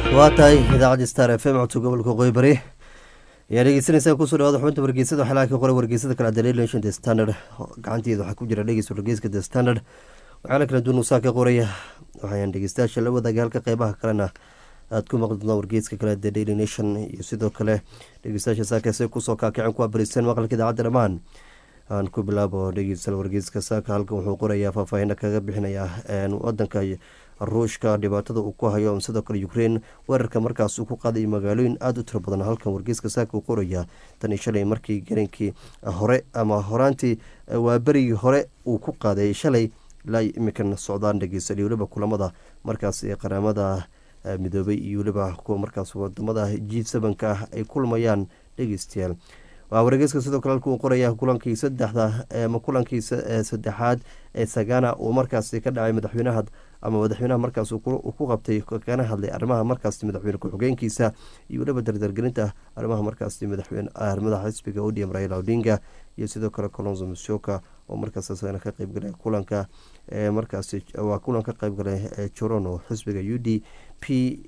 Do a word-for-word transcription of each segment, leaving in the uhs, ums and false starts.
waa tahay idaacadda star f m codka gobolka qoybari ayaa dhegeysanaysaa kusoo dhawaada xubinta wargeysada waxaa laga qoray wargeysada kala daily nation the standard gacanteeda waxaa ku jira dhegeysa wargeyska the standard waxaana kala duwan uusaa ka qoraya waxayaan dhegeystayaasha la wadaaga halka qeybaha kalena aada ku maqli doontaa wargeyska kale the daily nation iyo sidoo kale dhegeystayaasha saakaase kusoo kaakicin ku abariseen maqalka idaacadda dhammaan aan ku bilaabo dhegeysta wargeyska saaka halkan wuxuu qorayaa faahfaahina kaga bixinaya wadanka ruushka dhibaatada uu ku hayo sidoo kale ukraine weerarka markaas uu ku qaaday magaalooyin aada u tiro badan halkan wargeyska saaka uu qoraya tan iyo shalay markii garinkii hore ama horaantii waa berigii hore uu ku qaaday shalay ilaa imikan socdaan dhegeysta weliba kulamada markaas ee qaramada midoobay iyo weliba kuwa markaas wadamada g sevenka ah ay kulmayaan dhegeystayaal waa wargeyska sidoo kale halka uu qoraya kulankii saddexda ama kulankii saddexaad ee sagana uu markaasi ka dhacay madaxweynaha ama madaxweynaha markaas uu ku qabtay kana hadlay arrimaha markaas madaxweyne ku-xigeenkiisa iyo weliba dardargelinta arrimaha markaas madaxweyne madaxa xisbiga O D M Raila Odinga iyo sidoo kale Kalonzo Musyoka oo markaas asagana ka qayb galay kulanka ee markaas waa kulan ka qayb galay Chorono xisbiga U D P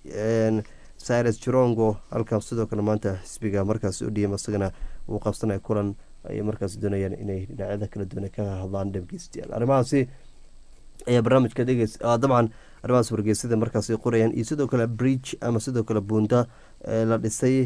Cyrus Chirongo halkaas sidoo kale maanta xisbiga markaas O D M asagana uu qabsanay kulan ay markaas doonayaan inay dhinacyada kala duwan ka hadlaan dhegeystayaal arrimahaasi ayaa barnaamijka dhegeys dabcan arrimahaas wargeysada markaas ay qorayaan iyo sidoo kale bridge ama sidoo kale buunda la dhisay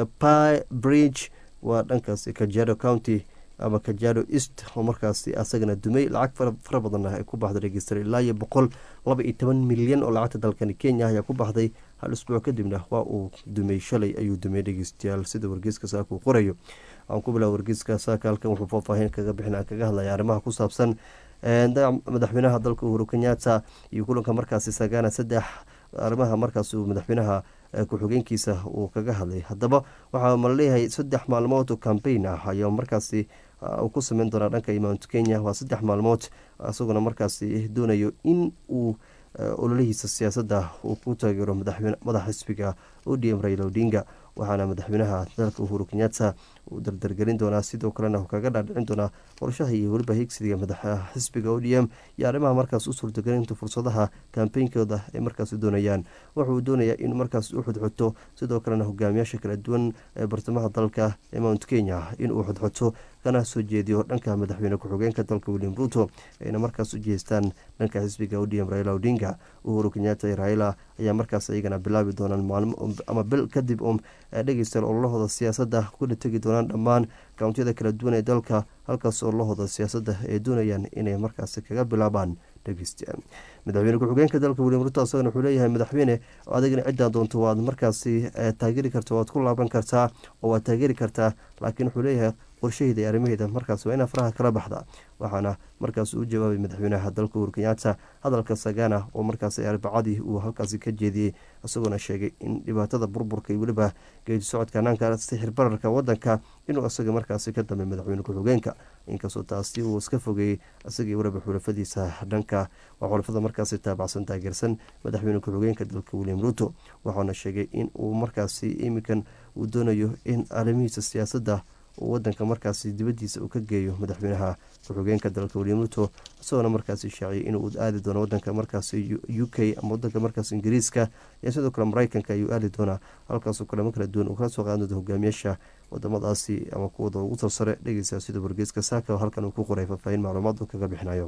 pi bridge waa dhankaas Kajiado County ama Kajiado East oo markaasi asagana dumay lacag fara badan ay ku baxday dhegeystayaal ilaa iyo boqol laba iyo toban milyan oo lacagta dalkani Kenya ayaa ku baxday hal isbuuc kadibna waa uu dumay shalay ayuu dumay dhegeystayaal sida wargeyska saaka uu qorayo aan ku bilaabo wargeyska saaka halkan wuxuu faahfaahin kaga bixinaa kaga hadlaya arrimaha ku saabsan madaxweynaha dalka Uhuru Kenyatta iyo kulanka markaasi sagana saddex arrimaha markaas uu madaxweynaha ku-xigeenkiisa uu kaga hadlay haddaba waxaa ma leeyahay saddex maalmood oo campaign ah ayaa markaasi uu ku sameyn doonaa dhanka Mount Kenya waa saddex maalmood isaguna markaasi doonayo in uu ololihiisa siyaasadda uu ku taageero madaxa xisbiga O D M Raila Odinga waxaana madaxweynaha dalka Uhuru Kenyatta uu dardargelin doonaa sidoo kalena kaga dhaadhicin doonaa qorshaha iyo weliba higsiga madaxa xisbiga O D M iyo arrimaha markaas u suurtagelinta fursadaha kambeynkooda ay markaas doonayaan wuxuu doonayaa in markaas u xudxuto sidoo kalena hogaamiyaasha kala duwan ee bartamaha dalka ee Mount Kenya inuu xudxuto kana soo jeediyo dhanka madaxweyne ku-xigeenka dalka William Ruto ayna markaas u jeestaan dhanka xisbiga O D M Raila Odinga Uhuru Kenyatta iyo Raila ayaa markaas iyagana bilaabi doonaan maalmo ama bil kadib um dhegeystayaal ololahooda siyaasadda kula tegi doonaan dhammaan kountiyada kala duwan ee dalka halkaas ololahooda siyaasadda ay doonayaan inay markaasi kaga bilaabaan dhegeystayaal madaxweyne ku-xigeenka dalka William Ruto asagana wuxuu leeyahay madaxweyne adigana ciddaa doonto waad markaasi taageeri kartaa waad ku laaban kartaa oo waad taageeri kartaa laakiin wuxuu leeyahay qorshaheyda iyo arrimaheeda markaas waa inaa faraha kala baxda waxaana markaas u jawaabay madaxweynaha dalka Uhuru Kenyatta hadalka sagana oo markaas arbacadii uu halkaasi ka jeediyey isagoona sheegay in dhibaatada burburka iyo weliba geedi socodka hanaanka sixir bararka wadanka inuu isaga markaasi ka dambe madaxweyne ku-xigeenka inkastoo taasi uu iska fogeeyey isagii weliba xulafadiisa dhanka waa xulafada markaasi taabacsan taageersan madaxweyne ku-xigeenka dalka William Ruto waxaana sheegay in uu markaasi imikan uu doonayo in arrimihiisa siyaasadda wadanka markaasi dibadiisa uu ka geeyo madaxweynaha ku-xigeenka dalka William Ruto isagoona markaasi shaaciyay inuu aadi doono wadanka markaasi U K ama wadanka markaas Ingiriiska iyo sidoo kale Mareykanka ayuu aadi doonaa halkaasoo kulamo kala duwan uu kala soo qaadan doono hogaamiyaasha wadamadaasi ama kuwada ugu tarsare dhegeysa sida wargeyska saaka halkan uu ku qoray faahfaahin macluumaad uu kaga bixinayo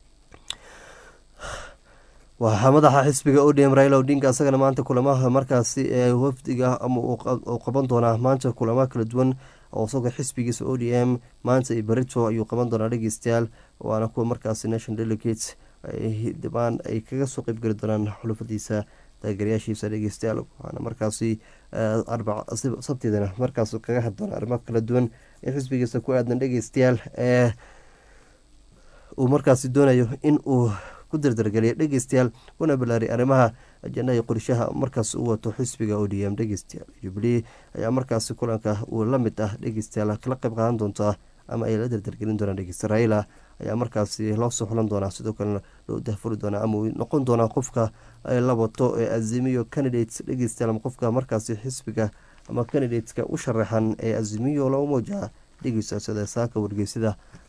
waxaa madaxa xisbiga O D M Raila Odinga asagana maanta kulamaha markaasi ee wafdiga ama uu qaban doonaa maanta kulamo kala duwan oo isagoo xisbigiisa O D M maanta iyo berito ayuu qaban doonaa dhegeystayaal waana kuwa markaasi national delegates dibaan ay kaga soo qeybgeli doonaan xulufadiisa taageerayaashiisa dhegeystayaal waxaana markaasi sabteedana markaas kaga had doona arrimo kala duwan ee xisbigiisa ku aadan dhegeystayaal ee uu markaasi doonayo in uu ku dardargeliya dhegeystayaal una bilaari arrimaha ajandaha qorshaha markaas uu wato xisbiga O D M dhegeystayaal Jubilee ayaa markaasi kulanka uu la mid ah dhegeystayaal kala qayb qaadan doonta ama ay la dardargelin doonaan dhegeysta Raila ayaa markaasi loo soo xulan doonaa sidoo kale loo dahfuri doonaa ama uu noqon doonaa qofka la wato ee Azimio candidates dhegeystayaal ama qofka markaasi xisbiga ama candidateska u sharaxan ee Azimio loo muujiya dhegeysta sida saaka wargeysida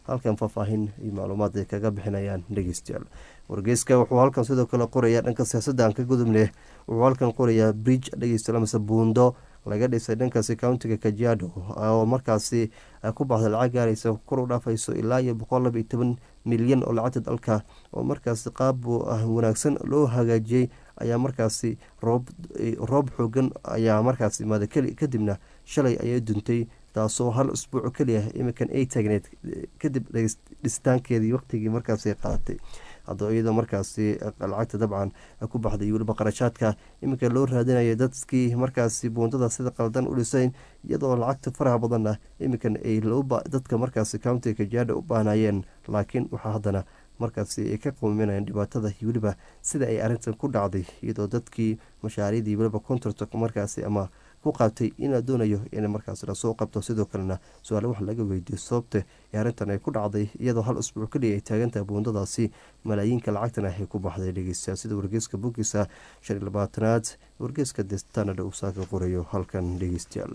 halkan faahfaahin iyo macluumaad ay kaga bixinayaan dhegeystayaal. wargeyska wuxuu halkan sidoo kale qorayaa dhanka siyaasadda aan ka gudubne wuxuu halkan qorayaa bridge dhegeystayaal mise buundo laga dhisay dhankaasi countiga Kajiado oo markaasi ku baxday lacag gaaraysa kor u dhaafayso ilaa iyo boqol laba iyo toban milyan oo lacagta dalka oo markaasi qaab wanaagsan loo hagaajiyey ayaa markaasi roob roob xoogan ayaa markaasi imaaday kadibna shalay ayay duntay taasoo hal usbuuc keliya iminkan ay taagneed kadib dhisitaankeedii waqtigii markaasi qaadatay haddoo iyadoo markaasi lacagta dabcan ku baxday weliba qarashaadka iminka loo raadinayo dadkii markaasi buundada sida qaldan u dhisayn iyadoo lacagta faraha badanna iminkan ay dadka markaasi countiga Kajiado u baahnayeen laakiin waxaa haddana markaasi ay ka qoominayaan dhibaatada weliba sida ay arrintan ku dhacday iyadoo dadkii mashaariicdii weliba contract markaasi ama ku qaabtay inaa doonayo in markaas lasoo qabto sidoo kalena su-aale wax laga weydiiyo sababta ee arrintan ay ku dhacday iyadoo hal usbuuc keliya ay taagantahay buundadaasi malaayiinka lacagtana ay ku baxday dhegeystayaal sida wargeyska bogiisa shan iyo labaatanaad wargeyska The Standard uu saaka qorayo halkan dhegeystayaal.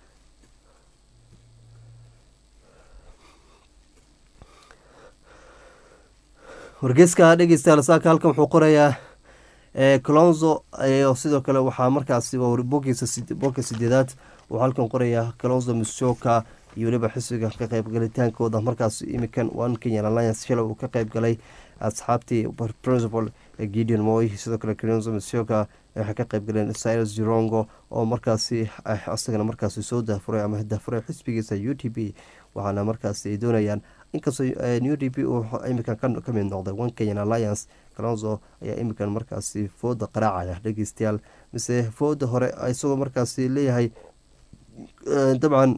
wargeyska dhegeystayaal saaka halkan wuxuu qorayaa Kalonzo sidoo kale waxaa markaasi bogiisa sideedaad uu halkan qorayaa Kalonzo Musyoka iyo weliba xisbiga ka qaybgalitaankooda markaas imikan One Kenyan Alliance shalay uu ka qaybgalay asxaabtii principal Gideon Moi sidoo kale Kalonzo Musyoka waxay ka qaybgaleen Cyrus Jirongo oo markaasi asagana markaasi soo daafuray ama daafuray xisbigiisa U D P waxaana markaasi ay doonayaan inkastoo U D P uu imikan ka mid noqday One Kenyan Alliance Kalonzo ayaa imikan markaasi fooda qaraacaya dhegeystayaal mise fooda hore isagoo markaasi leeyahay dabcan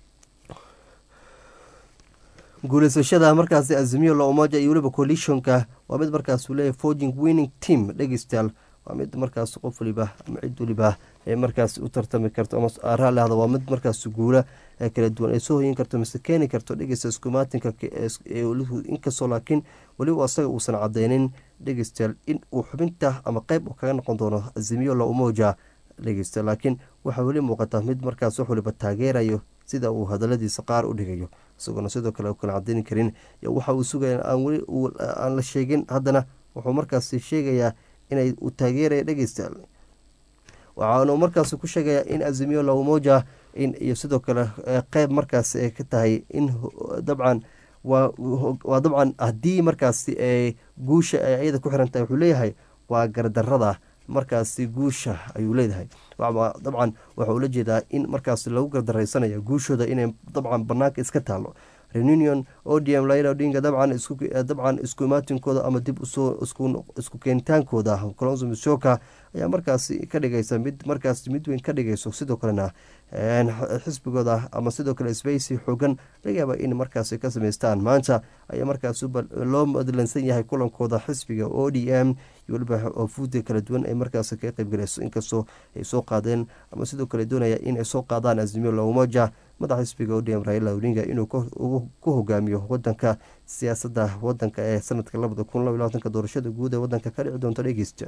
guuleysashada markaasi Azimio la Umoja iyo weliba coalitionka waa mid markaas uu leeyahay forging winning team dhegeystayaal waa mid markaas qof waliba ama cid waliba ee markaas u tartami karto ama raallihada waa mid markaas guula kala duwan ay soo hoyin karto mise keeni karto dhegeysta iskumaatinka inkastoo laakiin weliba asaga uusan cadeynin dhegeystayaal in uu xubinta ama qeyb uu kaga noqon doono Azimio la Umoja dhegeysta laakiin waxaa weli muuqata mid markaas wax waliba taageerayo sida uu hadaladiisa qaar u dhigayo isagoona sidoo kale u kala cadeyni karin waxa uu sugaya aan weli aan la sheegin haddana wuxuu markaasi sheegayaa inay u taageeraya dhegeystayaal waxaanu markaasi ku sheegayaa in Azimio la Umoja in iyo sidoo kale qeyb markaasi ay ka tahay in dabcan waa waa dabcan haddii markaasi ay guusha ay iyada ku xiran tahay wuxuu leeyahay waa gardarrada markaasi guusha ayuu leedahay dabcan waxa uu la jeedaa in markaasi lagu gardarraysanayo guushooda inay dabcan banaanka iska taalo reunion O D M Raila Odinga dabcan isku dabcan isku imaatinkooda ama dib usoo isku isku keenitaankooda Kalonzo Musyoka ayaa markaasi ka dhigaysa mid markaasi mid weyn ka dhigayso sidoo kalena xisbigooda ama sidoo kale isbeysi xoogan laga yaaba in markaasi ka sameystaan maanta ayaa markaasi loo madlansan yahay kulankooda xisbiga O D M iyo weliba fuudi kala duwan ay markaasi ka qaybgalayso inkastoo ay soo qaadeen ama sidoo kale doonaya in ay soo qaadaan Azimio la Umoja madaxa xisbiga O D M Raila Odinga inuu ku hogaamiyo wadanka siyaasadda wadanka ee sanadka labada kun laba iyo labaatanka doorashada guud ee wadanka ka dhici doonta dhegeysta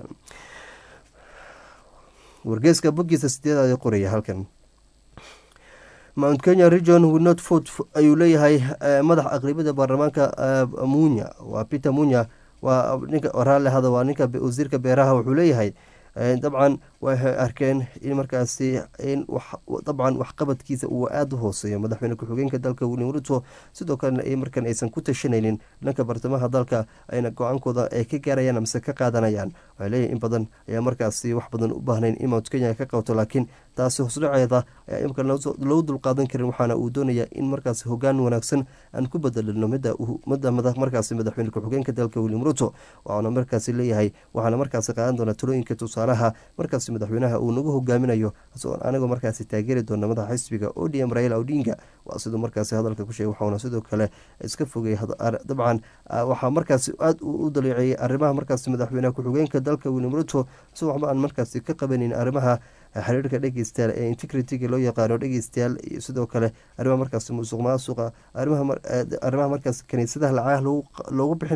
wargeyska bogiisa sideedaad ee qoraya halkan Mount Kenya region will not vote ayuu leeyahay madaxa aqribada baarlamaanka Munya waa Peter Munya waa ninka waraale hada waa ninka wasiirka beeraha wuxuu leeyahay dabcan waxay arkeen in markaasi in dabcan waxqabadkiisa uu aada u hooseeyo madaxweyne ku-xigeenka dalka William Ruto sidoo kalena ay markan aysan ku tashanaynin dhanka bartamaha dalka ayna go-aankooda ay ka gaarayaan amase ka qaadanayaan waxay leeyahay in badan ayaa markaasi wax badan u baahnayn in Mount Kenya ka qabto laakiin taasi hoosdhaceeda ayaa imika loo dulqaadan karin waxaana uu doonayaa in markaasi hogaan wanaagsan aan ku bedelino midda markaasi madaxweyne ku-xigeenka dalka William Ruto waxaana markaasi leeyahay waxaana markaasi qaadan doona talooyinka tusaalaha markaasi madaxweynaha uu nagu hogaaminayo asagoo anagoo markaasi taageeri doona madaxa xisbiga O D M Raila Odinga waa sidoo markaasi hadalka ku sheegay waxaana sidoo kale iska fogay dabcan waxaa markaasi aada u daleeceeyay arrimaha markaasi madaxweynaha ku-xigeenka dalka William Ruto isagoo waxba aan markaasi ka qabanin arrimaha xiriirka dhegeystayaal ee integrity-ga loo yaqaano dhegeystayaal iyo sidoo kale arrimaha markaasi musuq maasuqa arrimaha arrimaha markaasi kaniisadaha lacagaha loogu bixinayo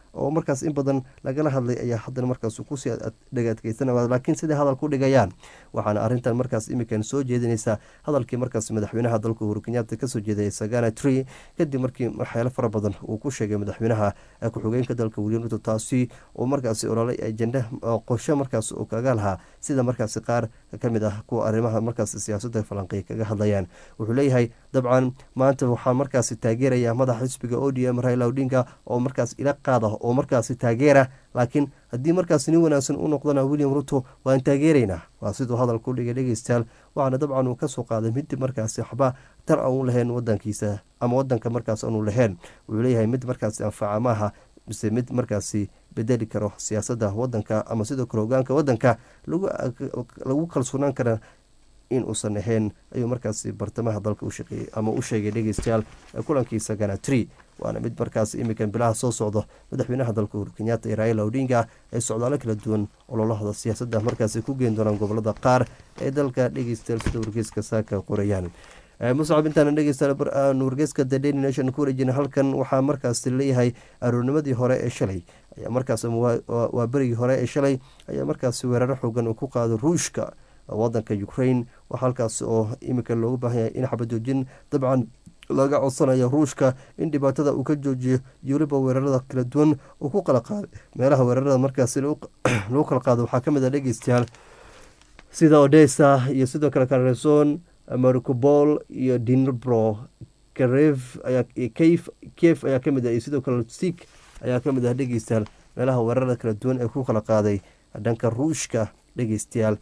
oo markaas in badan lagala hadlay ayaa haddana markaas kusii dhagaadkeysanaya laakiin siday hadal ku dhigayaan waxaana arrintan markaas imikan soo jeedinaysaa hadalkii markaas madaxweynaha dalka Uhuru Kenyatta kasoo jeedayay Sagana Tree kadib markii waxyaalo fara badan uu ku sheegay madaxweynaha ku-xigeenka dalka William Ruto taasi oo markaas ololay ajenda qorshe markaas uu kaga lahaa sida markaas qaar kamid ah kuwa arrimaha markaas siyaasadda falanqeey kaga hadlayaan wuxuu leeyahay dabcan maanta waxaa markaas taageeraya madaxa xisbiga O D M Raila Odinga oo markaas ila qaada oo markaas taageera laakiin haddii markaas nin wanaagsan u noqdana William Ruto waan taageeraynaa waa sidoo hadal ku dhigay dhegeystayaal waxaana dabcan uu kasoo qaaday mid markaas waxba tar aan u lahayn wadankiisa ama wadanka markaas aanu lahayn wuxuu leeyahay mid markaas anfaca maaha mise mid markaasi bedeli karo siyaasadda wadanka ama sidoo kale hogaanka wadanka lagu kalsoonaan kara in uusan ahayn ayuu markaasi bartamaha dalka u shaqeeyey ama u sheegay dhegeystayaal kulankii Sagana Tree waana mid markaas imikan bilaha soo socdo madaxweynaha dalka Uhuru Kenyatta iyo Raila Odinga ay socdaalo kala duwan ololahooda siyaasadda markaasi ku geen doonaan gobolada qaar ee dalka dhegeystayaal sida wargeyska saaka qorayaan muscab intaan dhegeystayaal wargeyska The Daily Nation ku wareejina halkan waxaa markaas leeyahay aroornimadii hore ee shalay ayaa markaas waa berigii hore ee shalay ayaa markaas weeraro xoogan uu ku qaado Ruushka wadanka Ukraine waxa halkaas oo imika loogu baahan yahay in xabad joojin dabcan laga codsanayo Ruushka in dhibaatada uu ka joojiyo yuliba weerarada kala duwan uu ku kala qaaday meelaha weerarada markaas lagu kala qaado waxaa kamid ah dhegeystayaal sida Odessa iyo sidoo kale Kherson Mariupol iyo Dnipro Kiev ayaa Kiev Kiev ayaa kamid ah iyo sidoo kale Sik ayaa kamid ah dhegeystayaal meelaha weerarada kala duwan ee ku kala qaaday dhanka Ruushka dhegeystayaal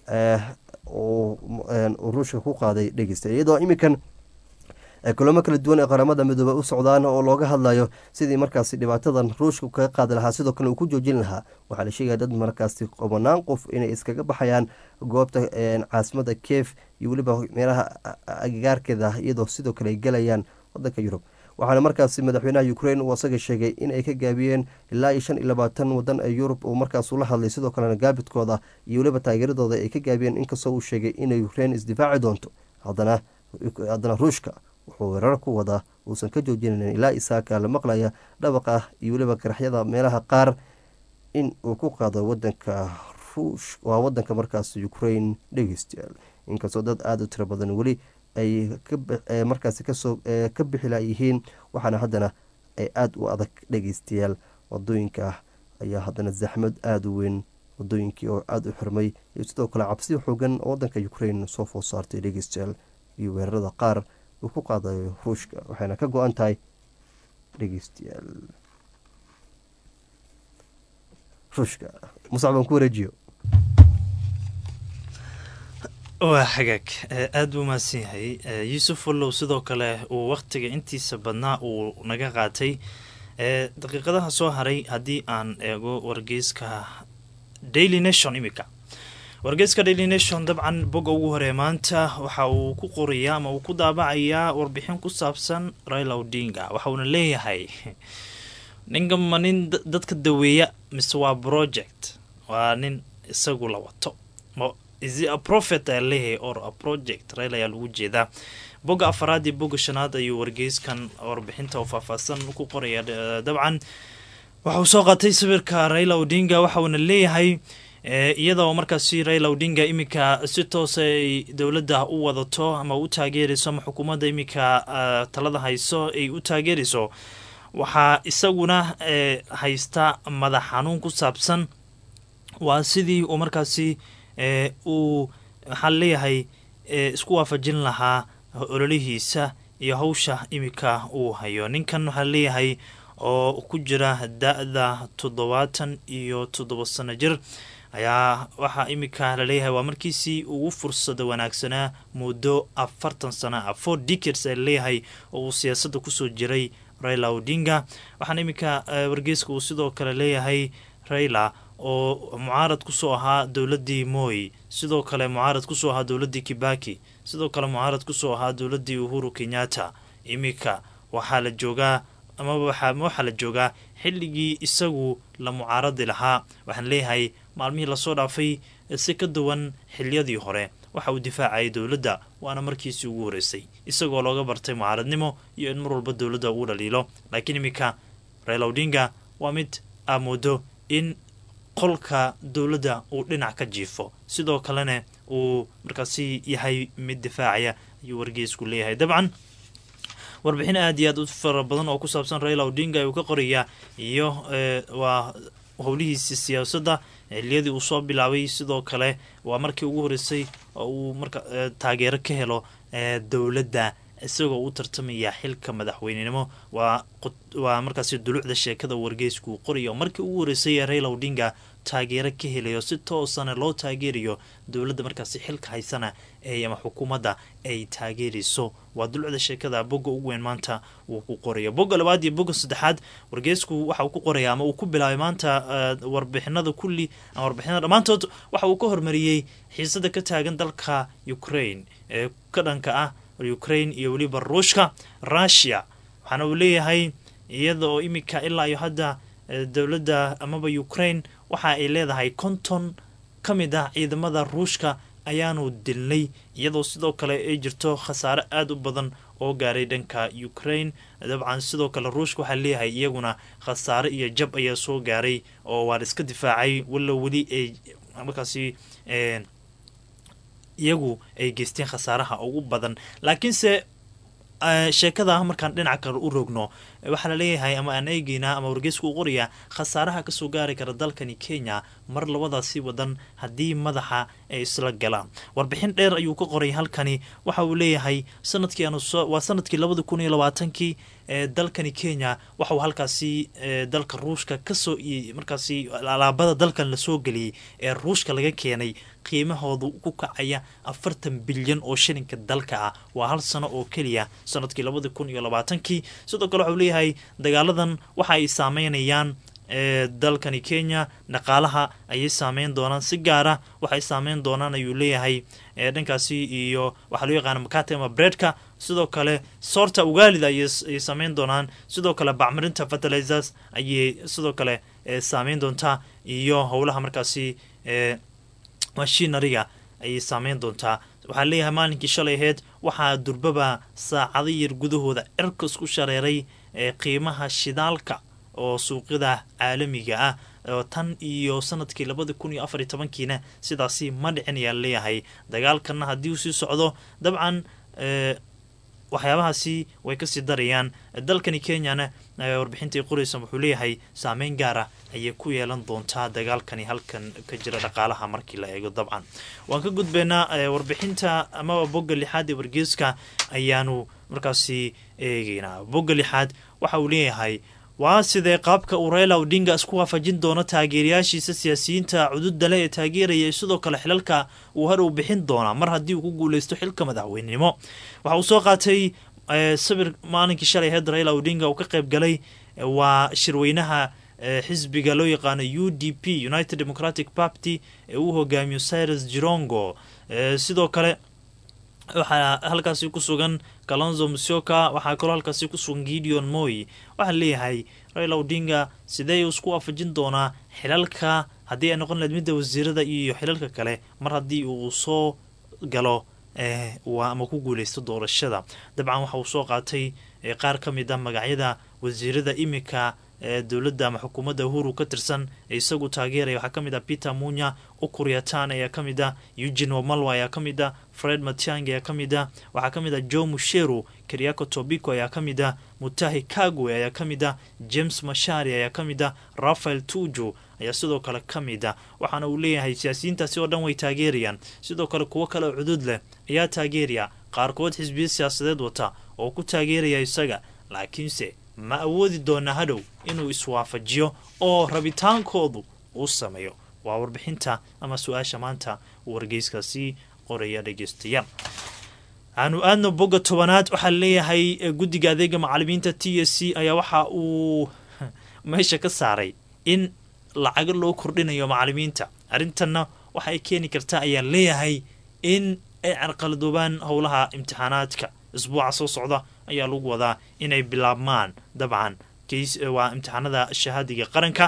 oo Ruushka ku qaaday dhegeystayaal iyadoo imikan kulamo kala duwan ee qaramada midoobe u socdaan oo looga hadlayo sidii markaasi dhibaatadan Ruushka kaga qaadi lahaa sidoo kale uu ku joojin lahaa waxaa la sheegaya dad markaasi qobanaan qof inay iskaga baxayaan goobta caasimada Kiev iyo weliba meelaha agagaarkeeda iyadoo sidoo kale ay galayaan wadanka Yurub waxaana markaasi madaxweynaha Ukraine uu asaga sheegay in ay ka gaabiyeen ilaa iyo shan iyo labaatan wadan ee Yurub oo markaas ula hadlay sidoo kalena gaabidkooda iyo weliba taageeradooda ay ka gaabiyeen inkastoo uu sheegay inay Ukraine isdifaaci doonto haddana haddana Ruushka wuxuu weerar ku wadaa uusan ka joojinayn ilaa isaaka la maqlaya dhabaqa iyo weliba garaxyada meelaha qaar in uu ku qaado wadanka Ruush waa wadanka markaas Ukraine dhegeystayaal inkastoo dad aada u tiro badan weli ay markaasi kasoo ka bixi layihiin waxaana haddana ay aada u adag dhegeystayaal wadooyinka ayaa haddana zaxmad aada u weyn wadooyinkii oo aada u xirmay iyo sidoo kale cabsi xoogan oo wadanka Ukraine soo food saartay dhegeystayaal iyo weerarada qaar uu ku qaadayo Ruushka waxayna ka go-an tahay dhegeystayaal Ruushka musacban ku wareejiyo waa xagaag aada u mahadsan yahay yuusuf wallow sidoo kale uu wakhtiga intiisa badnaa uu naga qaatay daqiiqadaha soo haray haddii aan eego wargeyska Daily Nation imika wargeyska Daily Nation dabcan bogga ugu hore maanta waxa uu ku qorayaa ama uu ku daabacayaa warbixin ku saabsan Raila Odinga waxa uuna leeyahay ninka ma nin dadka daweeya mise waa project waa nin isagu la wato is it a prophet leeyahay or a project Raila ayaa lagu jeedaa bogga afaraad iyo bogga shanaad ayuu wargeyskan warbixinta oo faahfaahsan ku qoraya dabcan waxa uu soo qaatay sawirka Raila Odinga waxa uuna leeyahay iyadoo markaasi Raila Odinga imika si toos ay dawladda u wadato ama u taageerayso ama xukuumadda imika talada hayso ay u taageerayso waxaa isaguna haysta madax xanuun ku saabsan waa sidii uu markaasi uu waxaa leeyahay isku waafajin lahaa ololihiisa iyo hawsha imika uu hayo ninkan waxaa leeyahay oo ku jira da-da toddobaatan iyo toddoba sano jir ayaa waxaa imika laleeyahay waa markiisii ugu fursada wanaagsanaa muddo afartan sana ah four decades ay leeyahay oo uu siyaasadda kusoo jiray Raila Odinga waxaana imika wargeyska uu sidoo kale leeyahay Raila oo mucaarad kusoo ahaa dowladii Moi sidoo kale mucaarad kusoo ahaa dowladii Kibaki sidoo kale mucaarad kusoo ahaa dowladii Uhuru Kenyatta imika waxaa la joogaa ama waxa waxa la joogaa xilligii isagu la mucaaradi lahaa waxaan leeyahay maalmihii la soo dhaafay si ka duwan xilliyadii hore waxa uu difaacay dowladda waana markiisii ugu horeysay isagoo looga bartay mucaaradnimo iyo in mar walba dowladda uu dhaliilo laakiin imika Raila Odinga waa mid aamoodo in qolka dowladda uu dhinac ka jiifo sidoo kalena uu markaasi yahay mid difaacaya ayuu wargeysku leeyahay. dabcan warbixin aad iyo aad u fara badan oo ku saabsan Raila Odinga ayuu ka qorayaa iyo waa howlihiisa siyaasadda xilliyadii uu soo bilaabay sidoo kale waa markii ugu horeysay oo uu marka taageero ka helo dowladda isagoo u tartamaya xilka madaxweynenimo waa waa markaasi dulucda sheekada wargeysku qoraya markii ugu horeysay Raila Odinga taageero ka helayo si toosana loo taageerayo dowladda markaasi xilka haysana ee ama xukuumadda ay taageerayso waa dulucda sheekada bogga ugu weyn maanta uu ku qorayo. bogga labaad iyo bogga saddexaad wargeysku waxa uu ku qoraya ama uu ku bilaabay maanta warbixinada kulli ama warbixinada dhammaantood waxa uu ka hormariyey xiisada ka taagan dalka Ukraine ee ka dhanka ah Ukraine iyo waliba Ruushka Russia waxaana uu leeyahay iyada oo imika ilaa iyo hadda dowladda amaba Ukraine waxa ay leedahay konton ka mid ah ciidamada Ruushka ayaanu dilnay iyadoo sidoo kale ay jirto khasaare aad u badan oo gaaray dhanka Ukraine. dabcan sidoo kale Ruushka waxa leeyahay iyaguna khasaare iyo jab ayaa soo gaaray oo waa iska difaacay wala wali ay markaasi ee iyagu ay geysteen khasaaraha ugu badan laakiinse sheekada markaan dhinaca kale u rogno waxa la leeyahay ama aan eegayna ama wargeysku u qoraya khasaaraha ka soo gaari kara dalkani Kenya mar labadaasi wadan haddii madaxa ay isla galaan. warbixin dheer ayuu ka qoray halkani waxa uu leeyahay sanadkii aanu waa sanadkii labada kun iyo labaatankii ee dalkani Kenya waxa uu halkaasi dalka Ruushka ka soo markaasi alaabada dalkan la soo galiyay ee Ruushka laga keenay qiimahoodu ku kacaya afartan bilyan oo shilinka dalka ah waa hal sano oo kaliya sanadkii labada kun iyo labaatankii. sidoo kale waxa uu leeyahay dagaaladan waxa ay saameynayaan ee dalkani Kenya dhaqaalaha ayay saameyn doonaan si gaar ah waxay saameyn doonaan ayuu leeyahay ee dhankaasi iyo waxa loo yaqaan mkate ama breadka sidoo kale soorta ugaalida ayay saameyn doonaan sidoo kale bacmarinta fertilizers ayay sidoo kale saameyn doontaa iyo howlaha markaasi ee machineryga ayay saameyn doontaa. waxaa leeyahay maalinkii shalay ahayd waxaa durbaba saacado yar gudahooda cirka isku shareeray ee qiimaha shidaalka oo suuqyada caalamiga ah oo tan iyo sanadkii labada kun iyo afar iyo tobankiina sidaasi ma dhicin ayaa leeyahay. dagaalkana haddii uu sii socdo dabcan ee waxyaabahaasi way kasii darayaan. dalkani Kenyana warbixintii qoraysa wuxuu leeyahay saameyn gaar ah ayay ku yeelan doontaa dagaalkani halkan ka jira dhaqaalaha markii la eego. dabcan waan ka gudbaynaa warbixinta ama bogga lixaad ee wargeyska ayaanu markaasi eegaynaa. bogga lixaad waxa uu leeyahay waa sidee qaabka uu Raila Odinga isku waafajin doono taageerayaashiisa siyaasiyiinta cududda leh ee taageeraya sidoo kale xilalka uu hor u bixin doona mar haddii uu ku guuleysto xilka madaxweynenimo. waxa uu soo qaatay sawir maalinkii shalay ahayd Raila Odinga uu ka qayb galay waa shirweynaha xisbiga loo yaqaano U D P United Democratic Party ee uu hogaamiyo Cyrus Jirongo. sidoo kale waxaa halkaasi ku sugan Kalonzo Musyoka waxaa kaloo halkaasi ku sugan Gideon Moi. waxaa leeyahay Raila Odinga sidee isku waafajin doonaa xilalka haddii ay noqon lahayd midda wasiirada iyo xilalka kale mar haddii uu soo galo ee waa ama ku guuleysto doorashada. dabcan waxa uu soo qaatay qaar ka mid ah magacyada wasiirada imika ee dowladda ama xukuumadda Uhuru ka tirsan isagu taageeraya. waxaa ka mid ah Peter Munya, Ukur Yatan ayaa ka mid ah, Eugene Wamalwa ayaa ka mid ah, Fred Matiang'i ayaa ka mid ah, waxaa ka mid ah Joe Musheru, Keriako Tobiko ayaa ka mid ah, Mutahi Kagwe ayaa ka mid ah, James Mashari ayaa ka mid ah, Rafael Tuju ayaa sidoo kale ka mid ah. waxaana uu leeyahay siyaasiyiintaasi oo dhan way taageerayaan sidoo kale kuwo kale oo cudud leh ayaa taageeraya qaarkood xisbiyo siyaasadeed wata oo ku taageeraya isaga laakiinse ma awoodi doona hadhow inuu iswaafajiyo oo rabitaankoodu uu sameeyo. waa warbixinta ama su-aasha maanta wargeyskaasi qoraya dhegeystayaal. aanu aadno bogga tobanaad waxaa leeyahay guddiga adeega macallimiinta T S C ayaa waxa uu meesha ka saaray in lacag loo kordhinayo macallimiinta. arrintanna waxa ay keeni kartaa ayaa leeyahay in ay carqaladoobaan howlaha imtixaanaadka. isbuuca soo socda ayaa lagu wadaa inay bilaabmaan dabcan waa imtixaanada shahaadiga qaranka.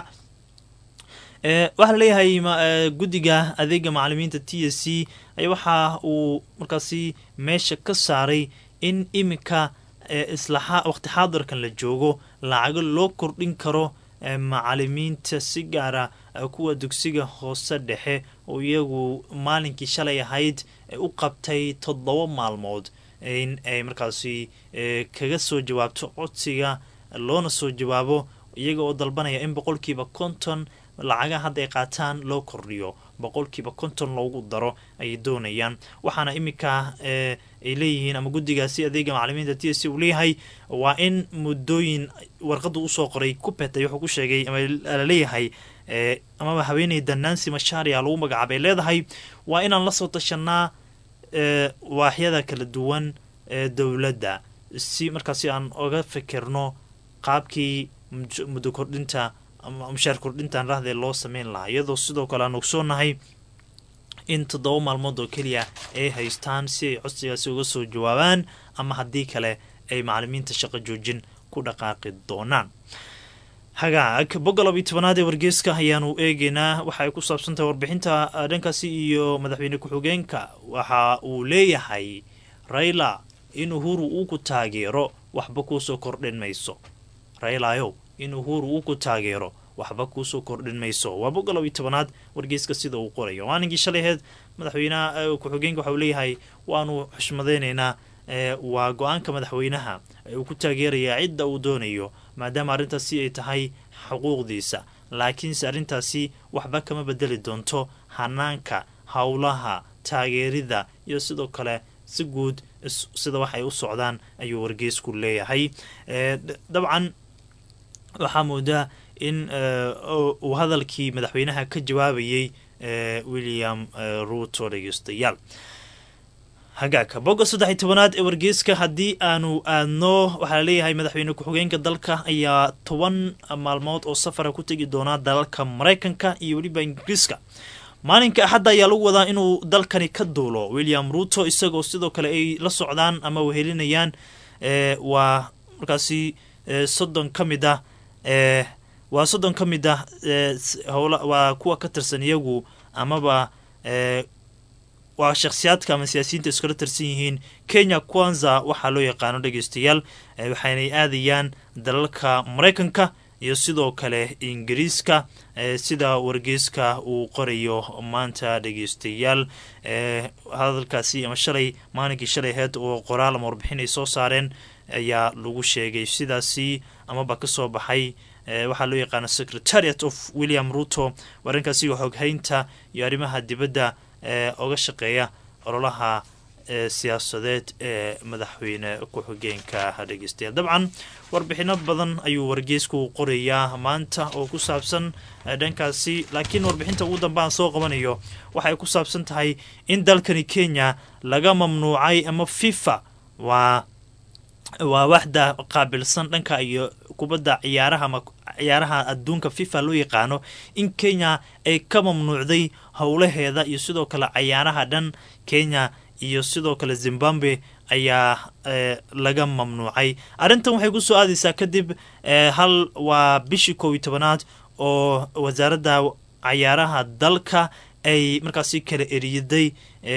ee waxa leeyahay guddiga adeega macallimiinta T S C ay waxa uu markaasi meesha ka saaray in imika islaha waqti xaadirkan la joogo lacag loo kordhin karo macalimiinta si gaara kuwa dugsiga hoose dhexe oo iyagu maalinkii shalay ahayd u qabtay toddoba maalmood in ay markaasi kaga soo jawaabto codsiga loona soo jawaabo iyaga oo dalbanaya in boqolkiiba konton lacaga hadda ay qaataan loo kordhiyo boqolkiiba konton loogu daro ayay doonayaan waxaana iminka ay leeyihiin ama guddigaasi adeega macalimiinta t s uu leeyahay waa in muddooyin warqadu usoo qoray kupet ay wuxuu ku sheegay ama laleeyahay amaba haweeneyda nancy masharia lagu magacaabay leedahay waa inaan la soo tashanaa waaxyada kala duwan ee dowladda si markaasi aan oga fikirno qaabkii muddo kordhinta ama mushaar kordhintan rahdee loo sameyn lahaa iyadoo sidoo kale aan ogsoonahay in toddoba maalmood oo keliya ay haystaan si ay codsigaasi uga soo jawaabaan ama haddii kale ay macalimiinta shaqo joojin ku dhaqaaqi doonaan hagaag bogga laba iyo tobanaad ee wargeyska ayaanu eegeynaa waxa ay ku saabsantahay warbixinta dhankaasi iyo madaxweyne ku-xigeenka waxa uu leeyahay Raila in Uhuru uu ku taageero waxba kuusoo kordhin mayso Railayo in Uhuru uu ku taageero waxba kuusoo kordhin mayso waa bogga laba iyo tobanaad wargeyska sida uu qorayo maalinkii shalayheed madaxweynaha ku-xigeenka waxa uu leeyahay waanu xushmadeynaynaa waa go-aanka madaxweynaha uu ku taageerayaa cidda uu doonayo maadaama arrintaasi ay tahay xuquuqdiisa laakiinse arrintaasi waxba kama bedeli doonto hanaanka howlaha taageerida iyo sidoo kale si guud sida waxay u socdaan ayuu wargeysku leeyahay dabcan waxaa moodaa in uu hadalkii madaxweynaha ka jawaabayay William Ruto dhegeystayaal hagaagka bogga saddex iyo tobanaad ee wargeyska haddii aanu aadno waxaa leeyahay madaxweyne ku-xigeenka dalka ayaa toban maalmood oo safara ku tegi doonaa dalalka Mareykanka iyo weliba Ingiriiska maalinka axadda ayaa lagu wadaa inuu dalkani ka duulo William Ruto isagoo sidoo kale ay la socdaan ama wehelinayaan waa markaasi soddon ka mid ah waa soddon ka mid ah howla waa kuwa ka tirsan iyagu amaba waa shakhsiyaadka ama siyaasiyiinta iskala tirsan yihiin Kenya Kwanza waxaa loo yaqaano dhegeystayaal waxaanay aadayaan dalalka Mareykanka iyo sidoo kale Ingiriiska sida wargeyska uu qorayo maanta dhegeystayaal hadalkaasi ama shalay maalinkii shalay heed oo qoraal ama warbixin ay soo saareen ayaa lagu sheegay sidaasi amaba ka soo baxay waxaa loo yaqaano Secretariat of William Ruto warinkaasi xoghaynta iyo arrimaha dibadda oga shaqeeya ololaha siyaasadeed ee madaxweyne ku-xigeenka dhegeystayaal dabcan warbixino badan ayuu wargeysku qorayaa maanta oo ku saabsan dhankaasi laakiin warbixinta ugu dambaan soo qabanayo waxay ku saabsan tahay in dalkani Kenya laga mamnuucay ama FIFA waa waa waxda qaabilsan dhanka iyo kubadda ciyaaraha ama ciyaaraha adduunka FIFA loo yaqaano in Kenya ay ka mamnuucday howlaheeda iyo sidoo kale ciyaaraha dhan Kenya iyo sidoo kale Zimbabwe ayaa laga mamnuucay arrintan waxay ku soo aadaysaa kadib hal waa bishii kow iyo tobanaad oo wasaaradda ciyaaraha dalka ay markaasi kala eriyaday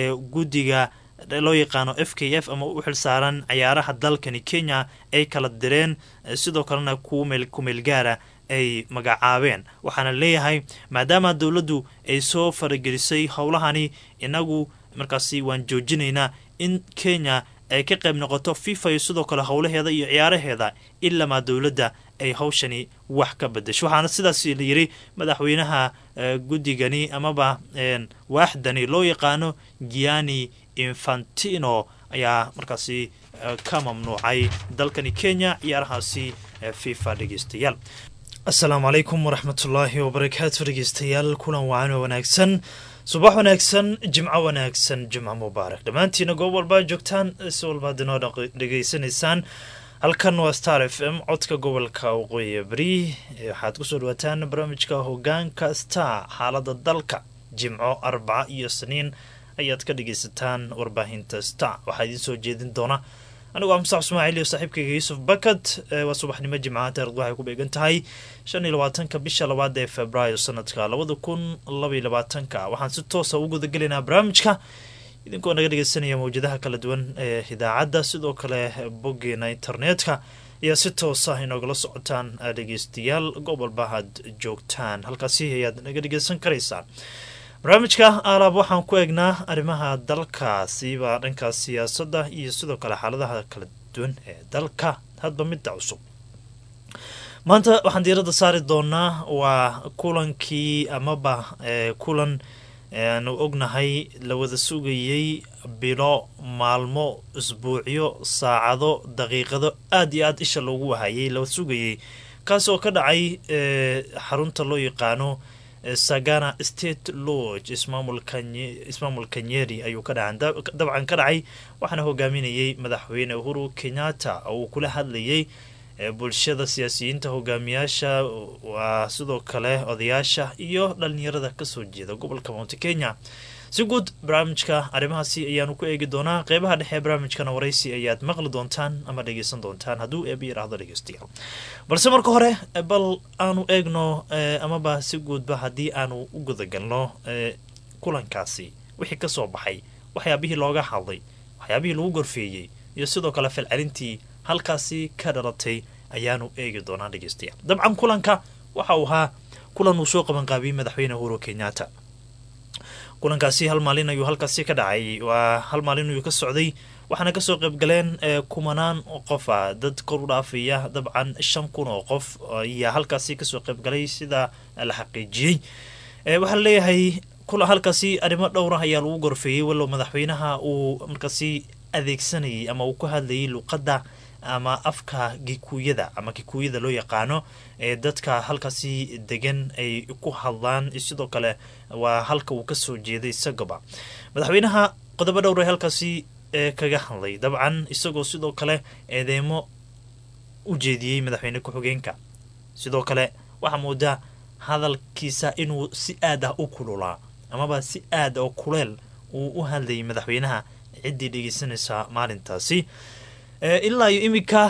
guddiga loo yaqaano F K F ama u xilsaaran ciyaaraha dalkani Kenya ay kala direen sidoo kalena ku meel ku meel gaara ay magacaabeen waxaana leeyahay maadaama dawladdu ay soo faragelisay howlahani inagu markaasi waan joojinaynaa in Kenya ay ka qayb noqoto FIFA iyo sidoo kale howlaheeda iyo ciyaaraheeda ilaa ma dawladda ay hawshani wax ka bedesho waxaana sidaas la yiri madaxweynaha guddigani amaba waaxdani loo yaqaano Gianni Infantino ayaa markaasi ka mamnuucay dalkani Kenya ciyaarahaasi FIFA dhegeystayaal assalaamu calaykum waraxmatullaahi wabarakaatu dhegeystayaal kulan wacan wanaagsan subax wanaagsan jimco wanaagsan jimco mubaarak dhammaantiina goob walba joogtaan si walba dinoo dhegeysanaysaan halkan waa Star F M codka gobolka waqooyi bari waxaad ku soo dhawaataan barnaamijka hoggaanka Star xaaladda dalka jimco arbaca iyo saniin ayaad ka dhegeysataan warbaahinta Star waxaa idin soo jeedin doona anigu am sax Ismaaciil iyo saaxiibkayga Yusuf Bakat waa subaxnimo jimcaha taariikhdu waxay ku beegan tahay shan iyo labaatanka bisha labaad ee Febraayo sanadka labada kun laba iyo labaatanka waxaan si toos ah ugu gudagalaynaa barnaamijka idinkoo naga dhegeysanaya mawjadaha kala duwan ee idaacadda sidoo kale boggeena internetka ayaa si toosa inoogala socotaan dhegeystayaal gobolba had joogtaan halkaasi ayaad naga dhegeysan karaysaan. barnaamijka alaab waxaan ku eegnaa arrimaha dalkaasiba dhanka siyaasadda iyo sidoo kale xaaladaha kala duwan ee dalka hadba midda cusub. maanta waxaan diiradda saari doonaa waa kulankii amaba kulan aanu ognahay la wada sugayey bilo maalmo isbuucyo saacado daqiiqado aada iyo aada isha loogu wahayay la wada sugayey kaas oo ka dhacay xarunta loo yaqaano Sagana State Lodge ismaamulka Nyeri ayuu ka dhacay dabcan ka dhacay waxaana hogaaminayay madaxweyne Uhuru Kenyatta oo kula hadlayay bulshada siyaasiyiinta hogaamiyaasha waa sidoo kale odayaasha iyo dhalinyarada kasoo jeeda gobolka Mount Kenya. si guud barnaamijka arrimahaasi ayaanu ku eegi doonaa qeybaha dhexe barnaamijkana waraysi ayaad maqli doontaan ama dhegeysan doontaan hadduu eeb yiraahdo dhegeystayaal. balse marka hore bal aanu eegno amaba si guudba haddii aanu u gudagalno kulankaasi wixii kasoo baxay waxyaabihii looga hadlay waxyaabihii lagu gorfeeyey iyo sidoo kale falcelintii halkaasi ka dhalatay ayaanu eegi doonaa dhegeystayaal. dabcan kulanka waxa uu ahaa kulan uu soo qaban qaabiyey madaxweyne Uhuru Kenyatta. kulankaasi hal maalin ayuu halkaasi ka dhacay waa hal maalin ayuu ka socday waxaana kasoo qayb galeen kumanaan qof ah dad kor u dhaafaya dabcan shan kun oo qof ayaa halkaasi kasoo qayb galay sida la xaqiijiyey. waxaa leeyahay kula halkaasi arrimo dhowr ah ayaa lagu gorfeeyey walow madaxweynaha uu markaasi adeegsanayay ama uu ku hadlayay luqadda ama afka Gikuyada ama Gikuyada loo yaqaano ee dadka halkaasi degan ay ku hadlaan sidoo kale waa halka uu ka soo jeeday sagaba. madaxweynaha qodobo dhowr ah halkaasi kaga hadlay dabcan isagoo sidoo kale eedeemo u jeediyay madaxweyne ku-xigeenka. sidoo kale waxa moodaa hadalkiisa inuu si aad ah u kululaa amaba si aad oo kuleel uu u hadlayay madaxweynaha ciddii dhegeysanaysa maalintaasi. ilaa iyo imika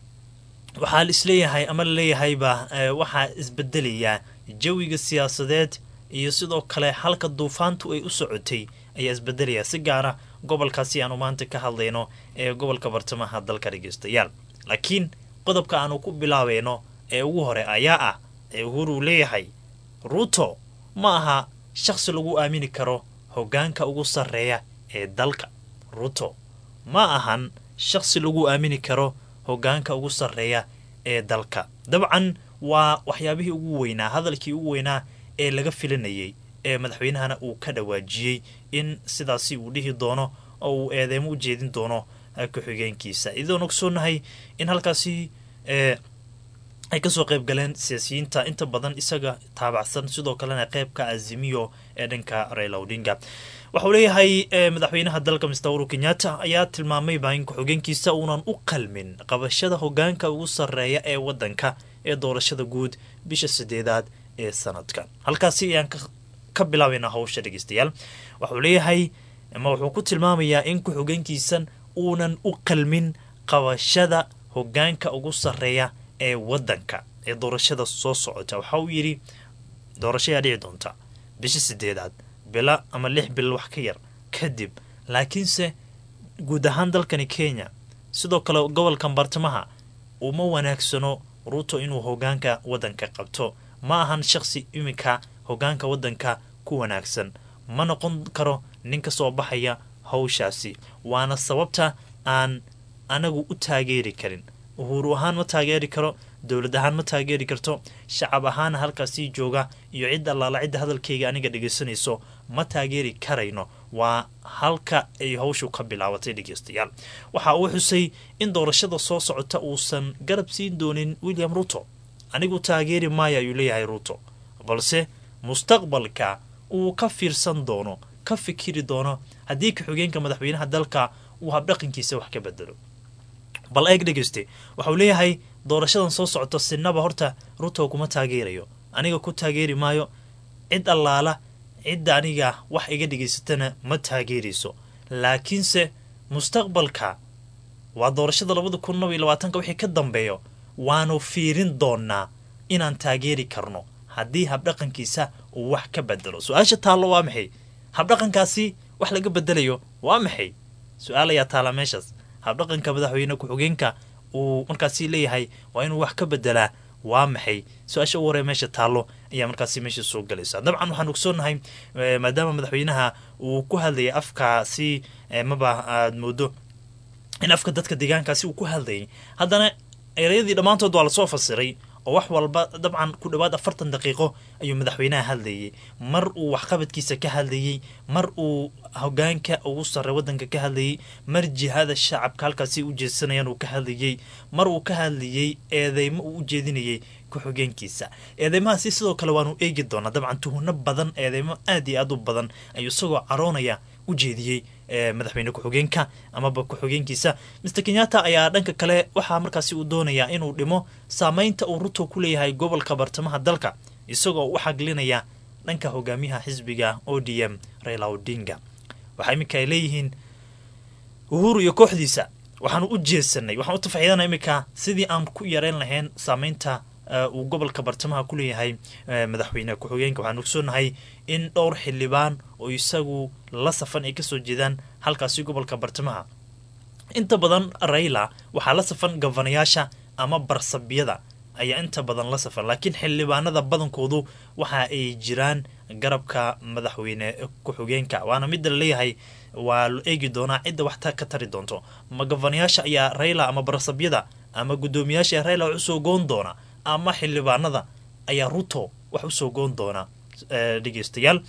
waxaa isleeyahay ama laleeyahayba waxaa isbedelayaa jawiga siyaasadeed iyo sidoo kale halka duufaantu ay u socotay ayaa isbedelaya si gaara gobolkaasi aanu maanta ka hadlayno ee gobolka bartamaha dalka dhegeystayaal. laakiin qodobka aanu ku bilaabayno ee ugu hore ayaa ah ee Uhuru leeyahay Ruto ma aha shakhsi lagu aamini karo hogaanka ugu sarreeya ee dalka. Ruto ma ahan shakhsi lagu aamini karo hogaanka ugu sarreeya ee dalka. dabcan waa waxyaabihii ugu weynaa hadalkii ugu weynaa ee laga filanayay ee madaxweynahana uu ka dhawaajiyey in sidaasi uu dhihi doono oo uu eedeemo u jeedin doono ku-xigeenkiisa. idoon ogsoonahay in halkaasi ay kasoo qayb galeen siyaasiyiinta inta badan isaga taabacsan sidoo kalena qeybka Azimio ee dhanka Raila Odinga. waxau leeyahay madaxweynaha dalka mister Uhuru Kenyatta ayaa tilmaamay in ku-xigeenkiisa uunan u qalmin qabashada hogaanka ugu sarreeya ee wadanka ee doorashada guud bisha sideedaad ee sanadkan. halkaasi ayaan ka bilaabaynaa hawsha dhegeystayaal. waxau leeyahay ama wuxuu ku tilmaamayaa in ku-xigeenkiisan uunan u qalmin qabashada hogaanka ugu sarreeya ee wadanka ee doorashada soo socota. waxa uu yidhi doorasho ayaa dhici doonta bisha sideedaad bila ama lix bil wax ka yar kadib, laakiinse guud ahaan dalkani Kenya sidoo kale gobolkan bartamaha uma wanaagsano Ruto inuu hogaanka wadanka qabto. ma ahan shakhsi imika hogaanka wadanka ku wanaagsan, ma noqon karo nin ka soo baxaya hawshaasi. waana sababta aan anagu u taageeri karin. Uhuru ahaan ma taageeri karo, dowlad ahaan ma taageeri karto, shacab ahaan halkaasi jooga iyo cid allaala cidda hadalkayga aniga dhegeysanayso ma taageeri karayno. waa halka ay hawshu ka bilaabatay dhegeystayaal. waxa uu xusay in doorashada soo socota uusan garab siin doonin William Ruto. anigu taageeri maayo ayuu leeyahay Ruto, balse mustaqbalka uu ka fiirsan doono ka fikiri doono haddii ku-xigeenka madaxweynaha dalka uu habdhaqankiisa wax ka bedelo. bal eeg dhegeyste waxau leeyahay doorashadan soo socota sinaba horta Ruto kuma taageerayo, aniga ku taageeri maayo, cid allaala cidda aniga wax iga dhegeysatana ma taageerayso. laakiinse mustaqbalka waa doorashada labada kun iyo labaatanka wixii ka dambeeyo waanu fiirin doonaa inaan taageeri karno haddii habdhaqankiisa uu wax ka bedelo. su-aasha taallo waa maxay? habdhaqankaasi wax laga bedelayo waa maxay? su-aal ayaa taala meeshaas. habdhaqanka madaxweyne ku-xigeenka uu markaasi leeyahay waa inuu wax ka bedelaa waa maxay su-aasha u waree meesha taallo ayaa markaasi meesha soo galaysa. dabcan waxaan ogsoonahay maadaama madaxweynaha uu ku hadlayay afkaasi maba aad moodo in afka dadka deegaankaasi uu ku hadlayay, haddana ereyadii dhammaantood waa lasoo fasiray oo wax walba dabcan ku dhawaad afartan daqiiqo ayuu madaxweynaha hadlayay. mar uu waxqabadkiisa ka hadlayey, mar uu hogaanka ugu sarre wadanka ka hadlayey, mar jihada shacabka halkaasi u jeedsanayaan uu ka hadlayey, mar uu ka hadlayey eedeymo uu u jeedinayay ku-xigeenkiisa. eedeymahaasi sidoo kale waanu eegi doonaa. dabcan tuhno badan, eedeymo aad iyo aad u badan ayuu isagoo caroonaya u jeediyey madaxweyne ku-xigeenka amaba ku-xigeenkiisa. mister Kenyatta ayaa dhanka kale waxaa markaasi uu doonayaa inuu dhimo saameynta uu Ruto ku leeyahay gobolka bartamaha dalka, isagoo u xaglinaya dhanka hogaamiyaha xisbiga O D M Raila Odinga. waxaa iminka ay leeyihiin Uhuru iyo kooxdiisa waxaanu u jeesanay, waxaan u tafaxiidana iminka sidii aan ku yareyn lahayn saameynta uu gobolka bartamaha ku leeyahay madaxweyne ku-xigeenka. waxaan ogsoonahay in dhowr xildhibaan oo isagu la safan ay kasoo jeedaan halkaasi gobolka bartamaha. inta badan Raila waxaa la safan gofanayaasha ama barsabyada ayaa inta badan la safan, laakiin xildhibaanada badankoodu waxa ay jiraan garabka madaxweyne ku-xigeenka. waana mid la leeyahay waa la eegi doonaa cidda waxta ka tari doonto. ma gofanayaasha ayaa Raila ama barsabyada ama guddoomiyaasha Raila wax usoo goon doona, ama xildhibaanada ayaa Ruto wax usoo goon doona? dhegeystayaal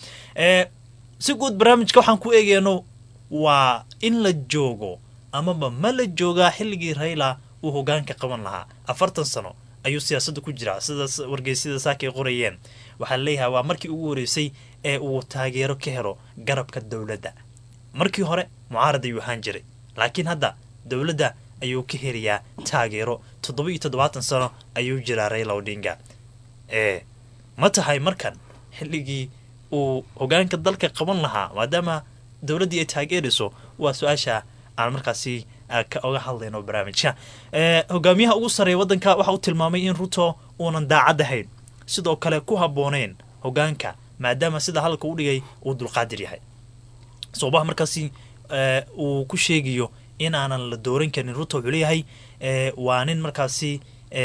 si guud barnaamijka waxaan ku eegeyno waa in la joogo amaba ma la joogaa xilligii Raila uu hogaanka qaban lahaa. afartan sano ayuu siyaasadda ku jiraa sidaas wargeysyada saaka ay qorayeen. waxaa leeyahay waa markii ugu horeysay ee uu taageero ka helo garabka dowladda. markii hore mucaarad ayuu ahaan jiray, laakiin hadda dowladda ayuu ka helayaa taageero. toddoba iyo toddobaatan sano ayuu jiraa Raila Odinga. ee ma tahay markan xilligii uu hogaanka dalka qaban lahaa maadaama dowladdii ay taageerayso? waa su-aasha aan markaasi ka oga hadlayno barnaamijka. hogaamiyaha ugu sarreeya wadanka waxa uu tilmaamay in Ruto uunan daacad ahayn, sidoo kale ku habbooneyn hogaanka maadaama sida hadalka u dhigay uu dulqaadir yahay. sababaha markaasi uu ku sheegayo in aanan la dooran karin Ruto wuxuu leeyahay waa nin markaasi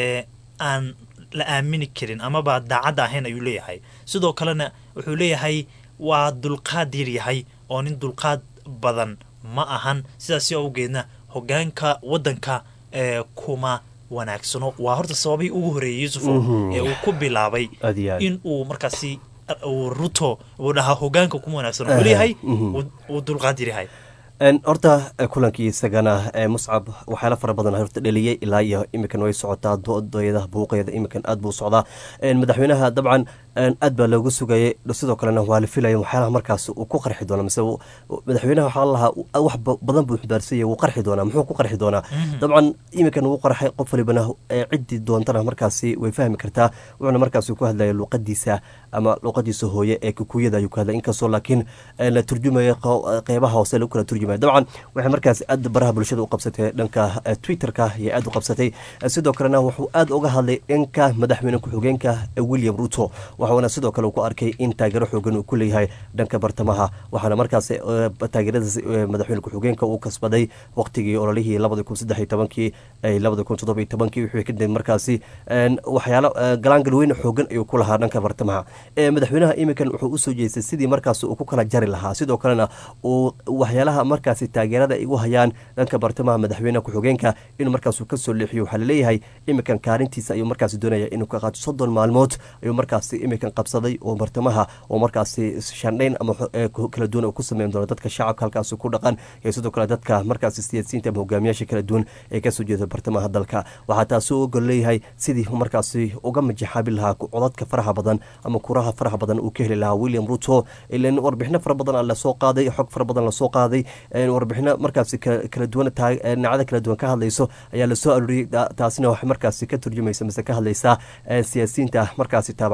aan la aamini karin amaba daacad ahayn ayuu leeyahay. sidoo kalena wuxuu leeyahay waa dulqaadir yahay oo nin dulqaad badan ma ahan, sidaasi awgeedna hogaanka wadanka kuma wanaagsano. waa horta sababihii ugu horeeyay Yuusufo ee uu ku bilaabay in uu markaasi Ruto uu dhahaa hogaanka kuma wanaagsano. wuxuu leeyahay uu dulqaadir yahay. horta kulankii isagana Muscab waxyaala fara badan horta dhaliyay ilaa iyo iminkan way socotaa doodayada buuqeeda iminkan aad buu socdaa. madaxweynaha dabcan aad baa loogu sugayay, sidoo kalena waa la filayay waxyaalaha markaas uu ku qarxi doona. mise madaxweynaha waxaa lahaa wax badan buu xudaarsayay, wuu qarxi doonaa. muxuu ku qarxi doonaa? dabcan iminkan wuu qarxay, qof walibana ciddii doontana markaasi way fahmi kartaa. wuxuuna markaasi ku hadlaya luuqadiisa ama luuqadiisa hooye ee kukuyada ayuu ku hadlay, inkastoo laakiin la turjumayo qeybaha hoose lagu kala turjumay. dabcan waxay markaas aad baraha bulshada u qabsatay dhanka Twitterka iyo aad u qabsatay. sidoo kalena wuxuu aad uga hadlay dhanka madaxweyne ku-xigeenka William Ruto, waxaana sidoo kale ku arkay in taageero xoogan uu ku leeyahay dhanka bartamaha. waxaana markaas taageeradaas madaxweyne ku-xigeenka uu kasbaday waqtigii ololihii labada kun saddex iyo tobankii ay labada kun toddoba iyo tobankii wixii kadib markaasi waxyaalo galaangal weyn xoogan ayuu ku lahaa dhanka bartamaha. madaxweynaha iminkan wuxuu u soo jeestay sidii markaas uu ku kala jari lahaa. sidoo kalena uu waxyaalaha markaasi taageerada ay u hayaan dhanka bartamaha madaxweyne ku-xigeenka inuu markaas ka soo leexiyo. waxaa laleeyahay iminkan kaarintiisa ayuu markaasi doonaya inuu ka qaato. soddon maalmood ayuu markaasi iminkan qabsaday oo bartamaha oo markaasi shandhayn ama kala duwan ku sameyn doona dadka shacabka halkaas ku dhaqan iyo sidoo kale dadka markaasi siyaasiyiinta ama hogaamiyaasha kala duwan ee kasoo jeeda bartamaha dalka. waxaa taasi u ogol leeyahay sidii markaasi uga majaxaabi lahaa codadka faraha badan ama kuraha faraha badan uu ka heli lahaa William Ruto. ilan warbixino fara badan la soo qaaday, xog fara badan la soo qaaday, warbixino markaasi kala duwan nacada kala duwan ka hadlayso ayaa la soo arooriyay. taasina waxay markaasi ka turjumaysa mise ka hadlaysaa siyaasiyiinta markaasi taabacsan madaxweyne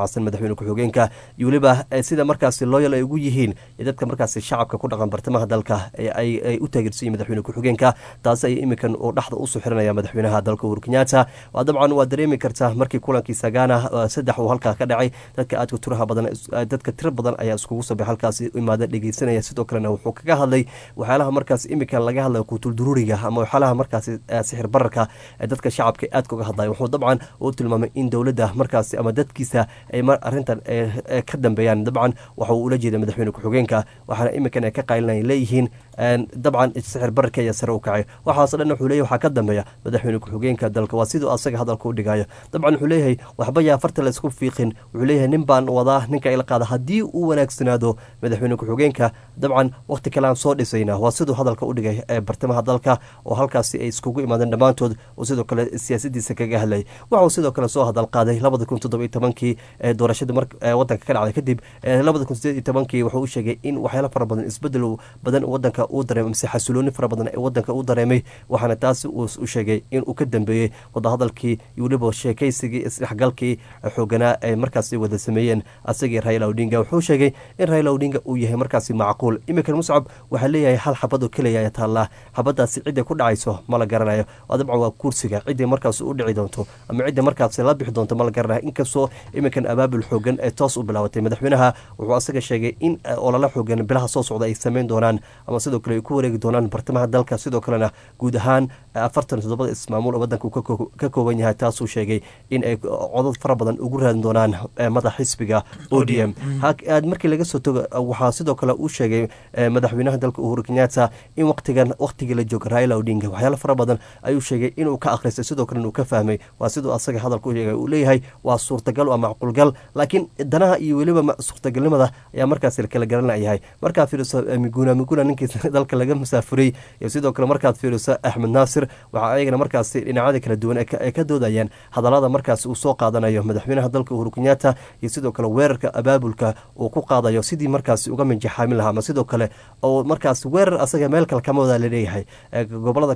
madaxweyne ku-xigeenka iyo weliba sida markaasi looyal ay ugu yihiin dadka markaasi shacabka ku dhaqan bartamaha dalka ay u taageersan yihin madaxweyne ku-xigeenka taasi ay iminkan uu dhexda usoo xiranaya madaxweynaha dalka uhuru kenyatta waa dabcan waa dareemi kartaa markii kulankii sagana saddex uu halkaa ka dhacay dadka aadka turaha badan dadka tiro badan ayaa iskugu sabay halkaasi imaada dhegeysanaya sidoo kalena wuxuu kaga hadlay waxyaalaha markaas iminkan laga hadlaya kuutulduruuriga ama waxyaalaha markaasi sixir bararka dadka shacabka aadka uga hadlaya wuxuu dabcan u tilmaamay in dowladda markaasi ama dadkiisa ay arrintan ka dambeeyaan dabcan waxa uu ula jeeda madaxweyne ku-xigeenka waxaana iminkan ay ka qaylinaya leeyihiin dabcan sixir bararka ayaa sare u kacay waxaasoo dhan wuxuu leeyahy waxaa ka dambeeya madaxweyne ku-xigeenka dalka waa siduu asaga hadalka u dhigayo dabcan wuxuu leeyahay waxba yaa farta la isku fiiqin wuxuu leeyahay nin baan wadaa ninka ila qaada haddii uu wanaagsanaado madaxweyne ku-xigeenka dabcan waqti kale aan soo dhisayna waa siduu hadalka u dhigay ee bartamaha dalka oo halkaasi ay iskugu imaadeen dhammaantood oo sidoo kale siyaasadiisa kaga hadlay waxauu sidoo kale soo hadal qaaday labada kun toddoba iyo tobankii ee doorashada wadanka ka dhacday kadib labada kun sideed iyo tobankii wuxuu u sheegay in waxyaala fara badan isbedel badan wadanka uu dareemay mise xasilooni fara badan ee wadanka uu dareemay waxaana taasi uu u sheegay inuu ka dambeeyey wadahadalkii iyo weliba sheekaysigii isdhexgalkii xooganaa ay markaasi wada sameeyeen asagii raila odinga wuxuu sheegay in raila odinga uu yahay markaasi macquul iminkan muscab waxaa leeyahay hal xabadoo keliya ayaa taallaa xabadaasi cidday ku dhacayso ma la garanayo oo dabcan waa kursiga cidday markaas u dhici doonto ama cidda markaasi la bixi doonto ma la garanayo inkastoo iminkan abaabul xoogan ee toos u bilaabatay madaxweynaha wuxuu asaga sheegay in olala xoogan bilaha soo socda ay sameyn doonaan ama sidoo kale ay ku wareegi doonaan bartamaha dalka sidoo kalena guud ahaan afartan iyo toddobada ismaamuul oo wadanka uu ka kooban yahay taasuu sheegay in ay codod fara badan ugu raadin doonaan madax xisbiga o d m markii laga soo togo waxaa sidoo kale uu sheegay madaxweynaha dalka uhuru kenyatta in waqtigan waqtigii la jooga raila odinga waxyaalo fara badan ayuu sheegay inuu ka akhristay sidoo kalena uu ka fahmay waa siduu asaga hadalka u sheegay uu leeyahay waa suurtagal waa macquulgal laakiin danaha iyo weliba suurtagalnimada ayaa markaas kala garanlayahay markaad fiiriso miguna miguna ninkii dalka laga musaafuray iyo sidoo kale markaad fiiriso axmed naasir waxaa ayagana markaasi dhinacyada kala duwan ay ka doodayaan hadallada markaasi uu soo qaadanayo madaxweynaha dalka uhuru kenyatta iyo sidoo kale weerarka abaabulka uu ku qaadayo sidii markaasi uga minjaxaamin lahaa ama sidoo kale oo markaas weerar asaga meel kale kama wada laleeyahay gobolada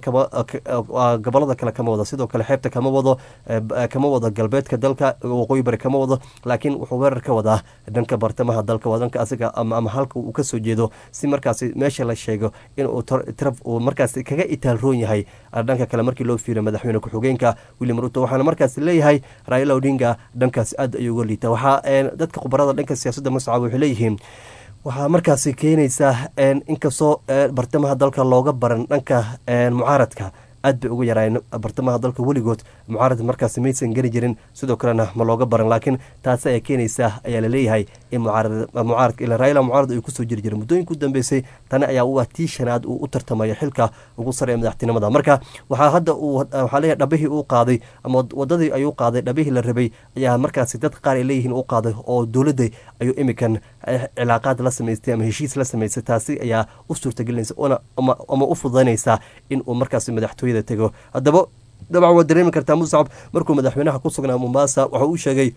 gobolada kale kama wado sidoo kale xeebta kama wado kama wado galbeedka dalka waqooyi bari kama wado laakiin wuxuu weerar ka wadaa dhanka bartamaha dalka waa dhanka asaga ama halka uu kasoo jeedo si markaasi meesha la sheego inuu traf uu markaasi kaga itaalroon yahay dhanka kale markii loo fiiriyo madaxweyne ku-xigeenka william ruto waxaana markaasi leeyahay raila odinga dhankaas aad ayuu uga liita waxaa dadka khubarada dhanka siyaasadda mascab waxay leeyihiin waxaa markaasi keenaysaa inkastoo bartamaha dalka looga baran dhanka mucaaradka aad bay uga yaraayeen bartamaha dalka weligood mucaarad markaasi maysan geli jirin sidoo kalena ma looga baran laakiin taasi ayaa keenaysaa ayaa laleeyahay in mucaaradka ila raila mucaarad ay kusoo jiri jireen muddooyinka u dambeysay tani ayaa u ah tii shanaad uu u tartamayo xilka ugu sare ee madaxtinimada marka waxaa hadda uu waxaa leeyahay dhabihii uu qaaday ama wadadii ayuu qaaday dhabihii la rabay ayaa markaasi dad qaar ay leeyihiin uu qaaday oo dowladda ayuu iminkan cilaaqaad la samaystay ama heshiis la samaystay taasi ayaa u suurtagelinaysa ama u fududaynaysaa in uu markaasi madaxtooyada tego haddaba dabcan waad dareemi kartaa muscab markuu madaxweynaha ku sugnaa mombasa waxa uu sheegay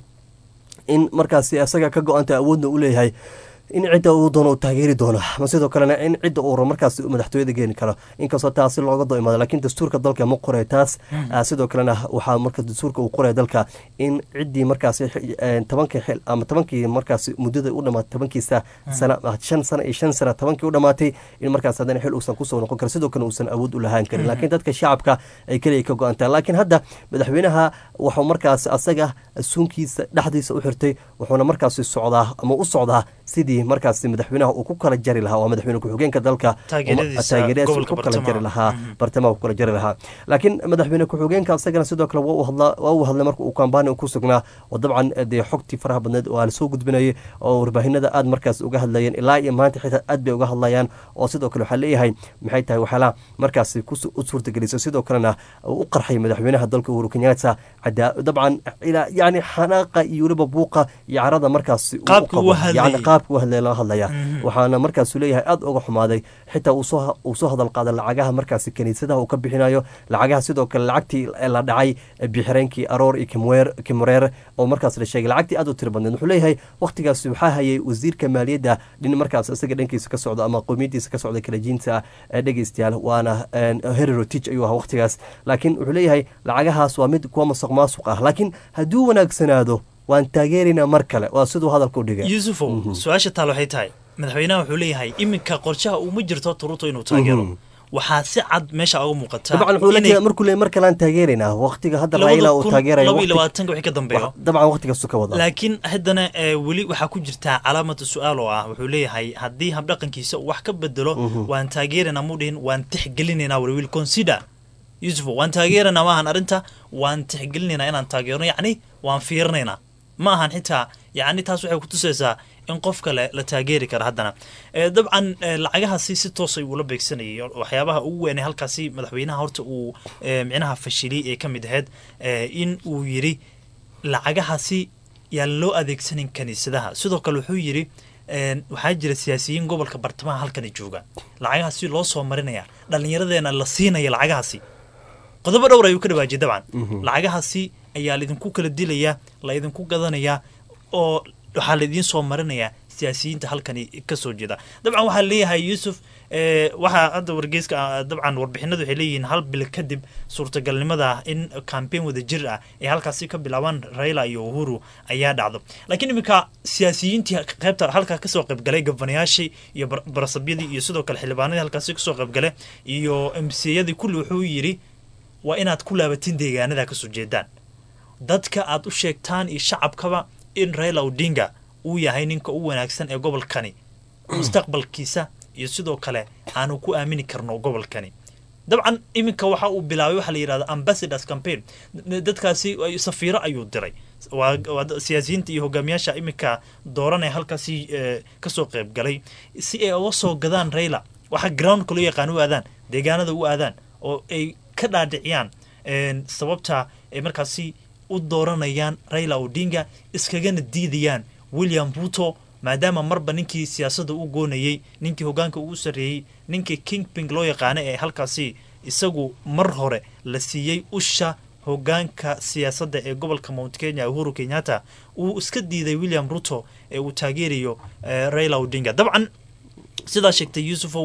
in markaasi isaga ka go-anta awoodna u leeyahay in cidda uu doono uu taageeri doono ama sidoo kalena in cidda uu markaas madaxtooyada geeni karo inkastoo taasi looga do imaado laakiin dastuurka dalka ma qoray taas sidoo kalena waxaa marka dastuurka uu qoraya dalka in ciddii markaasi tobankii xil ama tobankii markaasi muddada u dhamaatay tobankiisa sana shan sana iyo shan sana tobankii u dhamaatay in markaas haddana xil uusan kusoo noqon karin sidoo kale uusan awood u lahaan karin laakiin dadka shacabka ay keliya ka go-an tahay laakiin hadda madaxweynaha wuxuu markaas asaga suunkiisa dhexdiisa u xirtay wuxuuna markaasi socdaa ama u socdaa sidii markaasi madaxweynaha uu ku kala jari lahaa waa madaxweyne ku-xigeenka dalka taageeradiisa ku kala jari lahaa bartamaha ku kala jari lahaa laakiin madaxweyne ku-xigeenka asagana sidoo kale waa uu hadlay marka uu kambaani ku sugnaa oo dabcan dee xogtii faraha badneed oo la soo gudbinayay oo warbaahinada aad markaas uga hadlayeen ilaa iyo maanta xitaa aad bay uga hadlayaan oo sidoo kale waxaa leeyahay maxay tahay waxyaalaha markaasi u suurtagelisay sidoo kalena u qarxay madaxweynaha dalka uhuru kenyatta dabcan yani xanaaqa iyo weliba buuqa iyo carada markaasi qaabka u hadlay loo hadlaya waxaana markaasu leeyahay aad uga xumaaday xitaa uu soo hadal qaaday lacagaha markaasi kaniisadaha uu ka bixinayo lacagaha sidoo kale lacagtii la dhacay bixireenkii aroor iyo kimureer oo markaas la sheegay lacagtii aad u tiro badneed wuxuu leeyahay waqtigaasi waxaa hayay wasiirka maaliyadda dhin markaas isaga dhankiisa ka socda ama qowmiyadiisa ka socda kalajiinta dhegeystayaal waana hererotich ayuu ahaa waqtigaas laakiin wuxuu leeyahay lacagahaas waa mid kuwa masuq maasuq ah laakiin hadduu wanaagsanaado waan taageeraynaa mar kale waa siduu hadalku dhigay yuusufow su-aasha taal waxay tahay madaxweynaha wuxuu leeyahay iminka qorshaha uma jirto Ruto inuu taageero waxaa si cad meesha uga muuqataa dabcan wuxuu leeyahay markuu leeyahay mar kale aan taageeraynaa waqtiga hadda Raila uu taageerayo laba iyo labaatan wixii ka dambeeyo dabcan waqtigaas ka wada laakiin haddana weli waxaa ku jirta calaamad su'aal oo ah wuxuu leeyahay haddii habdhaqankiisa uu wax ka bedelo waan taageeraynaa mudhin waan tixgelinaynaa we will consider Yusuf waan taageeraynaa maahan arinta waan tixgelinaynaa inaan taageerno yacni waan fiirinaynaa ma ahan xitaa yacni taas waxay ku tusaysaa in qof kale la taageeri kara haddana dabcan lacagahaasi si toos ay ula beegsanayay waxyaabaha ugu weyn ee halkaasi madaxweynaha horta uu micnaha fashiliyay ee ka mid ahayd in uu yidhi lacagahaasi yaan loo adeegsanin kaniisadaha sidoo kale wuxuu yidhi waxaa jira siyaasiyiin gobolka bartamaha halkani jooga lacagahaasi loo soo marinaya dhallinyaradeena la siinaya lacagahaasi qodobo dhowr ayuu ka dhawaajiyay dabcan lacagahaasi ayaa laidinku kala dilayaa la idinku gadanayaa oo waxaa laidiin soo marinayaa siyaasiyiinta halkani ka soo jeeda dabcan waxaa leeyahay Yusuf waxaa hadda wargeyska dabcan warbixinadu waxay leeyihiin hal bil kadib suurtagalnimada in campaign wada jir ah ee halkaasi ka bilaabaan Raila iyo Uhuru ayaa dhacdo laakiin iminka siyaasiyiintii qaybta halka ka soo qayb galay gabanayaashii iyo barasabyadii iyo sidoo kale xildhibaanadii halkaasi ka soo qayb galay iyo M C yadii kulli wuxuu yiri waa inaad ku laabatin deegaanada ka soo jeedaan dadka aad u sheegtaan iyo shacabkaba in Raila Odinga uu yahay ninka ugu wanaagsan ee gobolkani mustaqbalkiisa iyo sidoo kale aanu ku aamini karno gobolkani dabcan iminka waxa uu bilaabay waxa la yiraahdo ambassadors campaign dadkaasi safiiro ayuu diray waa siyaasiyiinta iyo hogaamiyaasha iminka dooranaya halkaasi ka soo qayb galay si ay uga soo gadaan Raila waxa ground kale yaqaan u aadaan deegaanada u aadaan oo ay ka dhaadhiciyaan sababta ay markaasi u dooranayaan Raila Odinga iskagana diidayaan William Ruto maadaama marba ninkii siyaasadda u goonayay ninkii hogaanka ugu sareeyay ninkii Kingpin loo yaqaan ee halkaasi isagu mar hore la siiyay usha hogaanka siyaasadda ee gobolka Mount Kenya Uhuru Kenyatta uu iska diiday William Ruto ee uu taageerayo Raila Odinga dabcan sidaa sheegtay Yusufow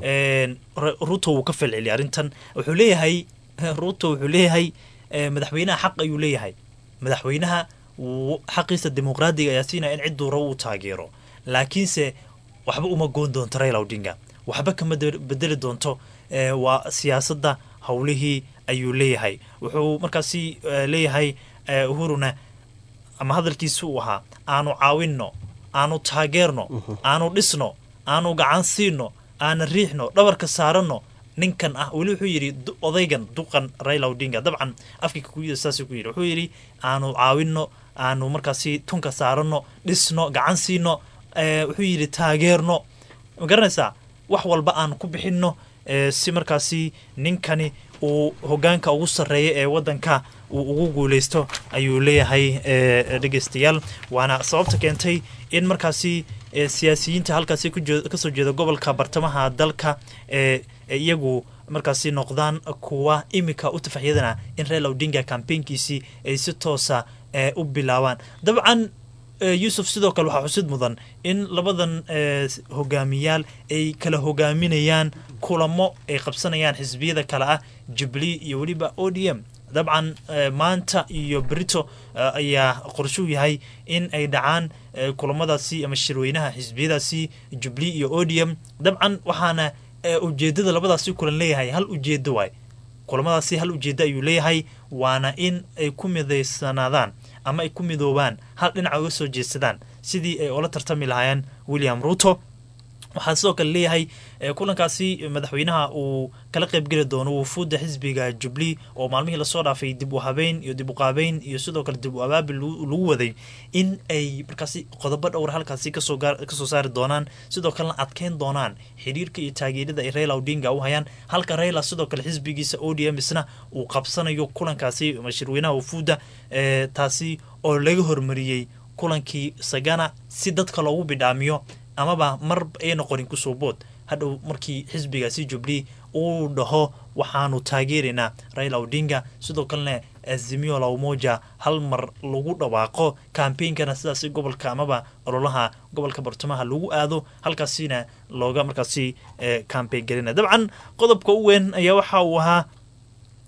Ruto uu ka falceliyay arintan wuxuu leeyahay Ruto wuxuu leeyahay madaxweynaha xaq ayuu leeyahay madaxweynaha xaqiisa dimuqraadiga ayaa siinaya in cid duuro uu taageero laakiinse waxba uma goon doonto Raila Odinga waxba kama bedeli doonto waa siyaasadda hawlihii ayuu leeyahay wuxuu markaasi leeyahay Uhuruna ama hadalkiisu uu ahaa aanu caawinno aanu taageerno aanu dhisno aanu gacan siino aanu riixno dhabarka saarano ninkan ah wali wuxuu yiri odaygan duqan Raila Odinga dabcan afkiisa ku yidhi ku yiri wuxuu yiri aanu caawinno aanu markaasi tunka saarano dhisno gacan siino wuxuu yiri taageerno ma garanaysaa wax walba aan ku bixinno si markaasi ninkani uu hogaanka ugu sareeyo ee wadanka uu ugu guuleysto ayuu leeyahay dhageystayaal waana sababta keentay in markaasi siyaasiyiinta halkaasi ka soo jeeda gobolka bartamaha dalka ee iyagu markaasi noqdaan kuwa imika u tafaxyadana in Raila Odinga campaignkiisi ay si toosa u bilaabaan dabcan Yusuf sidoo kale waxa xusid mudan in labadan hogaamiyaal ay kala hogaaminayaan kulamo ay qabsanayaan xisbiyada kala ah Jubilee iyo waliba O D M dabcan maanta iyo Brito ayaa qorshu yahay in ay dhacaan kulamadaasi ama shirweynaha xisbiyadaasi Jubilee iyo O D M dabcan waxaana ujeedada labadaasi kulan leeyahay hal ujeedo waay kulamadaasi hal ujeedo ayuu leeyahay waana in ay ku mideysanaadaan ama ay ku midoobaan hal dhinac uga soo jeedsadaan sidii ay ula tartami lahaayeen William Ruto waxaa sidoo kale leeyahay kulankaasi madaxweynaha uu kala qayb gali doono wufuudda xisbiga Jubilee oo maalmihii la soo dhaafay dib u habeyn iyo dib u qaabeyn iyo sidoo kale dib u abaabil lagu waday in ay markaasi qodobo dhowr halkaasi ka soo gaar ka soo saari doonaan sidoo kale adkeyn doonaan xiriirka iyo taageerada ay Raila Odinga u hayaan halka Raila sidoo kale xisbigiisa O D M isna uu qabsanayo kulankaasi mashruucinaha wufuudda taasi oo laga hormariyay kulankii Sagana si dadka loogu bidhaamiyo amaba mar ay noqonin ku soo bood hadhow markii xisbigaasi Jubilee uu dhaho waxaanu taageerinaa Raila Odinga sidoo kalena Azimio la Umoja hal mar lagu dhawaaqo campaign-kana sidaas gobolka amaba ololaha gobolka bartamaha lagu aado halkaasina looga markaasi campaign galina dabcan qodobka u weyn ayaa waxa uu ahaa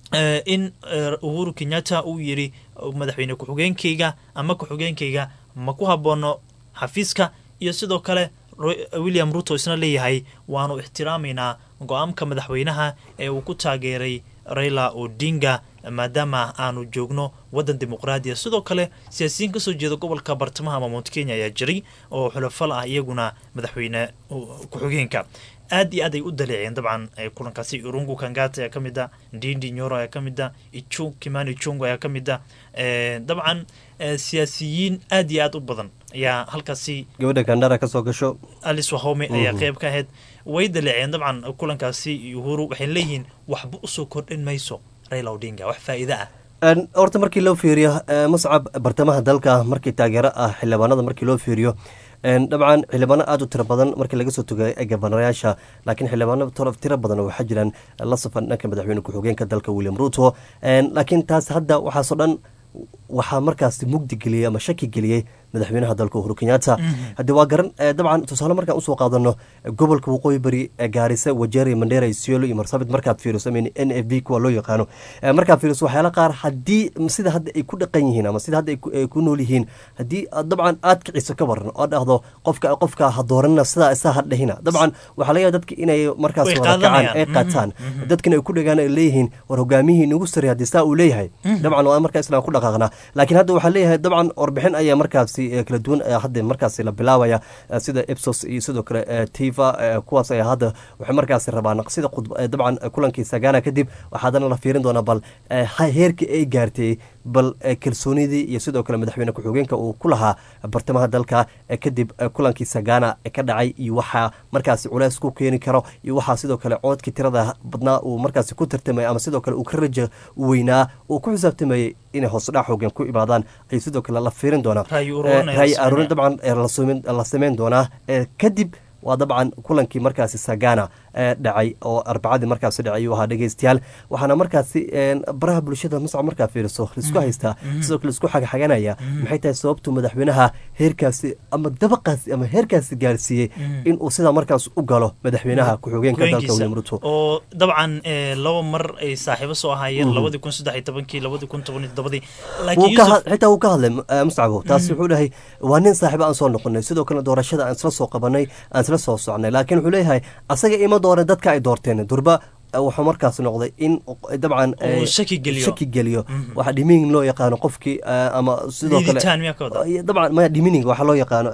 in Uhuru Kenyatta uu yiri madaxweyne ku-xigeenkayga ama ku-xigeenkayga ma ku haboono xafiiska, iyo sidoo kale William Ruto isna leeyahay waanu ixtiraamaynaa go-aanka madaxweynaha ee uu ku taageeray Raila Odinga maadaama aanu joogno wadan dimuqraadiya. sidoo kale siyaasiyiin kasoo jeeda gobolka bartamaha ama Mount Kenya ayaa jiray oo xulafal ah iyaguna madaxweyne ku-xigeenka aad iyo aad ay u daleeceen. dabcan kulankaasi Irungu Kangata ayaa kamid ah, Ndindi Nyoro ayaa kamid ah, Ichung Kimani Ichungu ayaa kamid ah. dabcan siyaasiyiin aad iyo aad u badan ayaa halkaasi, gabadha Kandara kasoo gasho Alice Wahome ayaa qayb ka ahayd, way daleeceen. dabcan kulankaasi Uhuru waxay leeyihiin waxba usoo kordhin mayso Raila Odinga, wax faa'iido ah. horta markii loo fiiriyo Muscab bartamaha dalka markii taageero ah xildhibaanada markii loo fiiriyo dabcan xildhibaano aad u tiro badan markii laga soo togay gabanayaasha, laakiin xildhibaano tiro badan waxaa jiraan la safan dhanka madaxweyne ku-xigeenka dalka William Ruto. laakiin taas hadda waxaasoo dhan waxaa markaasi mugdi geliyey ama shaki geliyey madaxweynaha dalka Uhuru Kenyatta. hadii waa garan dabcan tusaale markaan usoo qaadano gobolka waqooyi bari Gaarisa, Wajir, Mandera, Isiolo iyo Marsabit markaad fiiriso N F D kuwa loo yaqaano, markaad fiiriso waxyaala qaar hadii sida hadda ay ku dhaqan yihiin ama sida hadda ay ku nool yihiin, hadii dabcan aad kiciso ka waran oo dhahdo qofka qofka ha dooranna sida isa hadhina, dabcan waxa laga yaabaa dadka inay markaas wada kacaan ay qaataan, dadkina ay ku dhagaan ay leeyihiin war hogaamiyihii nagu sareeyay hadii saa uu leeyahay, dabcan waa markaas isla ku dhaqaaqna. laakiin hadda waxa leeyahay dabcan warbixin ayaa markaas kala duwan hadda markaas la bilaabaya sida Ipsos iyo sidoo kale Tiva, kuwaas ayaa hadda waxay markaas rabaan sida dabcan kulankii Sagana kadib waxaadana la fiirin doona bal heerkii ay gaartay, bal kalsoonidii iyo sidoo kale madaxweyne ku-xigeenka uu ku lahaa bartamaha dalka kadib kulankii Sagana ka dhacay iyo waxa markaas culays ku keeni karo, iyo waxa sidoo kale coodkii tirada badnaa uu markaas ku tartamay ama sidoo kale uu ka rajo weynaa uu ku xisaabtamay inay hoos dhac xooggan ku imaadaan ay sidoo kale la fiirin doonaa raay aruurin dabcan la sameyn doonaa kadib. waa dabcan kulankii markaasi Sagana dhacay oo arbacadii markaasi dhacay waxa dhageystayaal waxaana markaasi baraha bulshada Muscab markaa fiiriso isku haysta sidoo kale isku xagaxaganaya maxay tahay sababtu madaxweynaha heerkaasi ama dabaqaasi ama heerkaasi gaarsiiyey in uu sida markaas u galo madaxweynaha ku-xigeenka dalka William Ruto oo dabcan laba mar ay saaxiibo soo ahaayeen labada kun saddex iyo toban labada kun toban iyo toban laakiin xitaa uu ka hadlay Muscab taasi wuxuu dhahay waa nin saaxiibo aan soo noqonay sidoo kale doorashada aan isla soo qabanay aan isla soo socnay, laakiin wuxuu leeyahay asaga ima dooreen dadka ay doorteen durba wuxuu markaas noqday in dabcan shaki geliyo waxa dhiming loo yaqaano qofkii ama sidoo kale dabcan ma dhiming waxa loo yaqaano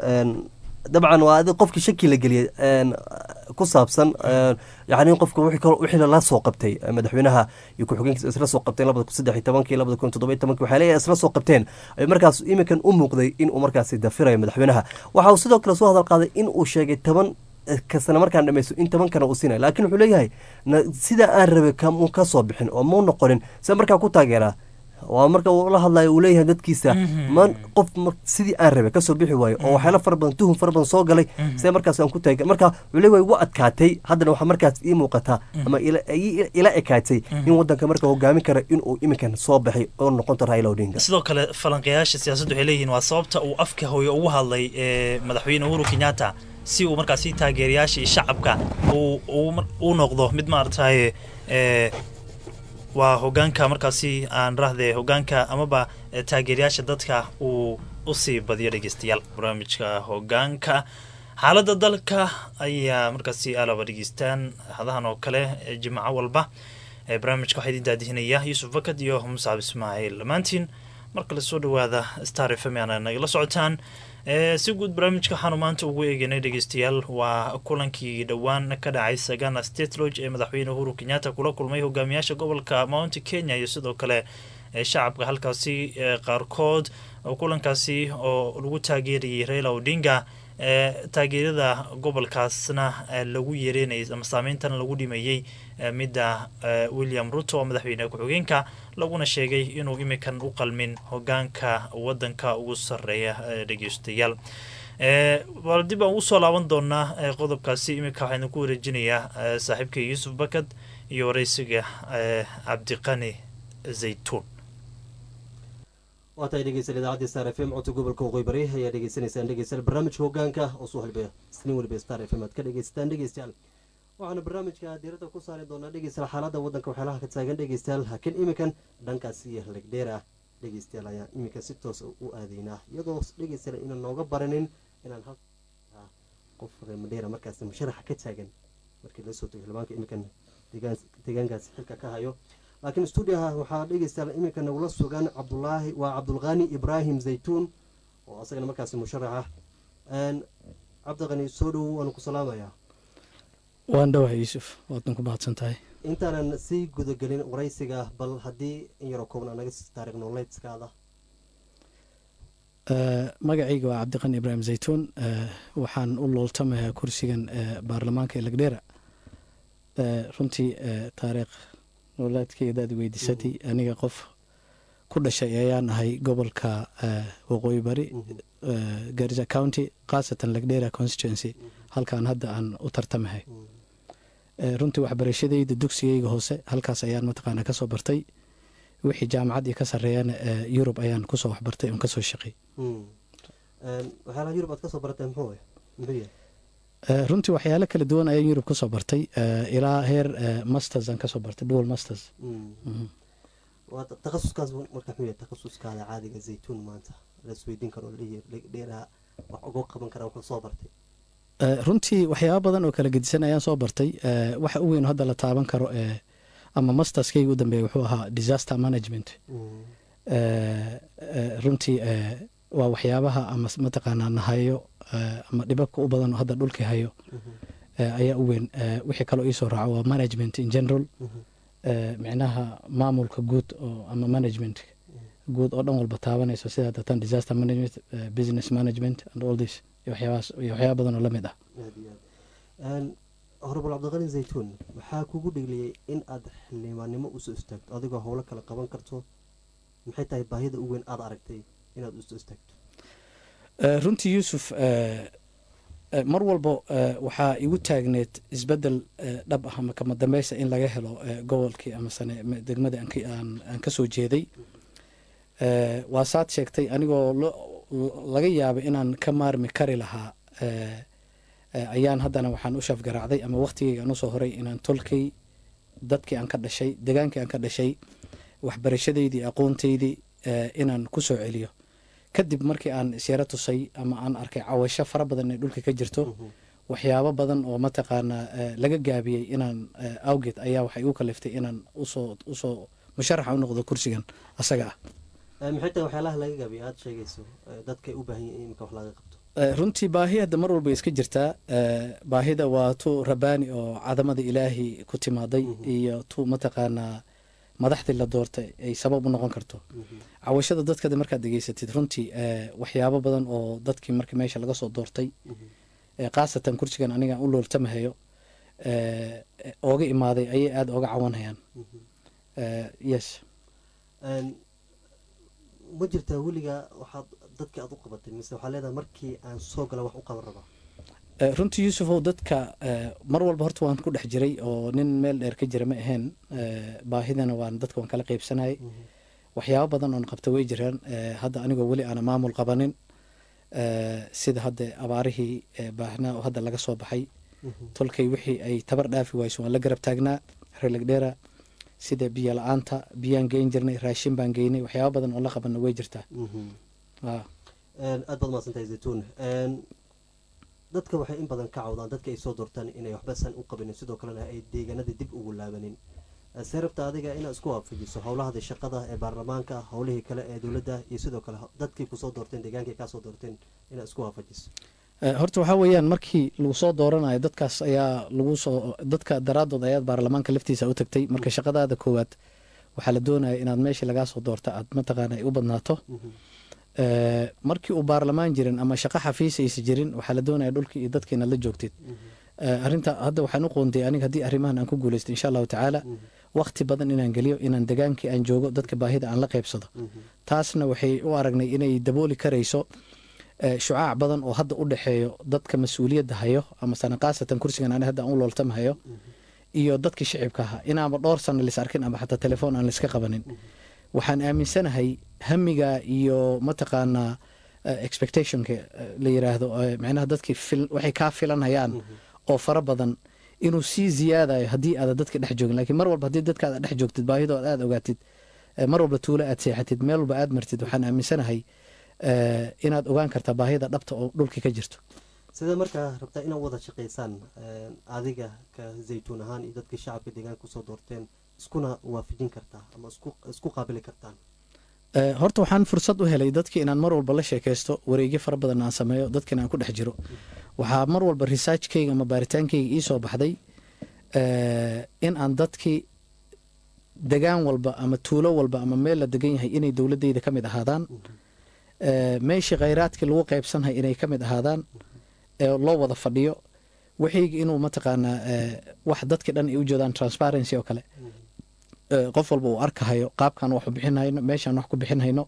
dabcan waa qofkii shaki la geliyay ku saabsan yani qofka wixii la soo qabtay madaxweynaha iyo ku-xigeenkiisa isla soo qabteen labada kun saddex iyo tobankii labada kun toddoba iyo tobankii waxay leeyahay isla soo qabteen ay markaas iminkan u muuqday in uu markaasi dafirayo madaxweynaha. waxa uu sidoo kale soo hadal qaaday in uu sheegay toban kasana markaan dhamayso in toban kana uu siinay, laakiin wuxuu leeyahay sida aan rabay kamu ka soo bixin oo mau noqonin sida markaa ku taageeraa waa marka uu la hadlayo uu leeyahay dadkiisa man qof sidii aan rabay kasoo bixi waayo oo waxyaala fara badan tuhun fara badan soo galay sida markaas aan ku taageer marka wuxuu leeyahay waa adkaatay haddana waxaa markaas ii muuqata ama ila ekaatay in wadanka marka hogaamin kara in uu iminkan soo baxay oo noqonto Raila Odinga. sidoo kale falanqeeyaasha siyaasaddu waxay leeyihiin waa sababta uu afka hooyo ugu hadlay madaxweyne Uhuru Kenyatta si uu markaasi taageerayaashii shacabka uu noqdo mid maaragtay waa hogaanka markaasi aan raahday hogaanka amaba taageerayaasha dadka uu u sii badiyo dhageystayaal. barnaamijka hogaanka xaaladda dalka ayaa markaasi alaba dhageystaan hadahan oo kale jimco walba. barnaamijka waxaa idin daadihinaya Yuusuf Bakad iyo Muscab Ismaaciil dhammaantiin marka la soo dhawaada Star F M ana nagala socotaan. si guud barnaamijka waxaanu maanta ugu eeganay dhegeystayaal waa kulankii dhowaan ka dhacay Sagana State Lodge ee madaxweyne Uhuru Kenyatta kula kulmay hogaamiyaasha gobolka Mount Kenya iyo sidoo kale shacabka halkaasi qaarkood oo kulankaasi oo lagu taageerayay Raila Odinga taageerada gobolkaasna lagu yeereynay ama saameyntan lagu dhimayay midda William Ruto madaxweyne ku-xigeenka laguna sheegay inuu imikan u qalmin hogaanka wadanka ugu sareeya dhageystayaal. ee wardib aan u soo laaban doonaa qodobkaasi imika waxaan ku wareejinayaa saaxiibka Yuusuf Bakad iyo wareysiga Cabdiqani Zaytuun. waata dhegeysan idaacadda Star F M codka gobolka Waqooyi Bari ayaa dhegeysanaysan dhegeysan barnaamijka hogaanka oo soo halbeeya isniin waliba Star F M aad ka dhegeysataan dhegeystayaal. waxaana barnaamijka diiradda ku saari doonaa dhegeystayaal xaaladda waddanka waxyaalaha ka taagan dhegeystayaal laakiin iminkan dhankaas iyo legdheer ah dhegeystayaal ayaan iminka si toos u aadaynaa iyadoo dhegeystayaal inaan nooga baranin inaan hal qof reer madheera markaas musharaxa ka taagan markii la soo tago xildhibaanka iminkan deegaankaasi xilka ka hayo laakiin stuudiyaha waxaa dhegeystayaal iminka nagula sugan cabdulaahi waa cabdulqaani ibraahim zaytuun oo asagana markaasi musharaxa cabdiqani soo dhowow waanu ku salaamayaa waan dhawahay yuusuf waadna ku mahadsan tahay intaanan sii gudagelin waraysiga bal haddii in yaroo kooban anaga taariikh nololeedskaada magacayga waa cabdiqani ibraahim zaytuun waxaan u looltamayaa kursigan baarlamaanka ee lagdheera runtii taariikh nololeedkeydaad weydiisatay aniga qof ku dhashay ayaan ahay gobolka waqooyi bari Garissa County khaasatan lagdheera constituency halkaan hadda aan u tartamahay runtii waxbarashadayda dugsigayga hoose halkaas ayaan mataqaanaa kasoo bartay wixii jaamacaddii ka sarreeyana yurub ayaan kusoo waxbartay oon kasoo shaqay waxyaalaha yurub aad kasoo baratay muxuu muxuu yahay runtii waxyaalo kala duwan ayaan yurub kasoo bartay ilaa heer masters aan kasoo bartay dual masters waa takhasuskaas marka muxuu yahay takhasuskaada caadiga zaytuun maanta la isweydiin karo dheeraa wax uga qaban kara wuxuu soo bartay runtii waxyaaba badan oo kala gedisan ayaan soo bartay waxa u weyn hadda la taaban karo ama masterskayga u dambeeya wuxuu ahaa disaster management runtii waa waxyaabaha ama mataqaanaa nahayo ama dhibabka u badan oo hadda dhulkii hayo ayaa u weyn wixii kaloo iisoo raaco waa management in general micnaha maamulka guud oo ama management guud oo dhan walba taabanayso sida hadda tan disaster management business management and all this iyo waxyaabahaas iyo waxyaaba badan oo la mid ah horabal cabdiqani zaytuun maxaa kugu dhigliyey in aad xildhibaannimo usoo istaagto adigoo howlo kale qaban karto maxay tahay baahida u weyn aada aragtay inaad usoo istaagto runtii yuusuf mar walba waxaa igu taagneed isbedel dhab ah ama kama dambeysa in laga helo gobolkii ama sane degmada aan ka soo jeeday waa saad sheegtay anigoo laga yaabay inaan ka maarmi kari lahaa ayaan haddana waxaan u shafgaraacday ama waqtigeyga aan usoo horay inaan tolkay dadkii aan ka dhashay degaankii aan ka dhashay waxbarashadeydii aqoonteydii inaan ku soo celiyo kadib markii aan isyaro tusay ama aan arkay cawasho fara badan inay dhulka ka jirto waxyaabo badan oo mataqaanaa laga gaabiyey inaan awgeed ayaa waxay igu kaliftay inaan usoo usoo musharaxa u noqdo kursigan asaga ah maxay tahay waxyaalaha laga gaabiya aada sheegayso dadkay u baahan yihiin imika wax laga qabto runtii baahi hadda mar walba iska jirtaa baahida waa tu rabbaani oo cadamada ilaahi ku timaaday iyo tu mataqaanaa madaxdii la doortay ay sabab u noqon karto cawashada dadkada markaad degeysatid runtii waxyaabo badan oo dadkii markii meesha laga soo doortay khaasatan kursigan aniga u looltamahayo ooga imaaday ayay aada ooga cawanhayaan yes ma jirtaa weligaa waxaad dadka aad u qabatay mise waxaa leedahay markii aan soo gala wax u qaban rabaa runtii yuusufow dadka mar walba horta waan ku dhex jiray oo nin meel dheer ka jira ma ahayn baahidana waan dadka waan kala qaybsanayay waxyaabo badan oon qabta way jiraan hadda anigoo weli aana maamul qabanin sida hadda abaarihii baahnaa oo hadda laga soo baxay tolkay wixii ay tabar dhaafi wayso waan la garab taagnaa relegdheera sida biyo la-aanta biyaan geyn jirnay raashin baan geynay waxyaaba badan oo la qabana way jirtaa aad baad mahadsantahay zaytuun dadka waxay in badan ka cawdaan dadka ay soo doortaan inay waxbasan u qabanin sidoo kalena ay deegaanada dib ugu laabanin see rabta adiga inaad isku waafajiso howlahada shaqada ee baarlamaanka howlihii kale ee dowladda iyo sidoo kale dadkii kusoo doorteen deegaankii kaasoo doorteen inaad isku waafajiso horta waxaa weeyaan markii lagu soo dooranayo dadkaas ayaa lagu soo dadka daraadood ayaad baarlamaanka laftiisa u tagtay marka shaqadaada koowaad waxaa la doonaya inaad meeshii lagaa soo doorta aad mataqaana ay u badnaato markii uu baarlamaan jirin ama shaqo xafiis aysa jirin waxaa la doonaya dhulkii iyo dadkii inaad la joogtid arrinta hadda waxaan u qoonday aniga haddii arrimahan aan ku guulaysto insha allahu tacaala waqti badan inaan geliyo inaan degaankii aan joogo dadka baahida aan la qaybsado taasna waxay u aragnay inay dabooli karayso shucaac badan oo hadda u dhexeeyo dadka mas-uuliyadda hayo ama sana khaasatan kursigan ani hadda aan u looltamahayo iyo dadkii shicibka ahaa inaanba dhowr sana lis arkin ama xataa telefoon aan liska qabanin waxaan aaminsanahay hamiga iyo mataqaanaa expectationka la yiraahdo micnaha dadkii waxay kaa filanayaan oo fara badan inuu sii ziyaadayo haddii aada dadka dhex joogin laakiin mar walba haddii dadka aada dhex joogtid baahidooda aada ogaatid mar walba tuulo aad seexatid meel walba aad martid waxaan aaminsanahay inaad ogaan kartaa baahida dhabta oo dhulka ka jirto sida markaa rabtaa inaad wada shaqaysaan adiga ka zaytuun ahaan iyo dadka shacabka deegaanka kusoo doorteen iskuna waafijin kartaa ama isku qaabili kartaan horta waxaan fursad u helay dadki inaan mar walba la sheekaysto wareegyo fara badan aan sameeyo dadkiina aan ku dhex jiro waxaa mar walba researchkayga ama baaritaankayga iisoo baxday in aan dadkii degaan walba ama tuulo walba ama meel la degan yahay inay dowladeyda ka mid ahaadaan meeshii khayraadkii lagu qaybsanhay inay ka mid ahaadaan loo wada fadhiyo wixiyga inuu mataqaanaa wax dadkii dhan ay u jeedaan transparency oo kale qof walba uu arkahayo qaabkaan wax u bixinhayno meeshaan wax ku bixinhayno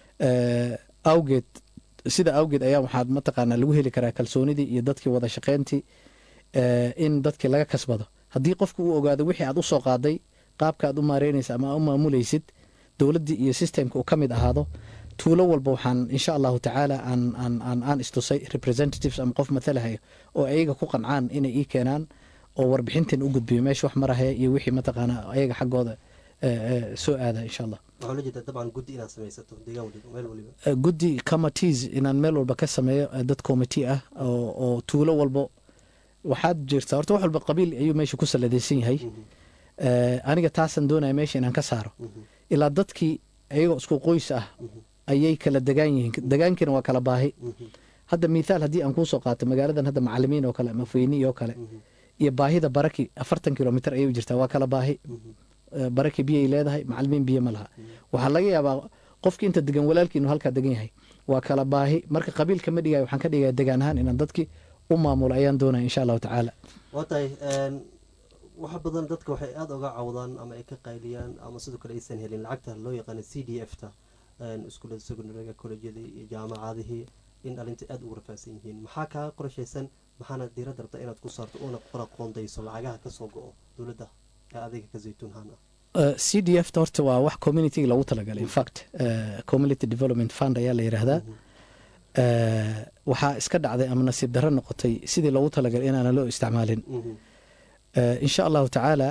awgeed sida awgeed ayaa waxaad mataqaanaa lagu heli karaa kalsoonidii iyo dadkii wada shaqeyntii in dadkii laga kasbado haddii qofku uu ogaado wixii aad usoo qaaday qaabka aad u maareynaysa ama u maamulaysid dowladdii iyo systemka uu ka mid ahaado tuulo walba waxaan insha allahu tacaala aan aan aan aan istusay representatives ama qof matalahayo oo ayaga ku qancaan inay ii keenaan oo warbixintan u gudbiyo meesha wax marahaya iyo wixii mataqaanaa ayaga xaggooda soo aada insha allah waxaa la jeedaa dabcan guddi inaad samaysato deegaan waliba meel waliba guddi committees inaan meel walba ka sameeyo dad committee ah oo oo tuulo walba waxaad jirtaa horta wax walba qabiil ayuu meesha ku saladaysan yahay aniga taasaan doonaya meesha inaan ka saaro ilaa dadkii ayagoo isku qoys ah ayay kala degaan yihiin degaankiina waa kala baahi hadda mithaal haddii aan kuusoo qaato magaaladan hadda macalimiin oo kale ama feyni oo kale iyo baahida baraki afartan kilomitr ayay u jirtaa waa kala baahi baraki biyay leedahay macalimiin biyo ma laha waxaa laga yaabaa qofki inta degan walaalkii inuu halkaa degan yahay waa kala baahi marka qabiilka ma dhigaya waxaan ka dhigaya degaan ahaan inaan dadkii u maamulo ayaan doonaya insha allahu tacaala waa tahay waxa badan dadka waxay aada uga cawdaan ama ay ka qayliyaan ama sidoo kale aysan helin lacagta loo yaqaana c d f ta iskuulada secondariga colleegyada iyo jaamacadihii in dhalinta aada ugu rafaadsan yihiin maxaa kaa qorshaysan maxaana diiradda rabtaa inaad ku saarto una qora qoondayso lacagaha kasoo go-o dowladda ee adiga ka zaytuunhaan ah c d f ta horta waa wax communityga loogu talagalay infact community development fund ayaa la yidhaahdaa waxaa iska dhacday ama nasiib darro noqotay sidii loogu talagalay inaana loo isticmaalin insha allahu tacaala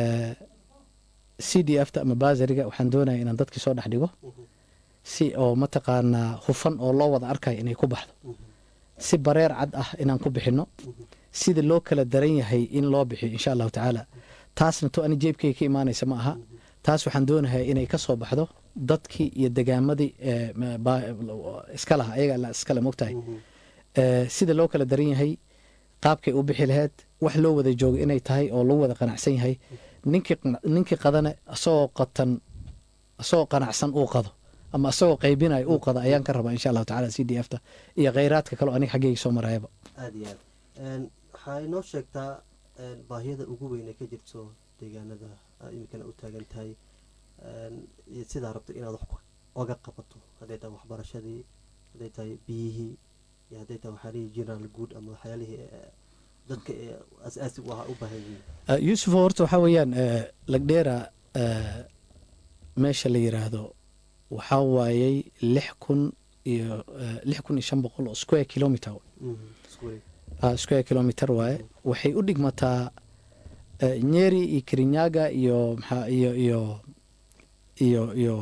c d f ta ama basariga waxaan doonaya inaan dadkii soo dhex dhigo si oo mataqaanaa hufan oo loo wada arkayo inay ku baxdo si bareer cad ah inaan ku bixino sida loo kala daran yahay in loo bixiyo insha allahu tacaala taasna to ani jeebkayga ka imaanaysa ma aha taas waxaan doonayaa inay ka soo baxdo dadkii iyo degaamadii iska laha ayaga iskale mogtahay sida loo kala daran yahay qaabkay u bixi laheyd wax loo wada joogo inay tahay oo lagu wada qanacsan yahay ninkii ninkii qadana asagoo qatan asagoo qanacsan uu qado ama asagoo qaybinayo uu qado ayaan ka rabaa insha allahu tacala c d f ta iyo kheyraadka kaleo aniga xaggeyga soo marayaba aada iyo aad waxaa inoo sheegtaa baahiyada ugu weyn ee ka jirto deegaanada iminkana u taagan tahay sidaa rabto inaad wax oga qabato hadday tahay waxbarashadii hadday tahay biyihii iyo hadday tahay waxyaalihii general good ama waxyaalihii dadka as-aasi u ahaa u baahan yihiin yuusuf horta waxaa weeyaan lagdheera meesha la yiraahdo waxaa waayey lix kun iyo lix kun iyo shan boqol oo square kilometer square kilometer waaye waxay u dhigmataa nyeri iyo kirinyaga iyo maxaa iyo iyo iyo iyo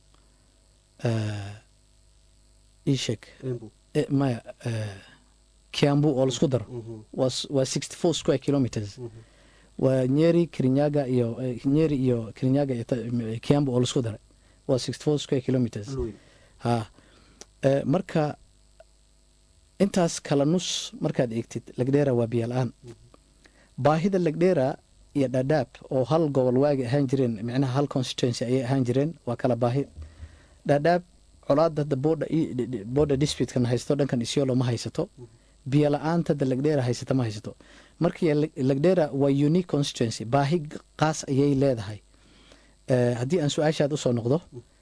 ishek maya kiambu oo laisku daro waa sixty four square kilometers waa nyeri kirinyaga iyo nyeri iyo kirinyaga iyo kiambu oo laisku daray waa sixty four square kilometers ha marka intaas kala nus markaad eegtid lagdheera waa biyo la-aan baahida lagdheera iyo dhadhaab oo hal gobol waagi ahaan jireen micnaha hal constituency ayay ahaan jireen waa kala baahi dhadhaab colaada hadda border disputekan haysto dhankan isyolo ma haysato biyo la-aanta hadda lagdheera haysata ma haysato markii lagdheera waa unique constituency baahi qaas ayay leedahay haddii aan su-aashaad usoo noqdo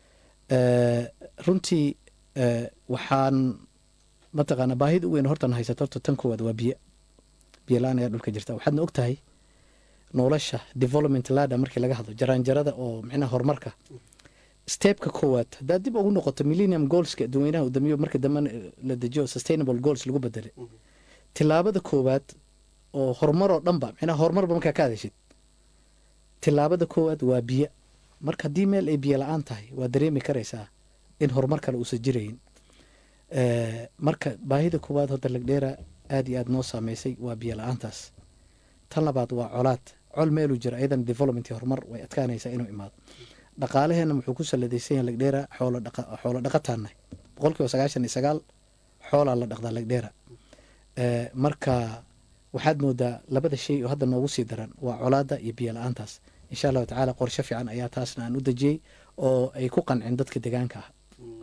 runtii waxaan mataqaana baahida u weyn hortan haysato horta tan koowaad waa biyo biyo la-aan ayaa dhulka jirta waxaadna og tahay nolosha development lada markii laga hadlo jaraanjarada oo micnaha horumarka stepka koowaad haddaad dib ugu noqoto millennium goalska dadweynaha udamiyo marka dambe la dejiyo sustainable goals lagu bedelay tilaabada koowaad oo horumaroo dhanba micnaha horumarba markaa ka hadashid tillaabada koowaad waa biyo marka haddii meel ay biyo la-aan tahay waa dareemi karaysaa in horumar kale uusan jirayn marka baahida koowaad hadda lagdheera aad iyo aad noo saameysay waa biyo la-aantaas tan labaad waa colaad col meeluu jiro ayadan development horumar way adkaanaysaa inuu imaado dhaqaalaheenna wuxuu ku saladaysan yahay lagdheera xoolo dhaqataannahay boqol kiiba sagaashan iyo sagaal xoolaa la dhaqdaa lagdheera marka waxaad moodaa labada shay oo hadda noogu sii daran waa colaada iyo biyo la-aantaas insha allahu tacaala qorshe fiican ayaa taasna aan u dejiyey oo ay ku qanceen dadka deegaanka ah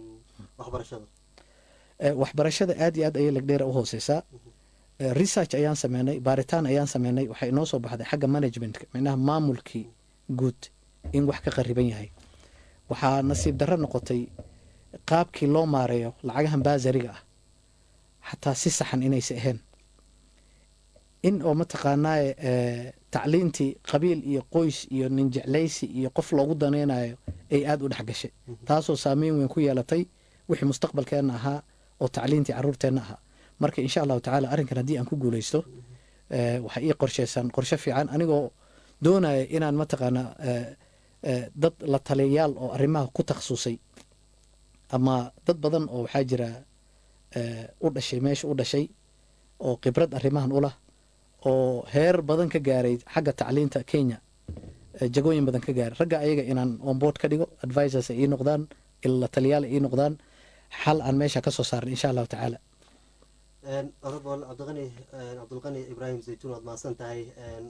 waxbarashada aad iyo aad ayay lagdheera u hooseysaa research ayaan sameynay baaritaan ayaan sameynay waxaa inoo soo baxday xagga managementka micnaha maamulkii guud in wax ka qariban yahay waxaa nasiib darro noqotay qaabkii loo maareeyo lacagahan baasariga ah xataa si saxan inaysa ahayn in oo mataqaanaaye tacliintii qabiil iyo qoys iyo nin jeclaysi iyo qof loogu danaynayo ay aada u dhex gashay taasoo saameyn weyn ku yeelatay wixii mustaqbalkeenna ahaa oo tacliintii caruurteenna ahaa marka insha allahu tacaala arrinkan haddii aan ku guuleysto waxay ii qorsheysaan qorshe fiican anigoo doonaya inaan mataqaanaa dad la taliyayaal oo arrimaha ku takhasusay ama dad badan oo waxaa jira u dhashay meesha u dhashay oo khibrad arrimahan u lah oo heer badan ka gaaray xagga tacliinta kenya jagooyin badan ka gaaray ragga ayaga inaan onboard ka dhigo advisors ay ii noqdaan ila taliyaal ay ii noqdaan xal aan meesha ka soo saarin insha allahu tacaala honorable cabdiqani cabdulqani ibraahim zaytuun waad mahadsan tahay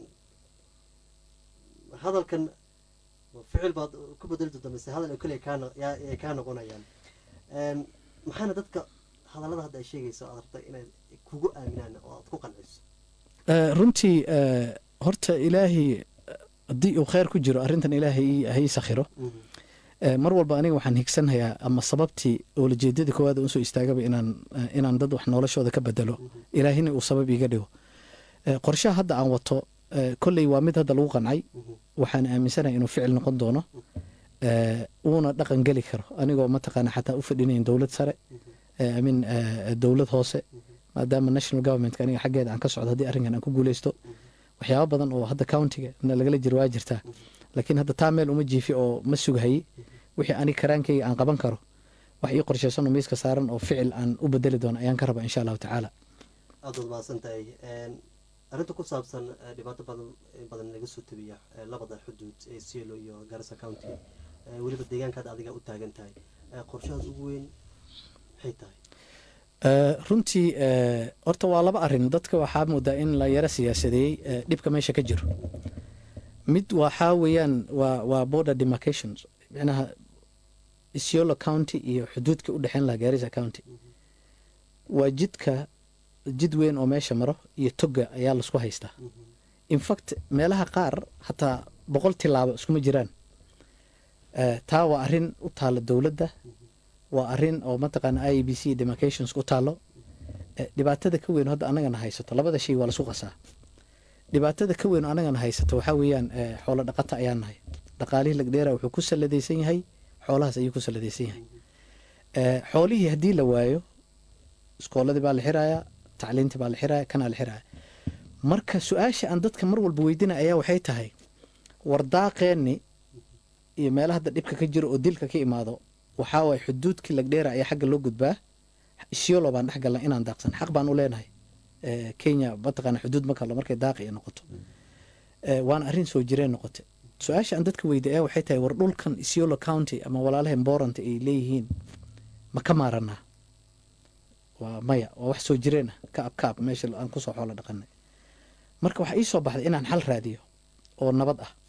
hadalkan ficil baad ku bedeli doonta mise hadal oo keliya kaay kaa noqonayaan maxaana dadka hadallada hadda ay sheegayso aad rabta inay kugu aaminaan oo aad ku qanciso runtii horta ilaahay haddii uu kheyr ku jiro arrintan ilaahay hay sakhiro mar walba aniga waxaan higsanhayaa ama sababtii oolajeedada koowaad unsoo istaagaba inaan inaan dad wax noloshooda ka bedelo ilaahina uu sabab iiga dhigo qorshaha hadda aan wato kolley waa mid hadda lagu qancay waxaan aaminsanahay inuu ficil noqon doono uuna dhaqan geli karo anigoo mataqaana xataa u fadhinayn dowlad sare amin dowlad hoose maadaama national governmentka aniga xaggeeda aan ka socdo haddii arrinkan aan ku guuleysto waxyaaba badan oo hadda countiga lagala jiro waa jirtaa laakiin hadda taa meel uma jiifi oo ma sugahayey wixii aniga karaankayga aan qaban karo wax ii qorsheysan oo miiska saaran oo ficil aan u bedeli doono ayaan ka rabaa insha allahu tacaala aada waad mahadsan tahay arrinta ku saabsan dhibaato badan badan laga soo tabiya labada xuduud ee Cielo iyo Garissa County weliba deegaankaada adiga u taagan tahay qorshahaas ugu weyn maxay tahay runtii horta waa laba arrin dadka waxaa moodaa in la yaro siyaasadeeyey dhibka meesha ka jiro mid waxaa weeyaan waa waa border demarcations micnaha Cielo County iyo xuduudka u dhexeyn laha Garissa County waa jidka jid weyn oo meesha maro iyo toga ayaa laisku haystaa in fact meelaha qaar hataa boqol tilaabo iskuma jiraan taa waa arrin u taalo dowladda waa arrin oo mataqaana I B C demarcations u taalo dhibaatada ka weyn hadda anagana haysato labada shay waa laisku qasaa dhibaatada ka weyn oo anagana haysato waxaa weeyaan xoolo dhaqata ayaan nahay dhaqaalihii lagdheera wuxuu ku saladaysan yahay xoolahaas ayuu ku saladaysan yahay xoolihii haddii la waayo iskooladii baa la xirayaa tacliintii baa la xiraya kanaa la xiraya marka su-aasha aan dadka mar walba weydina ayaa waxay tahay wardaaqeenni iyo meelaha hadda dhibka ka jiro oo dilka ka imaado waxaa waay xuduudkii lagdheera ayaa xagga loo gudbaa Cielo baan dhex galna inaan daaqsan xaq baan u leenahay Kenya mataqaana xuduud ma kalo markay daaqi ay noqoto waana arrin soo jireen noqotay su-aasha aan dadka weydiin ayaa waxay tahay war dhulkan Cielo County ama walaalaha Mborant ay leeyihiin ma ka maaranaa waa maya waa wax soo jireen kaab kaab meesha aan kusoo xoolo dhaqanay marka waxaa ii soo baxday inaan xal raadiyo oo nabad ah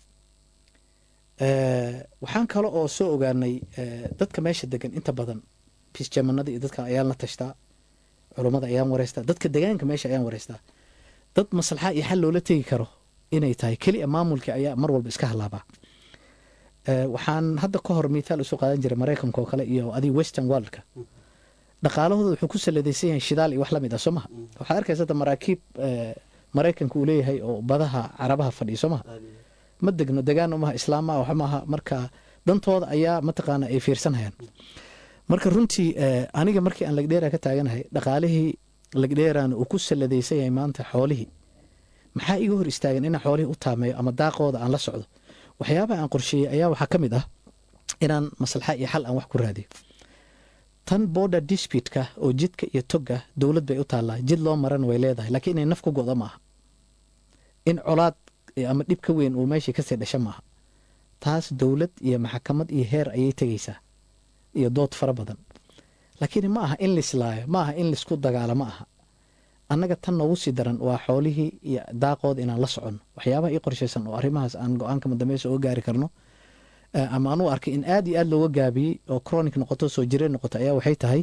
waxaan kale oo soo ogaanay dadka meesha degan inta badan bisjamanada iyo dadka ayaan la tashtaa culummada ayaan wareystaa dadka deegaanka meesha ayaan wareystaa dad maslaxa iyo xal loola tegi karo inay tahay keliya maamulka ayaa mar walba iska halaabaa waxaan hadda ka hor mithaal usoo qaadan jiray maraykanka oo kale iyo adiga western worldka dhaqaalahooda wuxuu ku saladaysan yahay shidaal iyo wax lamid ah soo maha waxaad arkaysa hadda maraakiib maraykanka uu leeyahay oo badaha carabaha fadhiya soo maha ma degno degaan umaha islaama wax maaha marka dantooda ayaa mataqaana ay fiirsanayaan marka runtii aniga markii aan lagdheera ka taaganahay dhaqaalihii lagdheeraan uu ku saladaysan yahay maanta xoolihii maxaa iga hor istaagan inaan xoolihii u taameeyo ama daaqooda aan la socdo waxyaabaha aan qorsheeyey ayaa waxaa ka mid ah inaan maslaxa iyo xal aan wax ku raadiyo tan border dispute-ka oo jidka iyo togga dowlad bay u taallaa jid loo marana way leedahay laakiin inay naf ku go'do maaha in colaad ama dhib ka weyn uu meeshii kasii dhasho maaha taas dowlad iyo maxakamad iyo heer ayay tegaysaa iyo dood fara badan laakiin ma aha in lislaayo ma aha in lisku dagaalo ma aha annaga tan noogu sii daran waa xoolihii iyo daaqooda inaan la soconno waxyaabaha ii qorshaysan oo arrimahaas aan go-aanka madameysa uga gaari karno ama aan u arkay in aad iyo aad looga gaabiyey oo chronic noqoto soo jireen noqoto ayaa waxay tahay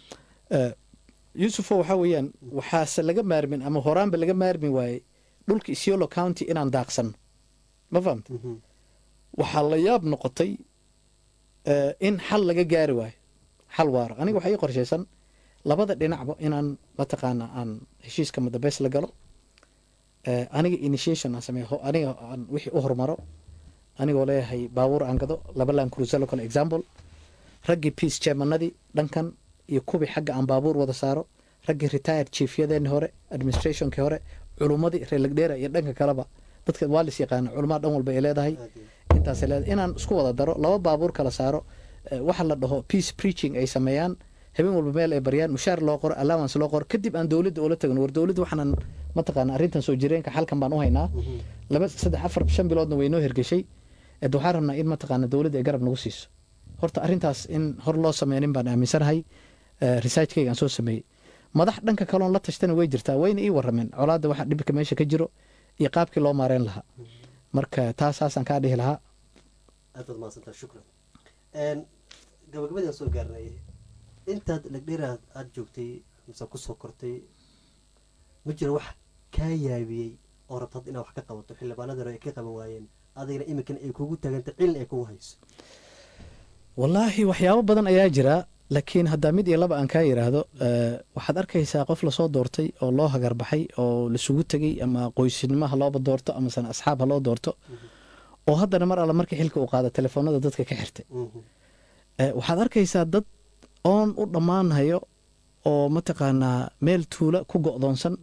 yuusufo waxaa weeyaan waxaase laga maarmin ama horaanba laga maarmi waayey dhulka isiolo county inaan daaqsanno ma fahamta waxaa la yaab noqotay in xal laga gaari waayo xal waaro aniga waxaa ii qorshaysan labada dhinacba inaan mataqaana aan heshiiska madabeys la galo aniga initiation aan sameeyo aniga aan wixii u hormaro anigoo leeyahay baabuur aan gado laba laan cruiser kale example raggii peace chairmanadii dhankan iyo kubii xagga aan baabuur wada saaro raggii retired chiefyadeeni hore administrationkii hore culummadii reer lagdheera iyo dhanka kaleba dadka waa lis yaqaana culummada dhan walba ay leedahay intaasay leedahay inaan isku wada daro laba baabuur kala saaro waxa la dhaho peace preaching ay sameeyaan habeen walba meel ay baryaan mushaar loo qoro allowance loo qoro kadib aan dowladda ula tagno war dowladda waxaan mataqaana arrintan soo jireenka xalkan baan u haynaa laba saddex afar shan biloodna way noo hirgashay ed waxaan rabnaa in mataqaana dowladda ay garab nagu siiso horta arrintaas in hor loo sameynin baan aaminsanahay researchkayga aan soo sameeyey madax dhanka kaloon la tashtana way jirtaa wayna ii warrameen colaadda waxa dhibka meesha ka jiro iyo qaabkii loo maareyn lahaa marka taasaasaan kaa dhihi lahaa aad baad mahadsantaa shukran gabagabadaan soo gaarnay intaad lagdheera aada joogtay mise kusoo kortay ma jiro wax kaa yaabiyey oo rabtad inaad wax ka qabato xildhibaanadii hore ay ka qaban waayeen adigana iminkan ay kugu taaganta cilin ay kugu hayso wallaahi waxyaabo badan ayaa jira laakiin haddaa mid iyo laba aan kaa yidhaahdo waxaad arkaysaa qof lasoo doortay oo loo hagarbaxay oo lasugu tegey ama qoysnimo ha looba doorto amasana asxaab ha loo doorto oo haddana mar alla markii xilka uu qaada telefoonada dadka ka xirtay waxaad arkaysaa dad oon u dhammaanhayo oo mataqaanaa meel tuula ku go'doonsan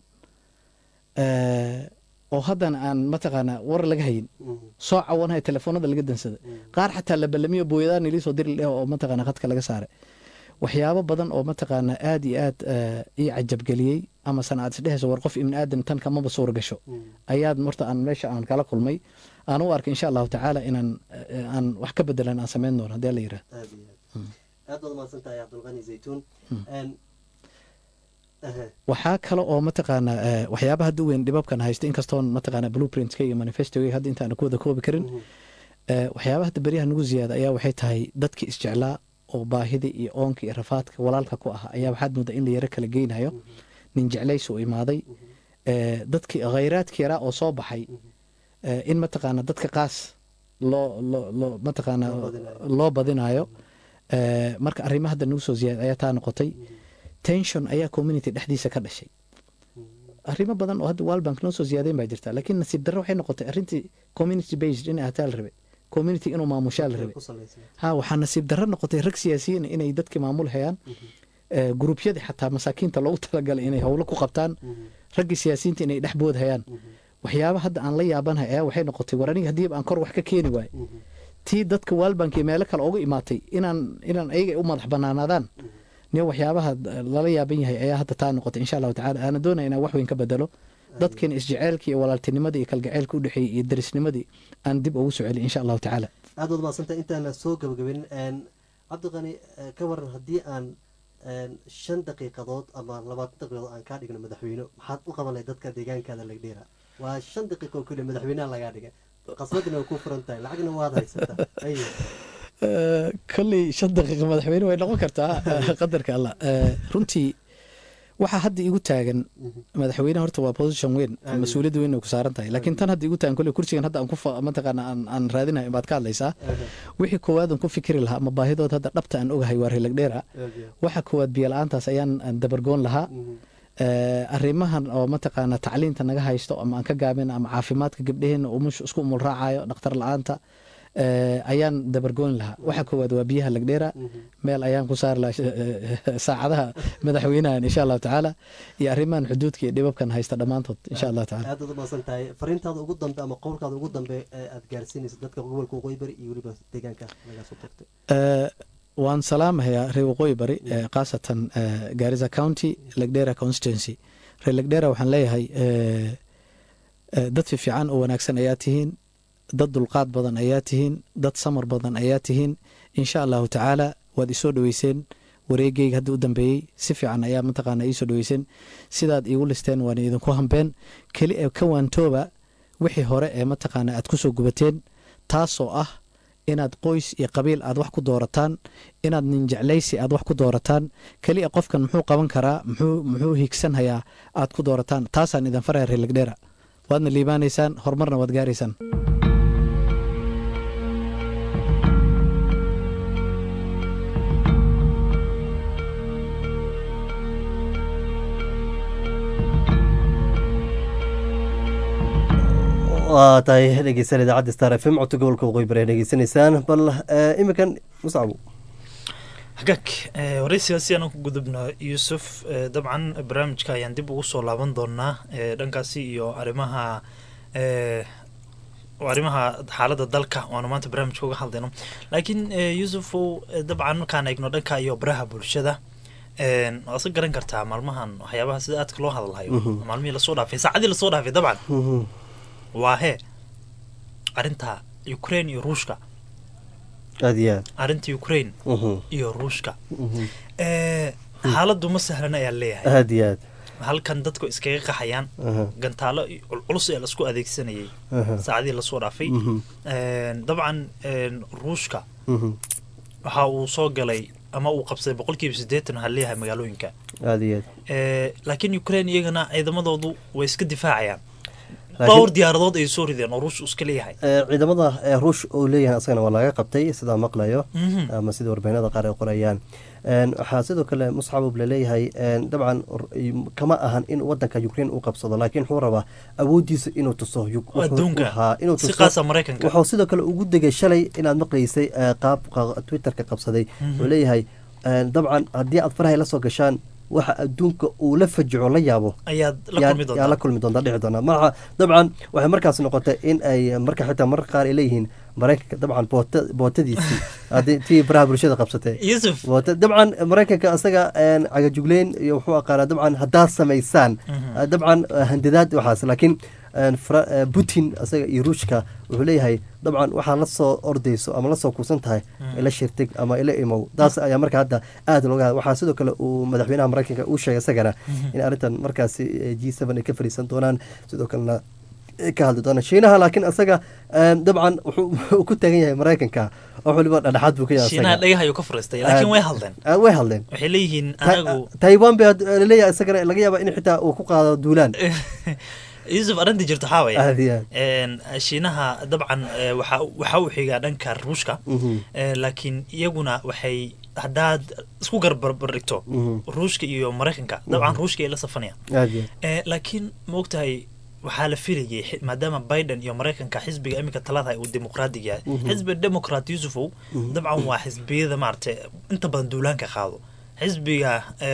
oo haddana aan mataqaanaa war laga hayin soo cawanhayo telefoonada laga dansada qaar xataa la ballamiyo booyadaan iliisoo diri leh oo mataqaanaa khadka laga saaray waxyaabo badan oo mataqaanaa aad iyo aad ii cajabgeliyey amasana aad isdhehayso war qof ibni aadan tan kamaba suura gasho ayaad marta aan meesha aan kala kulmay aan u arkay insha allahu tacaala inaan aan wax ka bedelan aan samayn doono haddii la yidhahdo aad baad mahadsantahay cabdulqani zaytuun waxaa kale oo mataqaanaa waxyaaba hadda weyn dhibabkan haysto inkastoon mataqaanaa blueprintka iyo manifestoga hadda intaan ku wada koobi karin waxyaaba hadda beryaha nagu ziyaada ayaa waxay tahay dadkii isjeclaa oo baahida iyo oonka iyo rafaadka walaalka ku ah ayaa waxaad moodaa in la yaro kala geynayo nin jeclaysi uu imaaday dadkii khayraadka yaraa oo soo baxay in mataqaanaa dadka qaas loo loo mataqaanaa loo badinayo marka arrimaha hadda nagu soo ziyaada ayaa taa noqotay tension ayaa community dhexdiisa ka dhashay arrimo badan oo hadda world bank noo soo ziyaadeen baa jirta laakiin nasiib darro waxay noqotay arrintii community based in ahataa la rabay community inuu maamushaa la rabay ha waxaa nasiib darro noqotay rag siyaasiyiin inay dadkii maamul hayaan gruubyadii xataa masaakiinta loogu talagalay inay howlo ku qabtaan raggii siyaasiyiinta inay dhex bood hayaan waxyaaba hadda aan la yaabanahay ayaa waxay noqotay war aniga haddiiba aan kor wax ka keeni waayo tii dadka world bank iyo meelo kale uga imaatay inaan inaan ayaga u madax banaanaadaan niyo waxyaabaha lala yaaban yahay ayaa hadda taa noqotay insha allahu tacala aana doonaya inaan wax weyn ka bedelo dadkeena isjeceelkii iyo walaaltinimadii iyo kalgaceylka u dhexeeyey iyo darisnimadii aan dib ugu soo celin insha allahu tacaala aad baad mahadsantahay intaana soo gabagabin cabdiqani ka waran haddii aan shan daqiiqadood ama labaatan daqiiqadood aan kaa dhigno madaxweyne maxaad u qaban lahay dadka deegaankaada lagdheera waa shan daqiiqo oo keliya madaxweynaha lagaa dhigay qasbadina way ku furan tahay lacagna waad haysataa kolley shan daqiiqa madaxweyne way noqon kartaa qadarka allah runtii waxaa hadda igu taagan madaxweyne horta waa position weyn mas-uuliyadda weyn ay ku saaran tahay laakiin tan hadda igu taagan kolley kursigan hadda aan ku mataqaana aan aan raadinayo baad ka hadlaysaa wixii koowaad aan ku fikiri lahaa ama baahidood hadda dhabta aan ogahay waa reelagdheera waxa koowaad biyo la-aantaas ayaan dabargoon lahaa arrimahan oo mataqaana tacliinta naga haysto ama aan ka gaabin ama caafimaadka gabdheheena umusha isku umul raacayo dhakhtar la-aanta ayaan dabargoyn lahaa. Waxa koowaad waa biyaha lagdheera, meel ayaan ku saari lahaa saacadaha madaxweynahan insha allahu tacaala, iyo arrimahan xuduudka iyo dhibabkan haysta dhammaantood insha allahu tacaala. aad u maasan tahay. fariintaada ugu dambe ama qowlkaada ugu dambe ee aad gaarsiinaysa dadka gobolka waqooyi bari iyo weliba deegaanka laga soo tagtay? waan salaamahayaa reer waqooyi bari, khaasatan Garissa County, Lagdera constituency. reer Lagdera waxaan leeyahay dad fiican oo wanaagsan ayaa tihiin, dad dulqaad badan ayaa tihiin, dad samar badan ayaa tihiin. insha allahu tacaala waad isoo dhaweyseen. wareegeyga haddii u dambeeyey si fiican ayaa mataqaana iisoo dhaweyseen. sidaad iigu listeen waan idinku hambeen. keli ee ka waantooba wixii hore ee mataqaana aad kusoo gubateen, taasoo ah inaad qoys iyo qabiil aad wax ku doorataan, inaad nin jeclaysi aad wax ku doorataan. keliya qofkan muxuu qaban karaa, muxuu muxuu higsanhayaa aad ku doorataan. taasaan idin faraya reer Lagdera. waadna liibaanaysaan, horumarna waad gaaraysaan. waa tahay dhegeysan idaacadda Star F M codka gobolka waqooyi bari dhegeysanaysaan. bal iminkan Muscab hagaag waraysigaasi aan ku gudubno Yuusuf. dabcan barnaamijka ayaan dib ugu soo laaban doonaa dhankaasi iyo arrimaha arrimaha xaaladda dalka waanu maanta barnaamijka uga hadlayno. laakiin Yuusuf, dabcan markaan eegno dhanka iyo baraha bulshada, waad iska garan kartaa maalmahan waxyaabaha sida aadka loo hadalhayo, maalmihii lasoo dhaafay, saacadii lasoo dhaafay dabcan waa he arinta Ukraine iyo Ruushka. aad iyo aad arinta Ukraine iyo Ruushka ee xaaladdu ma sahlan ayaa leeyahay. aad iyo aad halkan dadku iskaga qaxayaan, gantaalo culus ee la isku adeegsanayay saacadii la soo dhaafay. dabcan Ruushka waxa uu soo galay ama uu qabsaday boqolkiiba siddeetan waxaa leeyahay magaalooyinka. aad iyo aad laakiin Ukraine iyagana ciidamadoodu way iska difaacayaan. dhowr diyaaradood ay soo rideen oo Ruush iska leeyahay. ciidamada Ruush oo leeyahay asagana waa laga qabtay sida maqlayo ama sida warbaahinada qaar ay qorayaan. waxaa sidoo kale Muscab la leeyahay dabcan kama ahan in wadanka Ukraine uu qabsado, laakiin wuxuu rabaa awoodiisa inuu tuso adduunka si qaasa Mareykanka. wuxuu sidoo kale ugu degay shalay inaad maqlaysay qaab Twitter-ka qabsaday. wuxuu leeyahay dabcan haddii aad farahay la soo gashaan waxa adduunka uu la fajico la yaabo ayaad la kulmi doontaa yaa la kulmi doontaa dhici doonaa. marka dabcan waxay markaas noqotay in ay marka xitaa marka qaar ay leeyihiin Mareykanka dabcan boota bootadiisii haddii tii baraha bulshada qabsatay Yusuf. boota dabcan Mareykanka asaga cagajugleyn iyo wuxuu aqaanaa dabcan haddaad samaysaan dabcan handadaad waxaas, laakiin Putin asaga iyo Ruushka wuxuu leeyahay dabcan waxaa la soo ordayso ama la soo kuusan tahay ila shirtig ama ila imow. taas ayaa marka hadda aad looga waxaa sidoo kale uu madaxweynaha Mareykanka uu sheegay isagana in arrintan markaasi G seven ay ka fariisan doonaan, sidoo kalena ka hadli doonaan Shiinaha. laakiin asaga dabcan wuxuu ku taagan yahay Mareykanka oo waliba dhexaad buu ka yahay. Shiinaha dhagaha ayuu ka fariistay, laakiin way hadleen way hadleen waxay leeyihiin anagu Taiwan bay leeyahay isagana laga yaabaa in xitaa uu ku qaado duulaan. Yusuf, arrinta jirta waxaa weeye Shiinaha dabcan waxa uu xigaa dhanka Ruushka, laakiin iyaguna waxay haddaad isku garbarbar dhigto Ruushka iyo Mareykanka, dabcan Ruushka ay la safanayaan. laakiin ma ogtahay waxaa la filayay maadaama Biden iyo Mareykanka xisbiga iminka talada uu dimuqraadiga yahay. xisbiga Democrat Yusufow dabcan waa xisbiyada maartay inta badan duulaanka qaado. xisbiga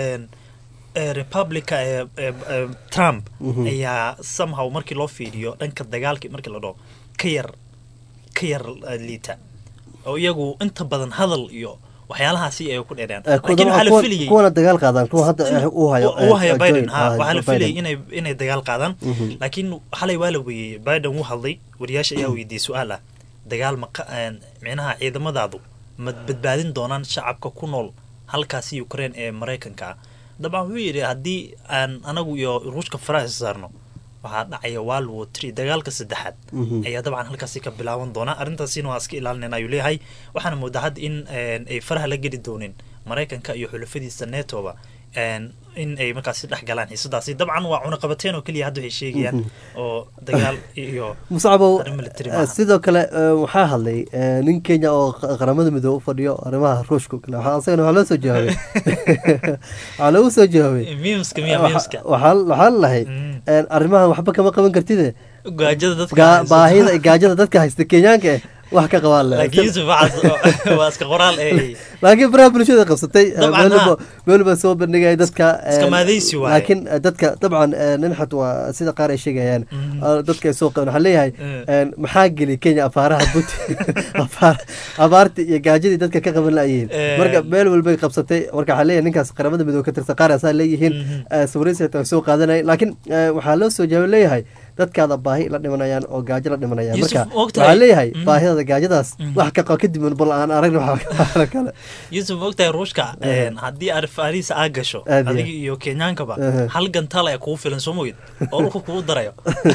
Republica ee Trump ayaa somehow markii loo fiiriyo dhanka dagaalka markii la dhaho ka yar ka yar liita, oo iyagu inta badan hadal iyo waxyaalahaasi ay ku dheeraan. laakiin waxa la filayay kuwana dagaal qaadaan, kuwa hadda uu hayo uu hayo Biden ha waxa la filayay inay inay dagaal qaadaan. laakiin xalay waa la weeyay Biden wuu hadlay, wariyaasha ayaa weydiiyay su'aal ah dagaal ma micnaha ciidamadaadu ma badbaadin doonaan shacabka ku nool halkaasi Ukraine ee Mareykanka. dabcan wuxuu yidhi haddii aan anagu iyo Ruushka faraha saarno waxaa dhacaya World War three, dagaalka saddexaad ayaa dabcan halkaasi ka bilaaban doona. arrintaasina waa iska ilaalinayna ayuu leeyahay. waxaana moodaa had in ay faraha la geli doonin Mareykanka iyo xulafadiisa NATO-ba in ay markaasi dhex galaan xiisadaasi. dabcan waa cunaqabateen oo keliya hadda waxay sheegayaan oo dagaal iyo Muscabo. sidoo kale waxaa hadlay nin Kenya oo qaramada midoobe u fadhiyo arrimaha Ruushka kale. waxaa asagana waxaa loo soo jawaabay waxaa loogu soo jawaabay miimska miya miimska waxaa waxaa lahay arrimahan waxba kama qaban kartide gaajada dadka baahida gaajada dadka haysta Kenyaanka wax ka qabaan leh laakiin Yusuf waxaas waa iska qoraal ee laakiin baraha bulshada qabsatay Dabcan, meelba ha. meelba soo bandhigay dadka iska een, maadaysi waaye. laakiin eh, dadka dabcan eh, nin xat waa sida qaar ay sheegayaan Mhm. ah, dadka ay soo qaban waxaa leeyahay Eh. een, maxaa geli Kenya afaaraha buti afaar abaartii iyo gaajadii dadka ka qaban laayeen Eh. marka meel walbay qabsatay marka waxaa leeyahay ninkaas qaramada midoobe ka tirsan qaar asaa leeyihiin Mhm. eh, sawiradiisa xitaa way soo qaadanay laakiin eh, waxaa loo soo jawaab leeyahay dadkaada baahi la dhimanayaan oo gaajo la dhimanayaan Yusuf, marka ma ogtahay? waxaa leeyahay Mhm. baahidada gaajadaas Mhm. wax ka qaba kadib bal aan aragna waxa kale Yusuf ogtahay ruushka Eh. een, haddii aad fariisa aa gasho Aad iyo adiga iyo Kenyaankaba Eh. hal gantaal ayaa kugu filan soo mooyid oo dhulka kugu darayo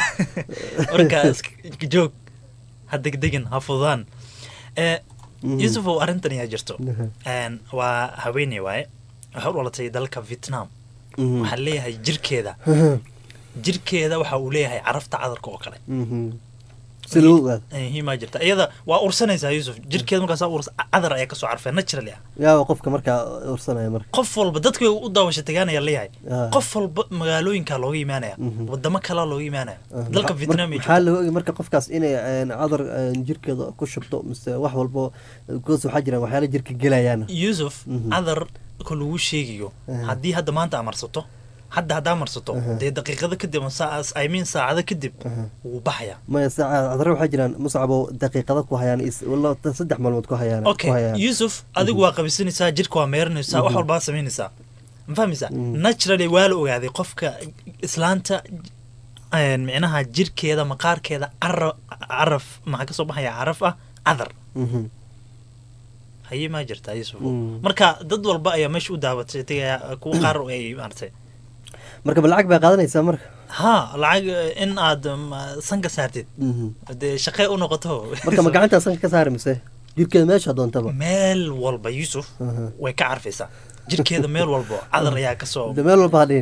marka iska joog ha degdegin ha fududaan Eh, Mhm. Yusuf oo arrintan ayaa jirto Mhm. Een, waa haweeney waaye waxay u dhalatay dalka Vietnam Mhm. waxaa leeyahay jirkeeda jirkeeda waxa uu leeyahay carafta cadarka oo kale Mhm. si lagu ogaado himaa jirta iyada waa ursanaysaa Yusuf jirkeeda markaas urs cadar ayaa kasoo carfay naturally ah yaaba qofka markaa ursanaya marka qof walba dadka way u daawasho tagaanaya leeyahay Ah. qof walba magaalooyinka looga imaanaya Mhm. wadamo kale looga imaanaya Ah, dalka maxaa- Vietnam mar- ay maxaa joogto lagu ogi marka qofkaas inay een, cadar een, jirkeeda ku shubto mise wax walbo goos waxaa jiraan waxyaala jirka gelayaan Yusuf Mhm. cadar ko lagu sheegayo Ah. haddii hadda maanta amarsato hadda haddaa marsato Aha. dee daqiiqada kadib ama saa- I mean saacado kadib Aha. wuu baxaya maya saaca cadare waxaa jiraan muscabo daqiiqada ku hayaan is- walla saddex maalmood ku hayaan ku okay hayaan Yusuf adigu waa qabisanaysaa jirka waa meerinaysaa wax walbaa samaynaysaa ma fahmaysaa Mhm. naturally waa la ogaaday qofka islaanta een, micnaha jirkeeda maqaarkeeda cara- caraf maxaa kasoo baxaya caraf ah cadar Mhm. haye maa jirtaa Yusuf Mm. marka dad walba ayaa meesha u daabatay tegaya kuwa qaar ay maartay marka ma lacag bay qaadanaysaa marka ha lacag eh, in aad um, sanka saartid Mhm. dee shaqee u noqoto marka ma gacantaa sanka ka saari mise jirkeeda meesha doontaba meel walba Yusuf Aha. way ka carfaysaa jirkeeda meel walba cadar ayaa kasoo de meel walba hadhiin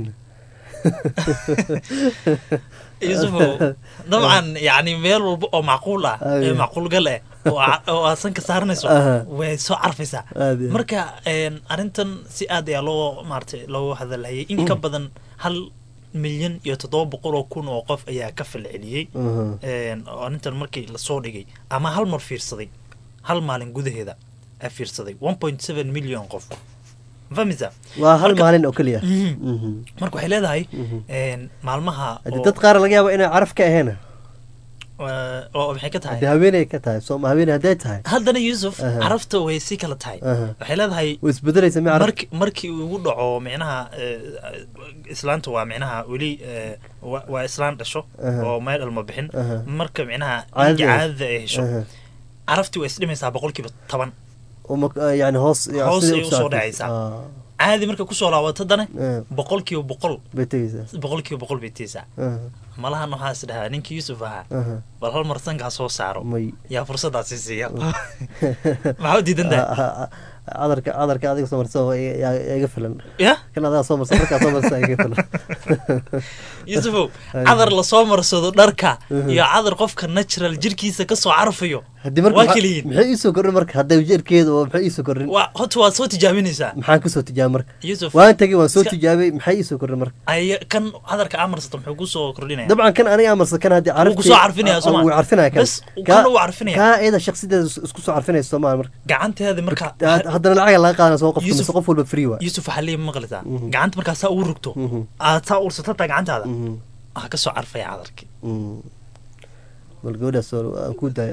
yusufow dabcan yani meel walba oo macquul ah Aye. ee macquul gal eh oo a- oo aad sanka saaranayso Aha. way soo carfaysaa Aad iyo aad. marka een, arrintan si aad ayaa loo maaragtay loogu hadalhayay in ka badan hal milyan iyo toddoba boqol oo kun oo qof ayaa ka falceliyey Aha. een, oo arrintan markii lasoo dhigay ama hal mar fiirsaday hal maalin gudaheeda a fiirsaday one point seven million qof ma fahmaysaa waa hal Marka- maalin oo keliya Mhm. Mhm. marka waxay leedahay Mhm. een, maalmaha Hadii oo- dad qaar laga yaabo inay caraf ka ahayn waa- oo maxay ka tahay hadii haweeney ka tahay soo ma haweeney hadday tahay haddana Yusuf Aha. carafta way si kala tahay Aha. waxay leedahay way isbedelaysa mi caraf marki markii uu ugu dhaco micnaha eh, islaanta waa micnaha weli eh, waa waa islaan dhasho Aha. oo meel dhalma bixin Aha. marka micnaha Caadada. inga caadada ay hesho Aha. caraftii way isdhimaysaa boqolkiiba toban Uma- yani hoos Hoos sidii ay u usoo socotay. dhacaysaa. Ah, caadi marka kusoo laabato dane eh, boqolkiiba boqol bay tegeysaa boqolkiiba boqol bay tiisaa Aha. malahan waxaa is dhahaa ninkii Yusuf ahaa Aha. bal hal mar sankaa soo saaro may yaa fursadaasi siiya maxaa u diidan tahay Ah, ah, ah, cadarka cadarka adiga soo marsa yaa iga filan ya kan adaa soo marsa markaa soo marsa iga filan yusufow Ay. cadar lasoo marsado dharka Mhm. iyo cadar qofka natural jirkiisa kasoo carfayo haddii marka waa maxaa- keliyiin maxay iisoo kordhin marka hadday jirkeeda oo maxay iisoo kordhin waa horta waad soo tijaabinaysaa maxaan kusoo tijaabay marka yusuf waan tegey waan soo Iska- tijaabay maxay iisoo kordhin marka ay kan cadarka aa marsato muxuu kusoo kordhinaya dabcan kan aniga amarsa kan haddii caraftii- kusoo carfinaya soo ah, ma? wuu carfinaya kan Bas, kana wuu carfinaya. kaa iyada shaksideeda is- isku soo carfinaysa soo maa marka gacanteeda marka Had- haddana lacaga laga qaadana soo qofka Yusuf- mise qof walba free waa yusuf waxaa leeyahay maqlaysaa Mhm. gacanta markaa saa ugu rugto Mhm. aad saa ursatantaa gacantaada Mhm. waxaa kasoo carfaya cadarkii Mm. bal gabadhaas oo aan ku daya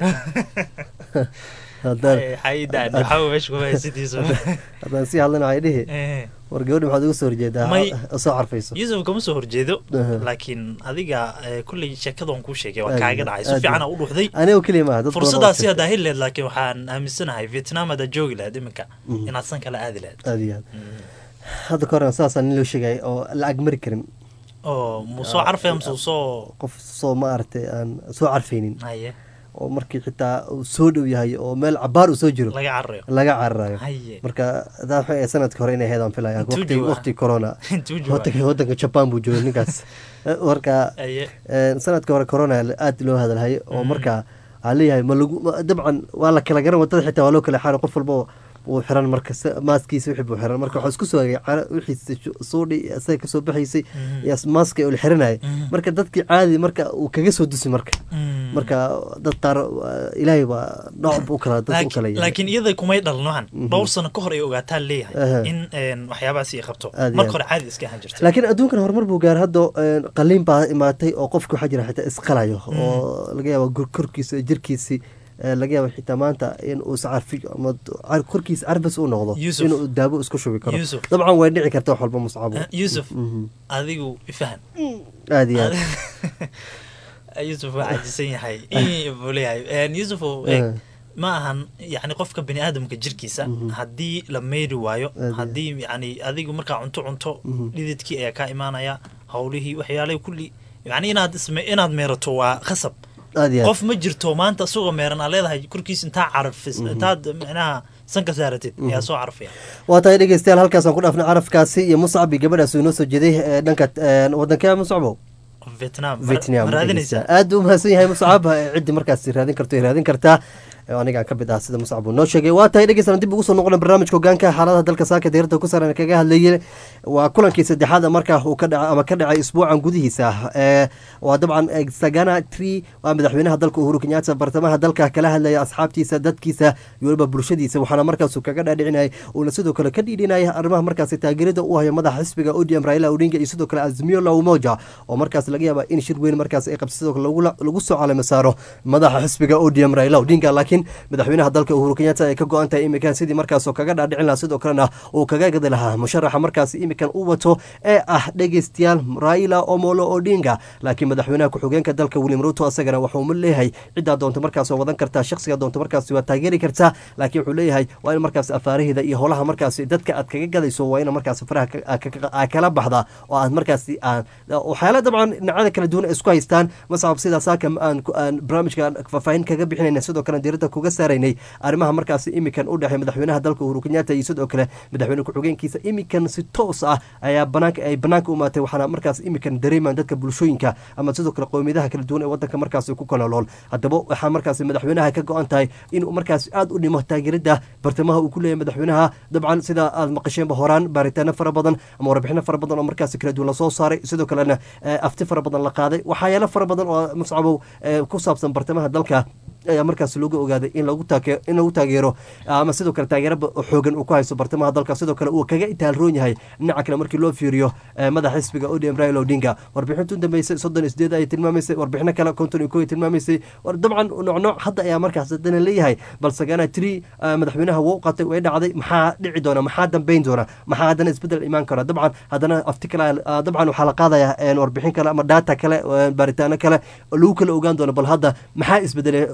haddaan xaydaan waxaa meesha ku haysidiisu haddaan sii hadlana waxay dhihi Eh. war gabadha maxaad uga soo horjeedaa May- ha- soo carfayso yusuf kama soo horjeedo Aha. laakiin adiga eh, kulley sheekadan kuu sheegay waa Aad kaaga iyo- dhacay si aad fiican iyo- aa u dhuuxday aniga keliya maaha dad badan oo fursadaasi jirta. haddaa heli lahayd laakiin waxaan aaminsanahay vietnam haddaa joogi lahayd iminka Mhm. inaad san kala aadi lahayd aad iyo aad hadda ka horena saasaan nin loo sheegay oo la agmari karin oo mu soo carfaya musuu soo qof soo maaragtay aan soo carfaynin haye oo markii xitaa uu soo dhow yahay oo meel cabaar uu soo jiro laga cararayo laga cararayo haye marka daa waxay ahayd sanadka hore inay heedaan filaya Intuu waqti joogaa? waqti corona intuu jooga wadanka wadanka japan buu joogay ninkaas marka haye een, sanadka hore corona aad loo hadalhay oo Mhm. marka waxaa leeyahay ma lagu ma- dabcan waa la kala garan wadada xitaa waa loo kala xaaray qof walba oo uu xiran marka maaskiisa wixii buu xiran marka waxaa isku soo hagay wixii suudhi isaga kasoo baxaysay iyo maaska uu xiranayay marka dadkii caadi marka uu kaga soo dusi marka marka dad qaar ilaahay baa nooc buu kala dad u kala yahay laakiin iyada kumay dhalnohan dhowr sano ka hor ay ogaataan leeyahay in waxyaabahaas ay qabto marka hore caadi iska ahaan jirtay laakiin adduunkan horumar buu gaar hadda qaliin baa imaatay oo qofku waxaa jira xitaa isqalayo oo laga yaabo korkiisa jirkiisii laga yaabo xitaa maanta in uu sacarfiyo ama korkiisa carbas uu noqdo inuu daabo isku shubi karo dabcan way dhici karta wax walba muscabo Yusuf adigu ifahan aad iyo aad Yusuf waa cajisan yahay buu leeyahay Yusuf ma ahan yani qofka bini aadamka jirkiisa haddii la meeri waayo haddii yani adigu markaa cunto cunto dhididkii ayaa kaa imaanaya howlihii waxyaalay kulli yani inaad isme inaad meerato waa khasab qof ma jirto maanta suuqa meeran aa leedahay korkiisa intaa carafis intaad micnaha sanka saaratid ayaa soo carfaya waa tahay dhegeystayaal halkaasaan ku dhaafnay carafkaasi iyo muscab iyo gabadhaas inoo soo jeeday dhanka waddankee muscabo vietnam vietnam aad u mahadsan yahay muscab ciddii markaas raadin karto raadin kartaa aniga ka mid ah sida muscab uu noo sheegay waa tahay dhegeystayaal dib ugu soo noqona barnaamijka hogaanka xaaladaha dalka saaka diirada ku saaran kaga hadlayay waa kulankii saddexaad markaa uu ka dhacay ama ka dhacay isbuucan gudihiisa ee waa dabcan Sagana Tree waa madaxweynaha dalka Uhuru Kenyatta bartamaha dalka kala hadlaya asxaabtiisa dadkiisa iyo waliba bulshadiisa waxaana markaas uu kaga dhaadhicinay oo sidoo kale ka dhiidhinaya arrimaha markaas taageerada u haya madaxa xisbiga O D M Raila Odinga iyo sidoo kale Azimio la Umoja oo markaas laga yaabo in shir weyn markaas ay qabto sidoo kale lagu soo calaamad saaro madaxa xisbiga O D M Raila Odinga laakiin madaxweynaha dalka Uhuru Kenyatta ay ka go'an tahay imikan sidii markaas oo kaga dhaadhicin lahaa sidoo kalena uu kaga gadi lahaa musharaxa markaas imikan u wato ee ah dhegeystayaal Raila Omolo Odinga laakiin madaxweynaha ku-xigeenka dalka William Ruto asagana waxa uu leeyahay cidda doonto markaas oo wadan kartaa shakhsiga doonto markaas waa taageeri kartaa laakiin wuxuu leeyahay waa in markaas afaarihida iyo holaha markaas dadka aad kaga gadayso waa in markaas faraha kala baxda oo aad markaas waxyaalo dabcan dhinacada kala duwan isku haystaan mas'ab sida saaka aan barnaamijka faafahin kaga bixinayna sidoo kale diirada kuga saaraynay arrimaha markaas imikan u dhaxay madaxweynaha dalka Uhuru Kenyatta iyo sidoo kale madaxweyne ku-xigeenkiisa imikan si toos ah ayaa banaanka ay banaanka u maatay waxaana markaas imikan dareemaan dadka bulshooyinka ama sidoo kale qowmiyadaha kala duwan ee wadanka markaas ku kala nool haddaba waxaa markaas madaxweynaha ka go'an tahay inuu markaas aad u dhimo taageerada bartamaha uu ku leeyahay madaxweynaha dabcan sida aad maqasheenba horaan baaritaano fara badan ama warbixino fara badan oo markaas kala duwan la soo saaray sidoo kalena afti fara badan la qaaday waxyaalo fara badan oo muscabow ku saabsan bartamaha dalka ayaa markaas lagu ogaaday in lagu taageero in lagu taageero ama sidoo kale taageero xoogan uu ku haysto bartamaha dalka sidoo kale uu kaga itaalroon yahay dhinaca kale markii loo fiiriyo madaxa xisbiga O D M Raila Odinga warbixintu dambeysay soddon iyo sideed ay tilmaamaysay warbixino kale konton iyo kow ay tilmaamaysay war dabcan nooc nooc hadda ayaa markaas hadana leeyahay bal Sagana Tree madaxweynaha wuu qatay way dhacday maxaa dhici doona maxaa dambeyn doona maxaa hadana isbedel imaan kara dabcan hadana afti kale dabcan waxaa la qaadayaa warbixin kale ama data kale baaritaano kale lagu kala ogaan doono bal hadda maxaa isbedelay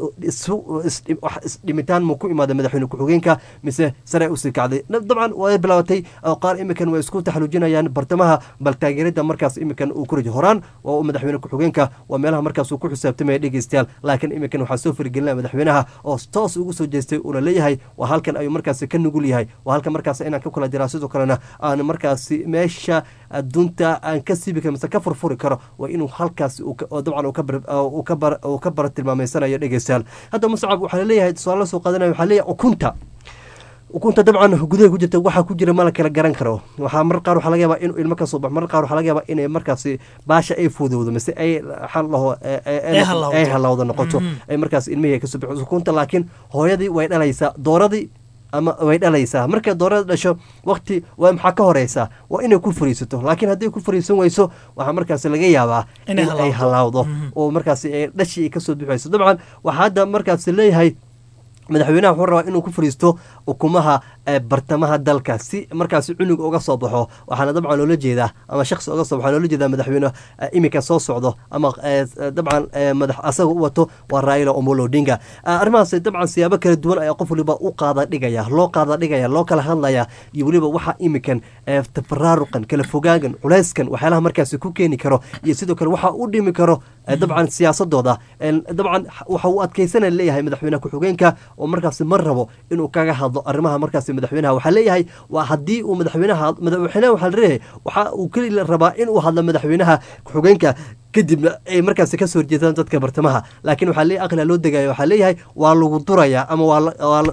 isdhimitaan mu ku imaada madaxweyne ku-xigeenka mise sare u sii kacday dabcan way bilaabatay qaar imikan way isku taxaluujinayaan bartamaha bal taageerada markaas imikan uu ku rijo horaan oo madaxweyne ku-xigeenka waa meelaha markaas uu ku xisaabtamaya dhegeystayaal laakiin imikan waxaa soo firigelinaya madaxweynaha oo toos ugu soo jeestay uuna leeyahay waa halkan ayuu markaas ka nugul yahay waa halkan markaas inaan ka kula jiraa sidoo kalena aan markaas meesha adduunta aan ka siibi karo mise ka furfuri karo waa inuu halkaas dabcan uu ka bara tilmaameysanayo dhegeystayaal hadda muscab waxaa leeyahay tusaale soo qaadanaya waxaa leeyahay ukunta ukunta dabcan gudaha ku jirta waxaa ku jira ma la kala garan karo waxaa mar qaar waxaa laga yaabaa inuu ilmo ka soo baxo mar qaar waxaa laga yaabaa inay markaasi baasha ay fudowdo mise ay xalaho ay halawdo noqoto ay markaas ilmihii ay ka soo baxo ukunta laakiin hooyadii way dhalaysaa dooradii ama way dhalaysaa markay doorada dhasho waqti waa maxaa ka horeysaa waa inay ku fariisato laakiin hadday ku fariisan weyso waxaa markaas laga yaabaa in ay halaawdo oo markaas dhashii ay kasoo bixayso dabcan waxaa hadda markaas leeyahay madaxweynaha wuxuu rabaa inuu ku fariisto ukumaha bartamaha dalka si markaas cunug uga soo baxo waxaana dabcan loola jeedaa ama shakhsi uga soo waxaa loola jeedaa madaxweyne imika soo socdo ama dabcan madax asaga u wato waa Raila Omolo Odinga arrimahaas dabcan siyaabo kala duwan ayaa qof waliba u qaada dhigaya loo qaada dhigaya loo kala hadlaya iyo waliba waxa imikan tafaraaruqan kala fogaagan culeyskan waxyaalaha markaas ku keeni karo iyo sidoo kale waxa u dhimi karo dabcan siyaasadooda dabcan waxa uu adkeysanaya leeyahay madaxweynaha ku-xigeenka oo markaas mar rabo inuu kaga hadlo arrimaha markaas madaxweynaha waxaa leeyahay waa haddii uu madaxweynaha madaxweynaha waxaa leeyahay waxa uu keli rabaa in uu hadlo madaxweynaha ku-xigeenka kadibna ay markaasi kasoo horjeedaan dadka bartamaha laakiin waxaa leeyahay aqliga loo degaya waxaa leeyahay waa lagu duraya ama waa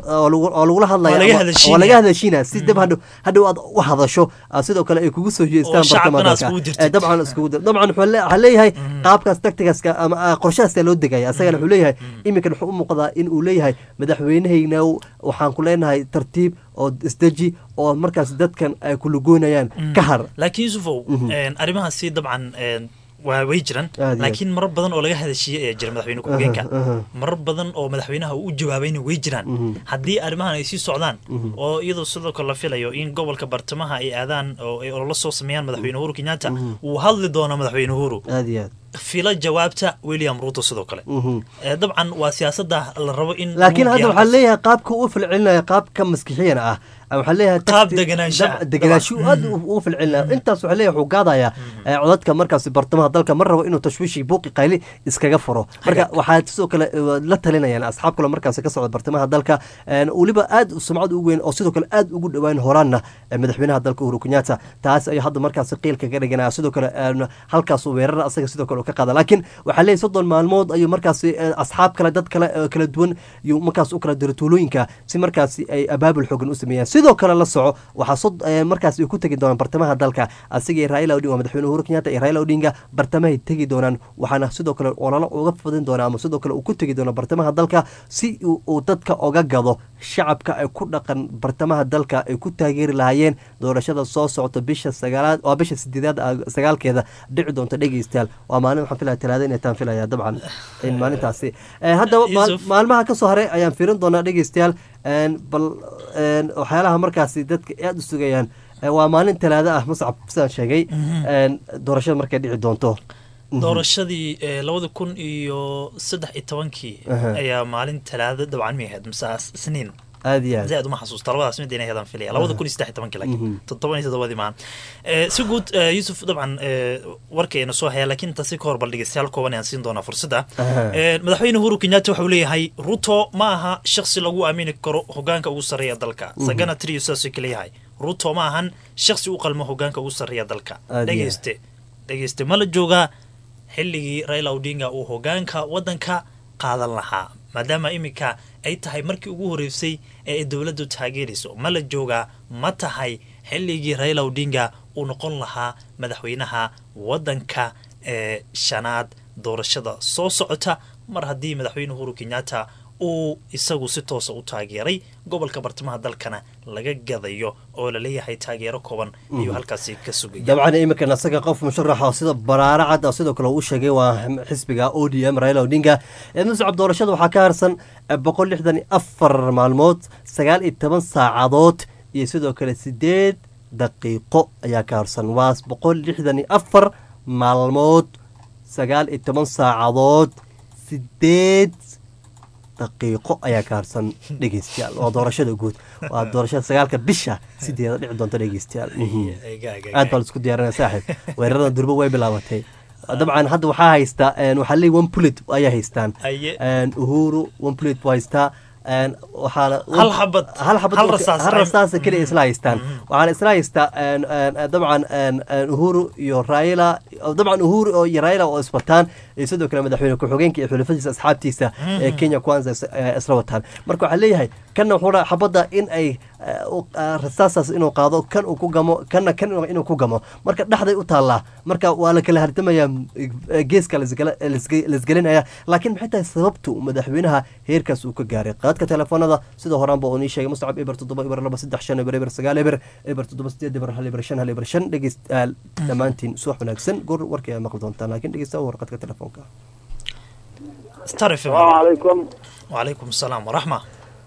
lagula hadlaya waa laga hadashiinaya si dab hadhow hadhow aad u hadasho sidoo kale ay kugu soo jeestaan bartamaha dabcan iskugu dir dabcan waxaa leeyahay qaabkaas tacticaska ama qorshahaas loo degaya asagana wuxuu leeyahay iminkan wuxuu u muuqdaa in uu leeyahay madaxweynahayna waxaan ku leenahay tartiib oo isdeji oo markaas dadkan ay kulugoynayaan ka har laakiin yusufow arrimahaasi dabcan waa way jiraan laakiin marar badan oo laga hadashiiyey ayaa jira madaxweyne ku-xigeenka marar badan oo madaxweynaha uu u jawaabayna way jiraan haddii arrimahan ay sii socdaan oo iyadoo sidoo kale la filayo in gobolka bartamaha ay aadaan oo ay ololo soo sameeyaan madaxweyne uhuru kenyatta wuu hadli doona madaxweyne uhuru fila jawaabta william ruto sidoo kale dabcan waa siyaasadda la rabo in laakiin hadda waxaa leeyahay qaabka uu falcelinaya qaabka maskixiyan ah waxaa leeyahay qaab deganaansha deganaansho aad uu falcelinaya intaas waxaa leeyahay wuxuu gaadaya codadka markaas bartamaha dalka mar rabo inuu tashwiishi buuqi qayli iskaga furo marka waxaa sidoo kale la talinayaan asxaab kale markaas ka socda bartamaha dalka weliba aad sumcad ugu weyn oo sidoo kale aad ugu dhawaan horaanna madaxweynaha dalka uhuru kenyatta taas ayaa hadda markaas qiilka ka dhiganaya sidoo kale halkaas weerar asaga sidoo kale ka qaada laakiin waxaa leeyahay soddon maalmood ayuu markaas asxaab kale dad kale kala duwan iyo markaas u kala diro tuulooyinka si markaas ay abaabul xoogan u sameeyaan sidoo kale la soco waxaa markaas ay ku tegi doonaan bartamaha dalka asiga iyo Raila Odinga madaxweyne Uhuru Kenyatta iyo Raila Odinga bartamaha tegi doonaan waxaana sidoo kale ololo uga fadin doonaa ama sidoo kale uu ku tegi doona bartamaha dalka si uu dadka uga gado shacabka ay ku dhaqan bartamaha dalka ay ku taageeri lahaayeen doorashada soo socota bisha sagaalaad waa bisha sideedaad sagaalkeeda dhici doonta dhegeystayaal waa maalin waxaan filaya talaada inay taan filaya dabcan in maalintaasi haddaba maalmaha ka soo haray ayaan fiirin doonaa dhegeystayaal bal waxyaalaha markaasi dadka aada u sugayaan waa maalin talaada ah mascab sidaan sheegay doorashada markay dhici doonto doorashadii labada kun iyo saddex iyo tobankii ayaa maalin talaada dabcan mi ahayd mise isniin aad iyo aad zaad uma xasuusta labadaas mid inay heedaan filaya labada kun iyo saddex iyo tobankii laakiin toddoban iyo toddobadii maalin si guud yusuf dabcan warkayna soo haya laakiin intaasi ka hor bal dhegeystayaal kooban ayaan siin doonaa fursadda madaxweyne uhuru kenyatta waxa uu leeyahay ruto ma aha shakhsi lagu aamini karo hogaanka ugu sarreeya dalka sagana trio saasuu ka leeyahay ruto ma ahan shakhsi u qalmo hogaanka ugu sarreeya dalka dhegeyste dhegeyste ma la joogaa xilligii Raila Odinga uu hogaanka wadanka qaadan lahaa maadaama iminka ay tahay markii ugu horeysay ee dawladdu taageerayso ma la joogaa ma tahay xilligii Raila Odinga uu noqon lahaa madaxweynaha wadanka ee shanaad doorashada soo socota mar haddii madaxweyne Uhuru Kenyatta uu isagu si toos ah u taageeray gobolka bartamaha dalkana laga gadayo oo la leeyahay taageero kooban iyo halkaasi ka sugay dabcan iminka asaga qof musharax ah sida baraara cad ah sidoo kale uu sheegay waa xisbiga O D M Raila Odinga ee muscab doorashada waxaa ka harsan boqol lixdan iyo afar maalmood sagaal iyo toban saacadood iyo sidoo kale sideed daqiiqo ayaa ka harsan waa boqol lixdan iyo afar maalmood sagaal iyo toban saacadood sideed daqiiqo ayaa ka harsan dhegeystayaal waa doorashada guud waa doorashada sagaalka bisha sideeda dhici doonta dhegeystayaal aad baa la isku diyaarinaya saaxiib weerarada durbo way bilaabatay dabcan hadda waxaa haystaa waxaa leeyahay one bullet ayaa haystaan uhuru one bullet buu haystaa waxaana hal xabad hal xabad hal rasaas hal rasaas kaliya isla haystaan waxaana isla haystaa dabcan uhuru iyo Raila dabcan uhuru iyo Raila oo isbataan iyo sidoo kale madaxweyne ku-xigeenka iyo xulafadiisa asxaabtiisa ee Kenya Kwanza isla wataan marka waxaa leeyahay kana wuxuu xabada in ay rasaasaas inuu qaado kan uu ku gamo kana kan inuu ku gamo marka dhaxday u taallaa marka waa la kala hartamayaa geeska lasgelinaya laakiin maxay tahay sababtu madaxweynaha heerkaas uu ka gaaray qaadka telefoonada sida horaanba uu nii sheegay mustacab ibar toddoba ibar laba saddex shan ibar ibar sagaal ibar ibar toddoba sideed ibar hal ibar shan hal ibar shan dhegeystayaal dhammaantiin subax wanaagsan goor warkii aad maqli doontaan laakiin dhegeysta warqadka telefoonka starif alaykum وعليكم السلام ورحمة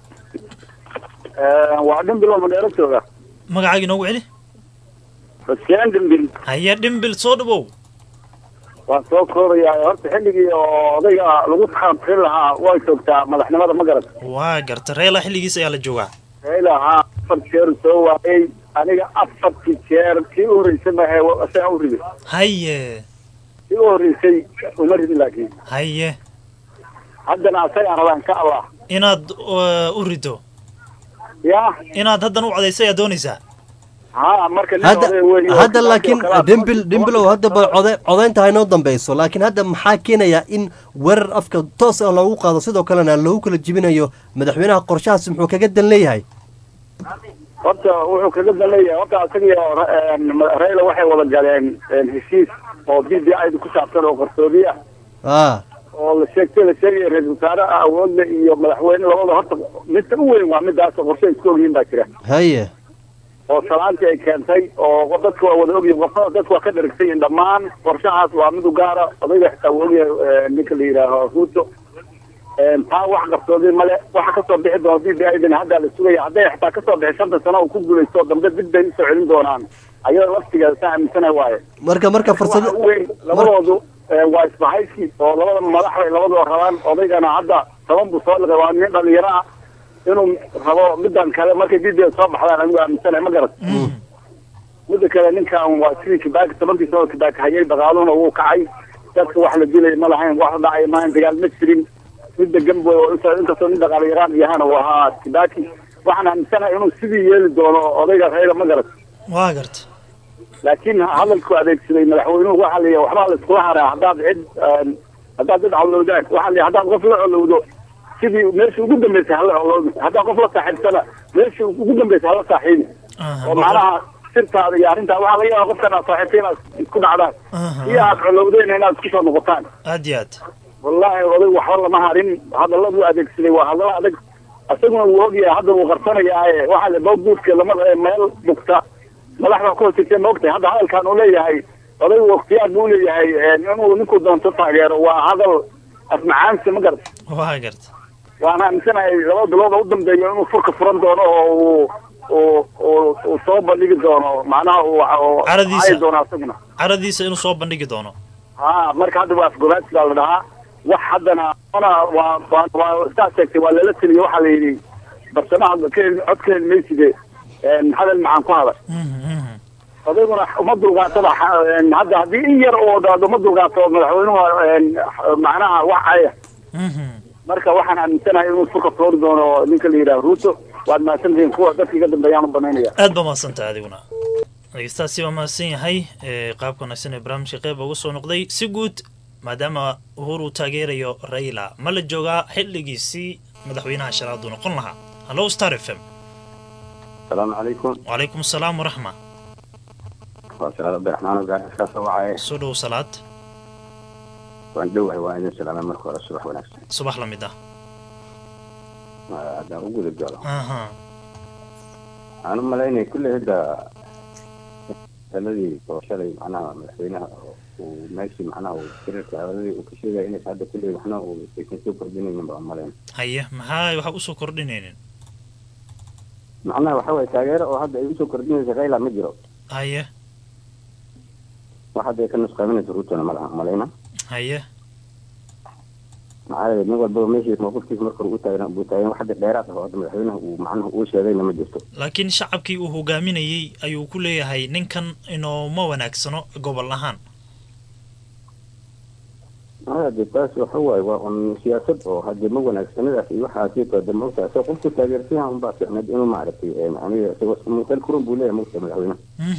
waa dhimbil oo madheero jooga magacaaga inoogu celi xuseen dhimbil haya dhimbil soo dhawow waan soo koobayaa horta xilligii oo odayga lagu taxabtiri lahaa waa joogtaa madaxnimada ma garat waa garta Raila xilligiisa ayaa la joogaa Raila haa afar jeer soo waayay aniga afartii jeer kii u horeysay ma ahay asaga u riday haye kii u horeysay uma ridin laakiin haye haddana asaga rabaan ka allah inaad u rido ya inaad haddan u codaysay aad doonaysaa ha marka nin hadda oday weyn oo hadda sidaas oo laakiin kale ah, dhimbil dhimbilow haddaba code codaynta haynoo dambeyso laakiin hadda maxaa keenaya in weerar afka toos ah loogu qaado sidoo kalena loogu kala jibinayo madaxweynaha qorshahaas muxuu kaga dan leeyahay horta wuxuu kaga dan leeyahay horta isaga iyo Raila waxay wada galeen heshiis oo B B I ku saabsan oo qarsoodi ah ah oo la sheegtay la sheegay ra'iisul wasaare awoodda iyo madaxweyne labada horta midda u weyn waa midaas oo qorshe isku ogyihiin baa jira haye oo salaantii ay keentay oo dadku waa wada ogyihiin qofka dadku waa ka dharagsan yihiin dhammaan qorshahaas waa mid u gaara odayga xitaa wuu ogyahay ninka la yidhaaho Ruto taa wax qarsoodi male waxa kasoo bixi doona B B I-dan hadda la sugaya hadday xitaa kasoo bixi shanta sano uu ku guulaysto dambe dib bay usoo celin doonaan ayadoo waqtigeeda saa aaminsanahay waaye marka marka fursad waxa ugu weyn labadoodu waa isbahaysi oo labada madax bay labadoo rabaan odaygana hadda toban buu soo liqay waa nin dhalinyaro ah inuu rabo midan kale markay B B I soo baxdaan anigu aaminsanahay ma garat midda kale ninkan waa sidii Kibaki tobankii sano Kibaki hayay dagaaluna wuu kacay dadka wax la dilay ma lahayn wax dhacay ma ahayn dagaal ma jirin midda gambo oo inta inkastoo nin dhaqaalayaraan yahana waa ahaa Kibaki waxaan aaminsanahay inuu sidii yeeli doono odayga Raila ma garat waa garta laakiin hadalku adeegsaday madaxweynuhu waxa la yidhaha waxbaa la iskula haraa haddaad cid haddaad cid colowdaan waxa la yidhaha haddaad qof la colowdo sidii meeshii ugu dambeysay hala colowdo haddaad qof la saaxiibsana meeshii ugu dambeysay hala saaxiibi oo macnaha sirtaada iyo arrintaa waxaa laga yaabaa qofkan aad saaxiibtay inaad isku dhacdaan iyo aad colowdeen inaad isku soo noqotaan aad iyo aad wallaahi oday waxba lama harin hadalladuu adeegsaday waa hadalla adag isaguna wuu ogyahay hadda wuu qarsanayaaye waxaa la bawbuudka lama meel bugta madaxda ku hoosirtay ma ogtahay hadda hadalkan uu leeyahay odaygu waqtiyaad buu leeyahay inuu ninkuu doonto taageero waa hadal asmacaansi ma garta waa garta waana aaminsanahay laba bilood oo u dambeeyo inuu furka furan doono oo uu uu uu soo bandhigi doono macnaha uu caradiisa doono isaguna caradiisa inuu soo bandhigi doono ha marka hadda waa afgobaadsi baa la dhahaa wax haddana ona waa waa saa sheegtay waa lala teliyo waxaa la yidhi barsamaha codka helmayside hadal macaan ku hadal odayguna uma dulqaatada hadda haddii in yar oo daado ma dulqaato madaxweynuhu macnaha wax aya marka waxaan aaminsanahay inuu furka foori doono ninka la yidhaha Ruto waad mahadsantihiin kuwa dadka iga dambeeyaan u banaynaya aad ba mahadsantahay adiguna dhegeystaasi waa mahadsan yahay qaabka wanaagsan ee barnaamijka qeyb uga soo noqday si guud maadaama Uhuru taageerayo Raila ma la joogaa xilligiisii madaxweynaha sharaadu noqon lahaa hallo Star F M السلام عليكم وعليكم السلام ورحمة وسلام عبد الرحمن وقاعد كاسة وعاي سودو صلاة وان دوحي وان السلام مركو الصبح ونفسه صباح لمده هذا أقول الجوله اها أنا ملايني كل هذا الذي توصل معنا مدحوينها وماشي معنا وكررت هذا وكشيء إنه هذا كله معنا ويكون سوبر دينين من بعض ملايين هيه ما هاي وحق أسو كردينين macnaha waxa way taageero oo hadda ay u soo kordhinayso Raila ma jiro haye waxa ay ka nusqaminayso Ruto ma malayna haye macnaha nin walba meeshii mowqifkiisa markuu u taagna uu taagna waxa dheeraad ah oo madaxweynaha uu macnaha uu sheegay ma jirto laakiin shacabkii uu hogaaminayay ayuu ku leeyahay ninkan inoo ma wanaagsano gobol ahaan هذا بس هو هو سياسة أو هذا مو ونكسنة في واحد في قدم موسى سقفت تغير فيها هم بس يعني إنه ما عرفت يعني سوى مثل كرم بوله موسى من الأولين.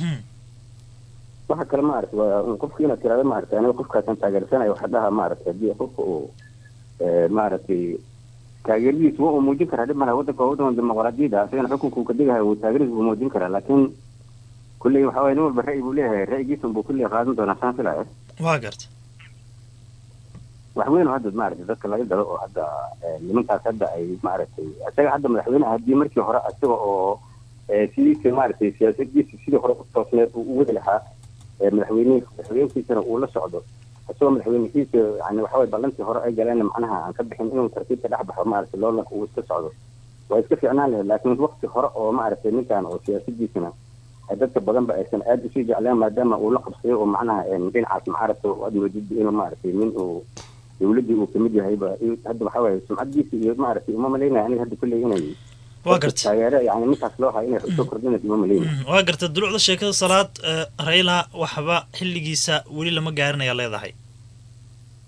واحد كلام ما عرف وقف فينا كلام ما عرف يعني وقف كان تغير سنة وحدها ما عرف دي وقف ما عرف تغير لي سوى موجود كهذا ما هو تقعد من المغرضي ده عشان حكم كده وتغير موجود كره لكن كل يوم حاول نور برأي بوله رأي جسم بكل غازم دون عشان في العيش. واقرت. waxweyn hadda maartay dadka laga dalo oo hadda nimankaas hadda ay maartay asaga hadda madaxweynaha hadii markii hore asaga oo sidii maartay siyaasaddiisa sidii hore u toosneed uu wada lahaa madaxweynaha madaxweynaha uu la socdo asagoo madaxweynahiisa yani waxa way ballantii hore ay galeen macnaha aan ka bixin inuu tartiibka dhex baxo maartay loolan uu iska socdo waa iska fiicnaan lahayd laakiin waqti hore oo maartay ninkan oo siyaasaddiisana dadka badan ba aysan aad u sii jeclaan maadaama uu la qabsaday oo macnaha dhinacaas maartay oo aad wajid inuu maartay min uu dawladii uu kamid yahay ba hadda waxa way sumcadiisa iyo maartay uma maleynaa aniga hadda kulli inay waa gartay taageero yani ninkaas loo hayo inay soo kordhinayso uma maleynaa waa gartay dulucda sheekada salaad Raila waxba xilligiisa wali lama gaaranayo leedahay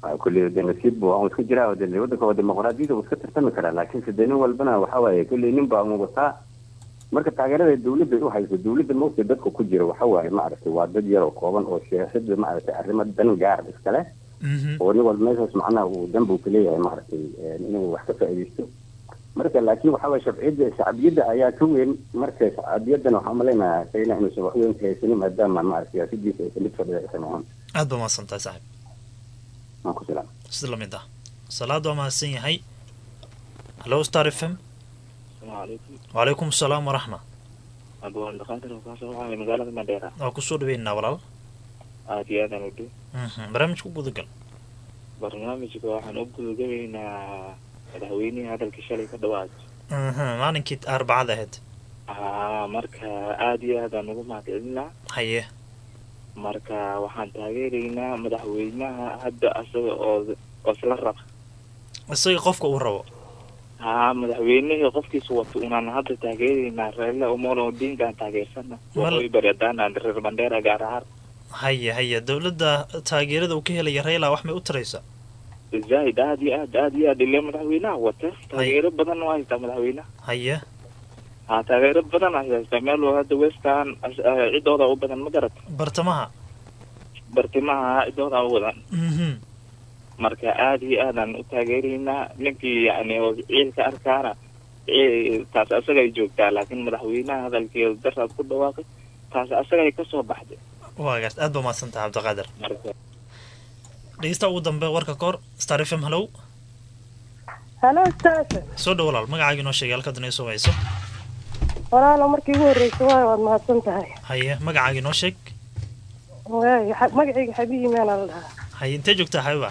كل ده نسيب وعم تكجرا ودل ودك وديمقراطية وسكتر كرا لكن سدين والبنا وحواي كل نبا مبصا marka taageerada dawladda u hayso dawladda moogta dadku ku jira waxa waaye ma aragtay waa dad yar oo kooban oo siyaasadda ma aragtay arrimo dan gaar iskale oo nin walba meeshaas macnaha uu dambu ku leeyahay ma aragtay inuu wax ka faa'iideysto marka laakiin waxa waaye sharciyada shacbiyada ayaa ka weyn marka shacbiyadana waxaan maleynayaa sayna inuu wax weyn ka haysanin maadaama ma aragtay siyaasadiisa ay mid fadhiya aysan aad ba maasantahay saaxiib ma ku salaam islamida salaad waa mahadsan yahay hello star f m عليكم وعليكم السلام ورحمة أبو الدكاترة وكاسة وعلى مقالة مديرة أو كسور بيننا ولا آتي هذا نودو برامج كوبو ذكر برنامج كواحد نبغى جبينا الهويني هذا الكشالي كدواج اها ما نكيت أربعة ذهد آه مركا آدي هذا نقول ما تقولنا حيه مركا وحن تغيرنا مدحوينا هذا أصل أصل الرق الصيغ قفك وروا ها مدحوينه qofkii soo wato inaan hadda taageerina Raila Omolo Odinga taageersana way baradaan reer Mandera gaar ahaan haye haye dawladda taageerada uu ka helay Raila wax may u taraysa zaid aad iyo aad aad iyo aad ilaa madaxweynaha wata taageero badan oo haysta madaxweynaha haye ha taageero badan haysta meel oo hadda westan cidooda u badan ma garat bartamaha bartamaha cidooda u wadan mhm marka aad iyo aadan u taageerina ninkii yani oo ciilka arkaana ee taas asaga ay joogtaa laakiin madaxweynaha hadalkii darad ku dhawaaqay taas asaga ay ka soo baxday واقعت أدب ما سنت عبد القادر dhegeysta ugu dambe warka koor Star F M hello hello Star soo dhaw walaal magacaaga inoo sheeg halka dunay soo hayso walaal markii ugu horeysay waad mahadsan tahay haye magacaaga inoo sheeg way magacayga xabiibi meel la dhahaa haye intee joogtaa hayba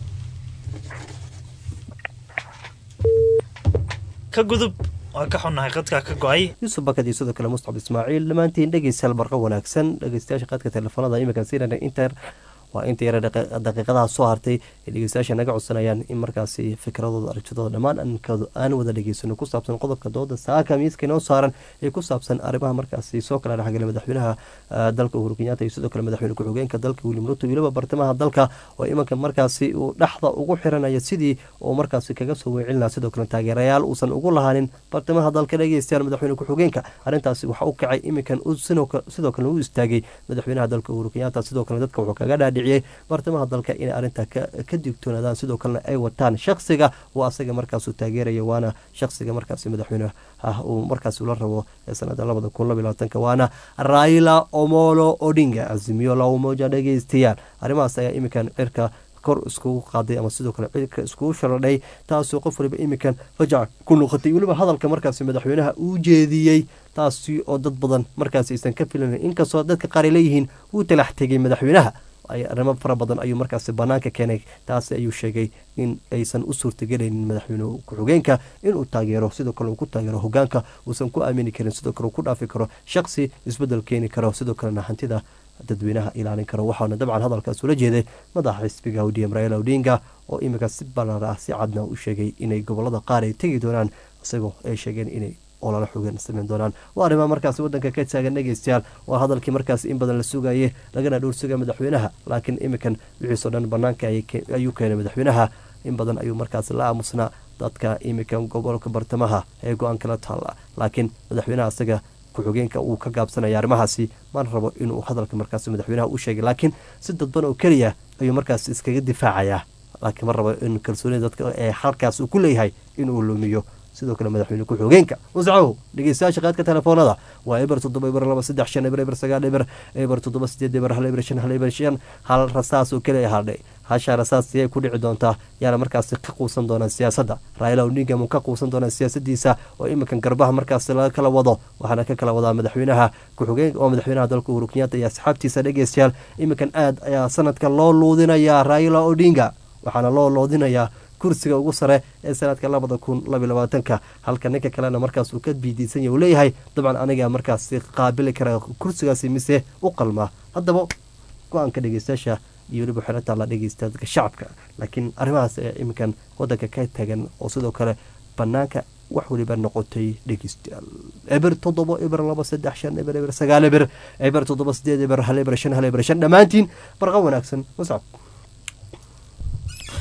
ka gudub waa ka xunnahay qadka ka go'ay yusuf bakadi sidoo kale Mustaqbal Ismaaciil lamaantiin dhageystayaal barqa wanaagsan dhageystayaasha qadka telefoonada imika siinana inter waa inta yara daqiiqadaha soo hartay dhageystayaasha naga codsanayaan in markaasi fikradooda aragtidooda dhammaan aan wada dhageysano ku saabsan qodobka dooda saaka miiska inoo saaran ee ku saabsan arrimaha markaasi soo kala dhexgalay madaxweynaha dalka Uhuru Kenyatta iyo sidoo kale madaxweyne ku-xigeenka dalka William Ruto weliba bartamaha dalka oo imanka markaasi uu dhaxda ugu xiranaya sidii oo markaasi kaga soo weecin lahaa sidoo kale taageerayaal uusan ugu lahaanin bartamaha dalka dhageystayaal madaxweyne ku-xigeenka arrintaasi waxa uu kacay iminkan sidoo kale uu istaagay madaxweynaha dalka Uhuru Kenyatta sidoo kale dadka wuxuu kaga dhaadhiciyay bartamaha dalka inay arrinta ka digtoonaadaan sidoo kalena ay wataan shakhsiga uu asaga markaas uu taageerayo waana shakhsiga markaas madaxweynaha ah uu markaas ula rabo sanada labada kun iyo labaatanka waana Raila Omolo Odinga azimiyo la umoja dhageystayaal arrimahaas ayaa iminkan cirka kor iskugu qaaday ama sidoo kale cirka iskugu sharadhay taasoo qof waliba iminkan fajac ku noqotay waliba hadalka markaas madaxweynaha uu jeediyay taasi oo dad badan markaas aysan ka filayn inkastoo dadka qaar ay leeyihiin uu talax tegay madaxweynaha ay arrimo fara badan ayuu markaas banaanka keenay taasi ayuu sheegay in aysan u suurtagelaynin madaxweyne ku-xigeenka inuu taageero sidoo kale uu ku taageero hogaanka uusan ku aamini karin sidoo kale uu ku dhaafi karo shakhsi isbedel keeni karo sidoo kalena hantida dadweynaha ilaalin karo waxaana dabcan hadalkaas ula jeeday madaxa xisbiga O D M Raila Odinga oo iminka si ballaaran ah si cadna u sheegay inay gobolada qaar ay tegi doonaan isagoo ay sheegeen inay olala xoogeen sameyn doonaan waa arrimaha markaas wadanka ka taagan dhageystayaal waa hadalkii markaas in badan la sugayay lagana dhowr sugay madaxweynaha laakiin iminkan wixiisoo dhan banaanka ayuu keenay madaxweynaha in badan ayuu markaas la aamusnaa dadka iminkan gobolka bartamaha ee go-aan kala taalla laakiin madaxweynaha isaga ku-xigeenka uu ka gaabsanaya arrimahaasi mana rabo inuu hadalka markaas madaxweynaha u sheegay laakiin si dadban oo keliya ayuu markaas iskaga difaacayaa laakiin ma rabo in kalsoonida dadka ee halkaas uu ku leeyahay inuu lumiyo sidoo kale madaxweyne ku-xigeenka wascaw dhegeystayaasha qaadka telefoonada waa eber toddoba eber laba saddex shan eber eber sagaal eber eber toddoba sideed eber hal eber shan hal eber shan hal rasaas oo keliya hadhay hasha rasaas ayay ku dhici doontaa yaana markaasi ka quusan doonaa siyaasadda Raila Odinga muu ka quusan doonaa siyaasadiisa oo iminkan garbaha markaasi laga kala wado waxaana ka kala wadaa madaxweynaha ku-xigeenka oo madaxweynaha dalka Uhuru Kenyatta iyo asxaabtiisa dhegeystayaal iminkan aad ayaa sanadka loo luudinayaa Raila Odinga waxaana loo loodinayaa kursiga ugu sare ee sanadka labada kun iyo labaatanka halka ninka kalena markaas uu ka biidiisan yahay uu leeyahay dabcan aniga markaas qaabili kara kursigaasi mise u qalma haddaba go-aanka dhegeystayaasha iyo weliba xirata la dhegeysta dadka shacabka laakiin arrimahaas ee iminkan wadanka ka tagan oo sidoo kale banaanka wax waliba noqotay dhegeystayaal eber toddoba eber laba saddex shan eber eber sagaal eber eber toddoba sideed eber hal eber shan hal eber shan dhammaantiin barqa wanaagsan wasab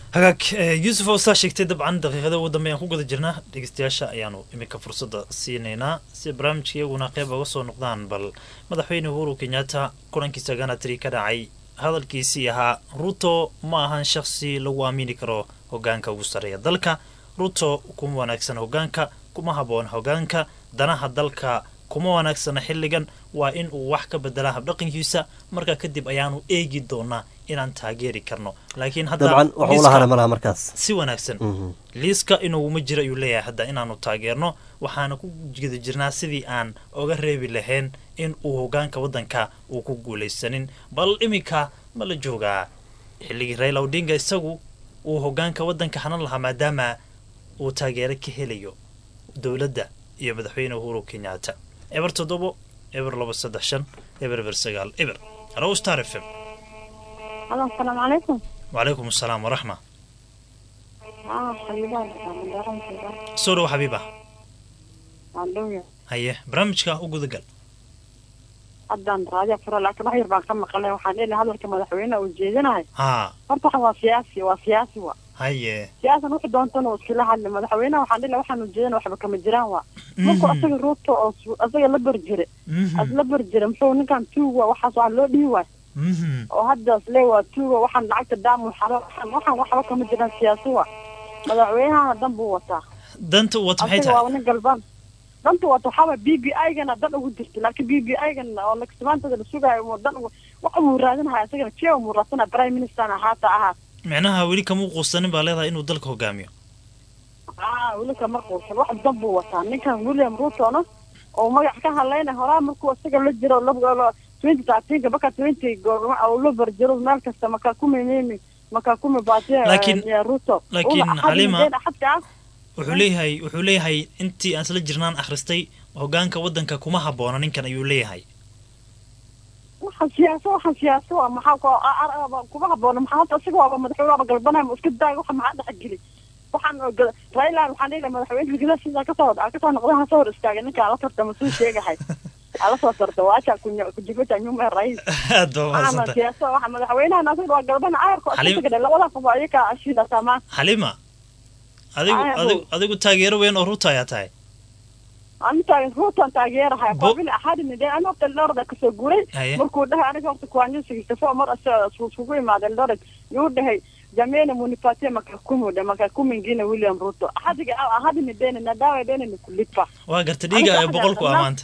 hagaag yuusuf oo saa sheegtay dabcan daqiiqada ugu dambe aan ku guda jirnaa dhegeystayaasha ayaanu iminka fursadda siinaynaa si barnaamijka iyaguna qeyb uga soo noqdaan bal madaxweyne uhuru kenyatta kulankiisa ganatri ka dhacay hadalkiisii ahaa ruto ma ahan shakhsi lagu aamini karo hogaanka ugu sarreeya dalka ruto kuma wanaagsan hogaanka kuma haboon hogaanka danaha dalka kuma wanaagsana xilligan waa in uu wax ka bedelaa habdhaqankiisa markaa kadib ayaanu eegi doonaa inaan taageeri karno laakiin dabcan waxa ula hara malaha markaas si wanaagsan liiska inuuma jiro ayuu leeyahay hadda inaanu taageerno waxaana ku gida jirnaa sidii aan oga reebi lahayn in uu hogaanka waddanka uu ku guulaysanin bal iminka ma la joogaa xilligii Raila Odinga isagu uu hogaanka waddanka hanan lahaa maadaama uu taageero ka helayo dowladda iyo madaxweyne Uhuru Kenyatta eber toddobo eber laba saddex shan eber eber sagaal eber halo star f m السلام عليكم. وعليكم السلام ورحمة. اه حبيبي سورو حبيبة. عندويا. هيه برامجك وجود قل. أدان راجع فرا لكن ما يربع كم خليه وحنين هذا كم مدحوين أو جيدنا هاي. ها. فرطح وسياسي وسياسي وا. هيه. سياسة نوح دون تنو كل حد مدحوين وحنين لو حنو جيدنا وحب كم الجيران وا. مركو أصل الروتو أو أصل لبرجري. أصل لبرجري مشون كان تو وحصل على لودي وا. oo hadda islee waa tuuga waxaan lacagta daam waxaan waxaan waxba kama jiraan siyaasi waa madaxweynaha dan buu wataa danta wata maxay tahay waa nin galban danta wata waxa B B I-gana dan ugu jirta laakiin B B I-gana oo nagsimaantada la sugayo oo dan waxa uu raadinayaa isaga jeeyo uu raasana prime minister ahaata aha macnaha weli kama quusanin baa leedahay inuu dalka hogaamiyo ah weli kama quusan wax dan buu wataa ninkan William Ruto oo magac ka hadlayna horaa markuu isaga la jiro laba twenty thirteen baka twenty goorma oo loo barjiro meel kasta maka ku meeymi maka ku meebaatay ya Ruto laakiin Halima wuxuu leeyahay wuxuu leeyahay intii aan sala jirnaan akhristay hogaanka waddanka kuma haboona ninkan ayuu leeyahay waxa siyaasad waxa siyaasad waa maxaa kuma haboona maxaa asiga waa madaxweynaha galbanay ma iska daay waxa maxaa dhax geli waxaan Raila waxaan leeyahay madaxweynaha gida sida ka soo ka soo noqdaha soo istaagay ninka la tartamo soo sheegahay على صوت واجا كنا كجيبت نيوم الرئيس أنا سياسة واحد مدحوينها ناس وقلبنا عارف كده لا ولا فضايك أشياء تمام حليمة هذا هذا هذا قلت تاجر وين أروتا يا تاي أنا تاجر روتا تاجر هاي قبل أحد من ده أنا بتلورد كسجوري مركود ده أنا كنت كوانيس يستفوا مرة سوسوي مع اللورد يود هاي جميع منفاتي مكاكومو ده مكاكوم من جينا ويليام روتو أحد أحد من ده النداوي بين الكليفة وقرت دقيقة بقولكوا أمانت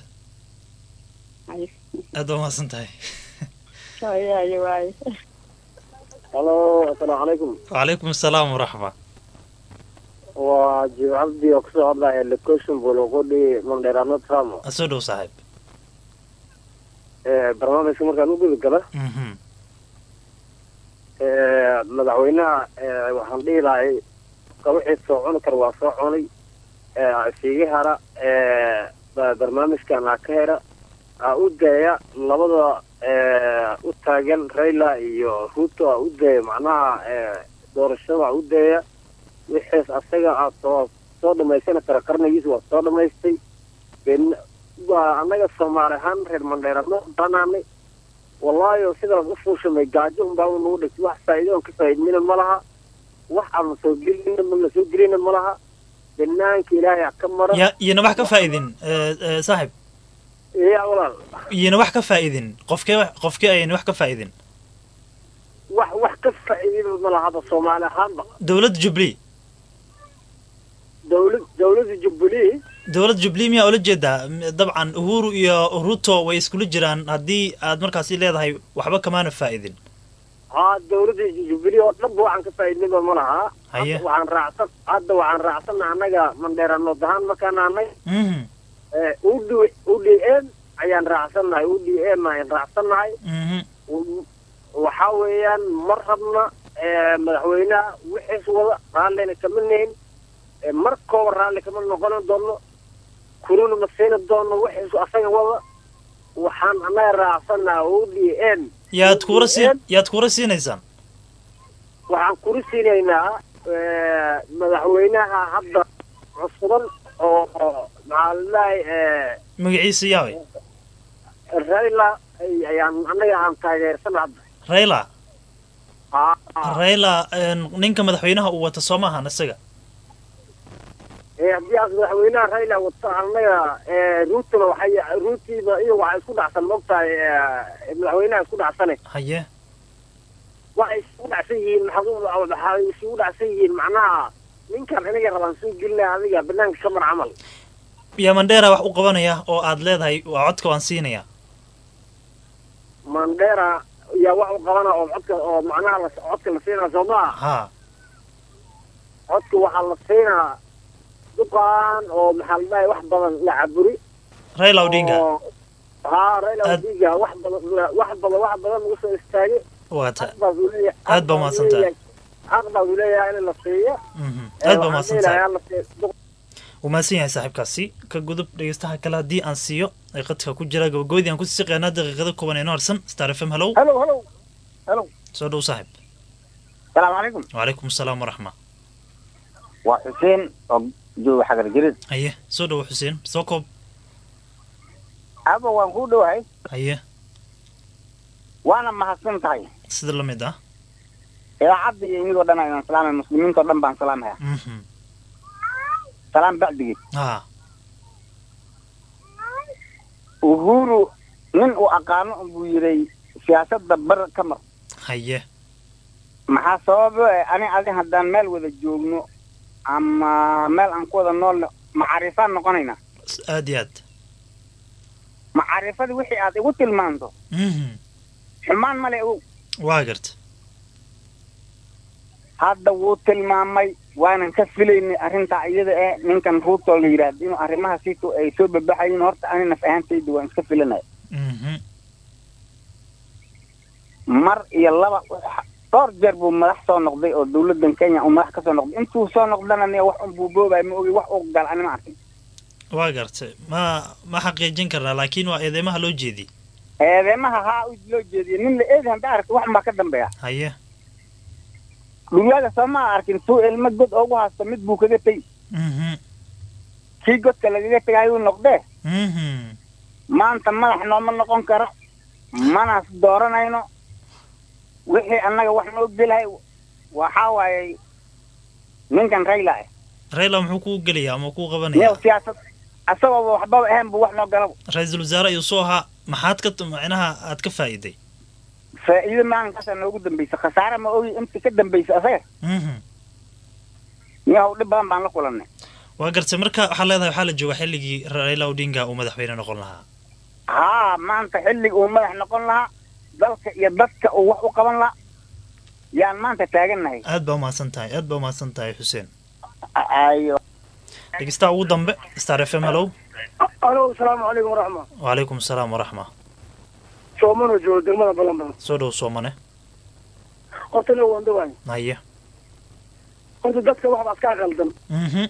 هذا ما سنتهي يا يا واي الو السلام عليكم وعليكم السلام ورحمة وجيب عبدي أقصى الله اللي كوشن بولوغودي من ديرانو ترامو أسودو صاحب برنامج شمر كانوا بيقبل مدعوينا وحمدي لاي قروحي صوعون كروا صوعوني فيه هرا برنامج كان عكيرا أودية لبضة أتاجن ريلا يو روتو أودية معناها دور الشمع أودية وحيس أسيقى صوت صوت ما يسينا تركرنا يسوى صوت ما يستي بين وأنا الصوماليان غير من ديرنا دانامي والله يو سيدا غفوش ما يقاجون باو نودك واحد سايدون كسايد من الملها واحد مسوقلين من مسوقلين الملها بنانك إلهي أكمرا يا ينبح كفايدين أه أه صاحب يا والله ينا wax ka faa'iidin qofkee qofkee ayna wax ka faa'iidin wax wax ka faa'iidin malaha Soomaaliya hadba dawlad Jubilee dawlad dawlad Jubilee dawlad Jubilee miyaa ula jeeda dabcan Uhuru iyo Ruto way isku jiraan hadii aad markaas leedahay waxba kamaana faa'iidin ha dawlad Jubilee oo dhan waxaan ka faa'iidin malaha waxaan raacsan hadda waxaan raacsan anaga mandheerano dahan makaanay mhm ودي ودي إن عيان رأسنا ودي إن عيان رأسنا وحاويان مرحبنا مدحوينا وحيس ولا رالنا كملنين مركو رالنا كملنا نقولنا دونه كلنا مسينا دونه وحيس أصلا ولا وحن أنا رأسنا ودي إن يا تكورسين يا تكورسين إنسان وحن كورسين هنا مدحوينا هذا عصرا أو مع الله مقعيسي ياوي ريلا يعني أنا عم تاجر سمع ريلا raila ninka madaxweynaha uu wata soo maahan isaga ee haddii aad madaxweynaha raila wato annaga ruutuna waxay ruutiida iyo waxay isku dhacsan mogtahay madaxweynaha isku dhacsane haye waxay isku dhacsan yihiin maxay isku dhacsan yihiin macnaha ninkan aniga rabaan soo gelina adiga banaanka ka mar camal ya mandera wax u qabanaya oo aad leedahay waa codka waan siinaya mandera ya wax u qabana oo codka oo macnaha la codka la siinaa Soomaa ha codka waxa la siinaa duqaan oo maxalmay wax badan la caburi Raila Odinga ha Raila Odinga wax badan wax badan wax badan ugu soo istaagay waata aad ba ma santahay aqba wilayah in la siiyo aad ba ma santahay وما سيني صاحب كاسي كجذب يستحق كلا دي أنسيو قد كوجي جرا جودي أنكو سيق أنا دقيقة كوباني نارسن استعرفهم هلو هلو هلو هلو سودو صاحب السلام عليكم وعليكم السلام ورحمة وحسين جو حق الجريد أيه سودو حسين سوكوب أبا وانكودو هاي أيه وأنا ما حسنت هاي سيد الله ميدا إذا عبد يميل ودنا سلام المسلمين تردن بان سلامها سلام بعدي اه uhuru nin uu aqaano buu yiray siyaasadda bar kamar haye maxaa sabab ani adin haddaan meel wada joogno ama meel aan ku wada nool macaarifaan noqonayna aad iyo aad macaarifada wixii aad igu tilmaanto xumaan male ow waa garta hadda wuu tilmaamay waanan ka filaynay arrinta iyada ee ninkan ruuto la yiraahdo inuu arrimaha siito ay soo babaxayeen horta ani naf ahaantayda waan iska filanay mhm mar iyo laba dhowr jeer buu madax soo noqday oo dawladdan Kenya uu madax ka soo noqday intuu soo noqdana wax un buu boobay ma ogi wax uu gal anima arkin waa gartay ma ma xaqiijin karnaa laakiin waa eedeymaha loo jeediyay eedeymaha haa loo jeediyay nin la eedahan daarta wax ma ka dambeeya haye dunyada sama arkin tuu ilmo god ugu haasto mid buu kaga tagay mhm kii godka lagaga tagay uu noqday mhm maanta madax nooma noqon karo mana dooranayno wixii annaga wax noo gelahay waxa waayay ninkan Raila Raila muxuu ku geliyaa ama ku qabanaya yow siyaasad asagoo waxba ahaan buu wax noo galabo ra'iisul wasaare iyo soo ha maxaad ka macnaha aad ka faa'iiday faa'iido maan ka san ugu dambeysay khasaare ma ogi inta ka dambeysay asaga mhm yow dhib badan baan la kulanay waa gartay marka waxa leedahay waxa la jooga xilligii Raila Odinga uu madaxweyne noqon lahaa ها ما أنت حلي وما إحنا قلنا ذلك يدك ووح قبل لا يعني ما أنت تاجنا هي أدبا ما سنتاي أدبا ما سنتاي حسين أيوه دقيقة ودم بق استعرف ملو ألو السلام عليكم ورحمة وعليكم السلام ورحمة صومنا وجود دمنا بلنا سودو صومنا قلتنا وندوان نايه قلت دتك واحد أسكار غلطن اها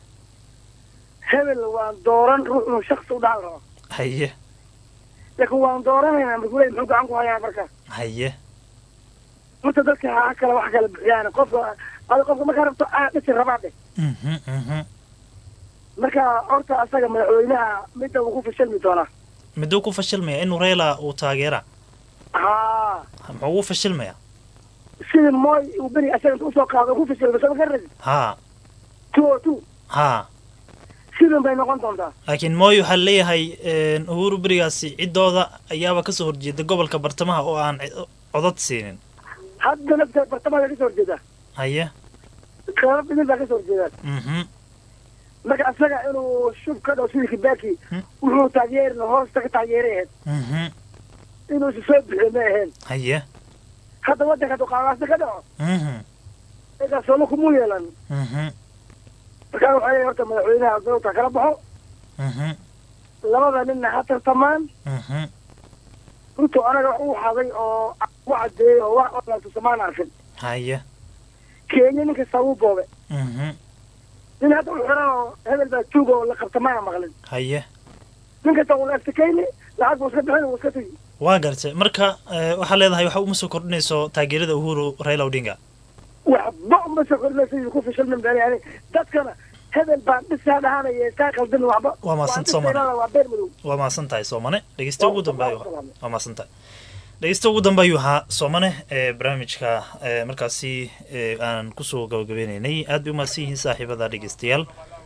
هبل وان دوران روح شخص ودعوه هيه لكن وان دوران أنا بقول محوق عنكم هيا بركة هيه قلت دتك هاكل واحد يعني قف هذا قف ما كان بس الرباطي اها اها marka horta asaga madaxweynaha midda uu ku fashilmi doona miduu ku fashilmaya inuu Raila uu taageera ha muxuu ku fashilmaya sidii mooy uu bari asaga uu soo qaado ku fashilmay soo garad ha two two ha sidoo bay noqon doontaa laakiin mooy waxa leeyahay Uhuru barigaasi cidooda ayaaba ka soo horjeeda gobolka bartamaha oo aan codad siinin hadda nafta bartamaha ka soo horjeeda haye ka bidin ka soo horjeeda mhm marka asaga inuu shub ka dhaw sidii kibaki wuxuu taageerna hoosta ka taageereed mhm inuu soo bixiyo ma ahayn haye hadda wadanka duqaalaasta ka dhaco mhm ida soo ku mu yeelan mhm marka waxay horta madaxweynaha dowladda kala baxo mhm labada ninna ha tartamaan mhm intuu anaga uu xaday oo wacdeey oo wax oo la tusamaan arkin haye Kenya ninka sawu boobe mhm nin hadda uu xirano hebel baa tuugo la qabtamaana maqlin haye ninka taw la aftakayni lacag uu iska bixin uu iska tagi waa gartay marka waxa leedahay waxa uu soo kordhinayso taageerada Uhuru Raila Odinga waxba uma soo kordhinayso ku fashilmin bari yani dadkana hebel baa dhisa dhahanaya ka qaldan waxba waa ma san Soomaali waa ma san tahay Soomaali dhageysta ugu dambeeyo waa ma san tahay dhegeysta ugu dambe ayuu ahaa soomane ee barnaamijka markaasi aan kusoo gabagabeyneynay aad bay umahadsan yihiin saaxiibada dhegeystayaal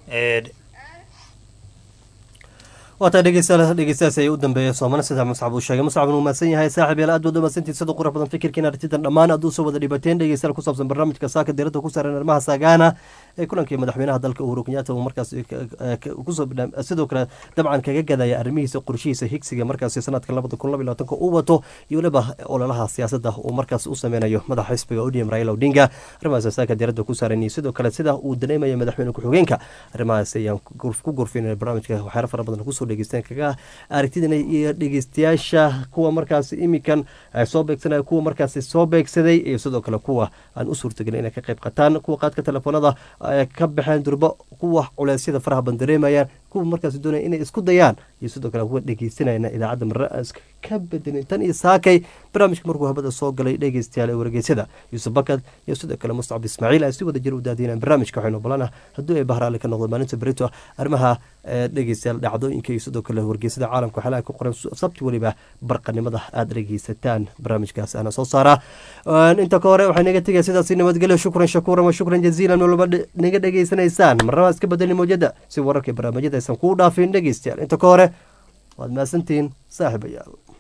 waataa dhegeystayaal dhegeystayaas ay u dambeeya soomane sida muscab uu sheegay muscab uu mahadsan yahay saaxiib yaal aad baad u mahadsantihiin sida qurux badan fikirkiina aragtidan dhammaan aad u soo wada dhibateen dhegeystayaal ku saabsan barnaamijka saaka diiradda ku saaran arrimaha saagaana ee kulankii madaxweynaha dalka Uhuru Kenyatta uu markaas kusoo sidoo kale dabcan kaga gadaya arrimihiisa qorshihiisa higsiga markaas sanadka labada kun laba iyo labaatanka uu wato iyo waliba ololaha siyaasadda uu markaas u sameynayo madaxa xisbiga O D M Raila Odinga arrimahaas saaka diiradda ku saaran sidoo kale sida uu daneemayo madaxweyne ku-xigeenka arrimahaas ayaan ku gorfeynay barnaamijka waxyaalo fara badan kusoo dhegeysteen kaga aragtidana iyo dhegeystayaasha kuwa markaas imikan soo beegsanaya kuwa markaas soo beegsaday iyo sidoo kale kuwa aan u suurtagelin inay ka qayb qaataan kuwa qaadka telefoonada ka baxeen durbo kuwa culeysyada faraha badan dareemayaan kuwa markaas doonaya inay isku dayaan iyo sidoo kale kuwa dhegeysanayna idaacadda marra ka bedelin tan iyo saakay barnaamijka markuu habada soo galay dhegeystayaal ee wargeysyada Yuusuf Bakad iyo sidoo kale Muscab Ismaaciil ay si wada jir u daadinayaan barnaamijka waxaynu balana hadduu ay bahraale ka noqdo maalinta berito arrimaha dhegeystayaal dhacdooyinka iyo sidoo kale wargeysyada caalamka waxaa ku qoran sabti waliba barqanimada aad dhegeysataan barnaamijkaas ana soo saara inta ka hore waxay naga tagay sidaas nabadgelyo shukran shakuran wa shukran jaziilan walba naga dhegeysanaysaan marnaba iska bedelin mowjada si wararka barnaamijyada aysan kuu dhaafin dhegeystayaal inta ka hore waad mahadsantihiin saaxiibayaal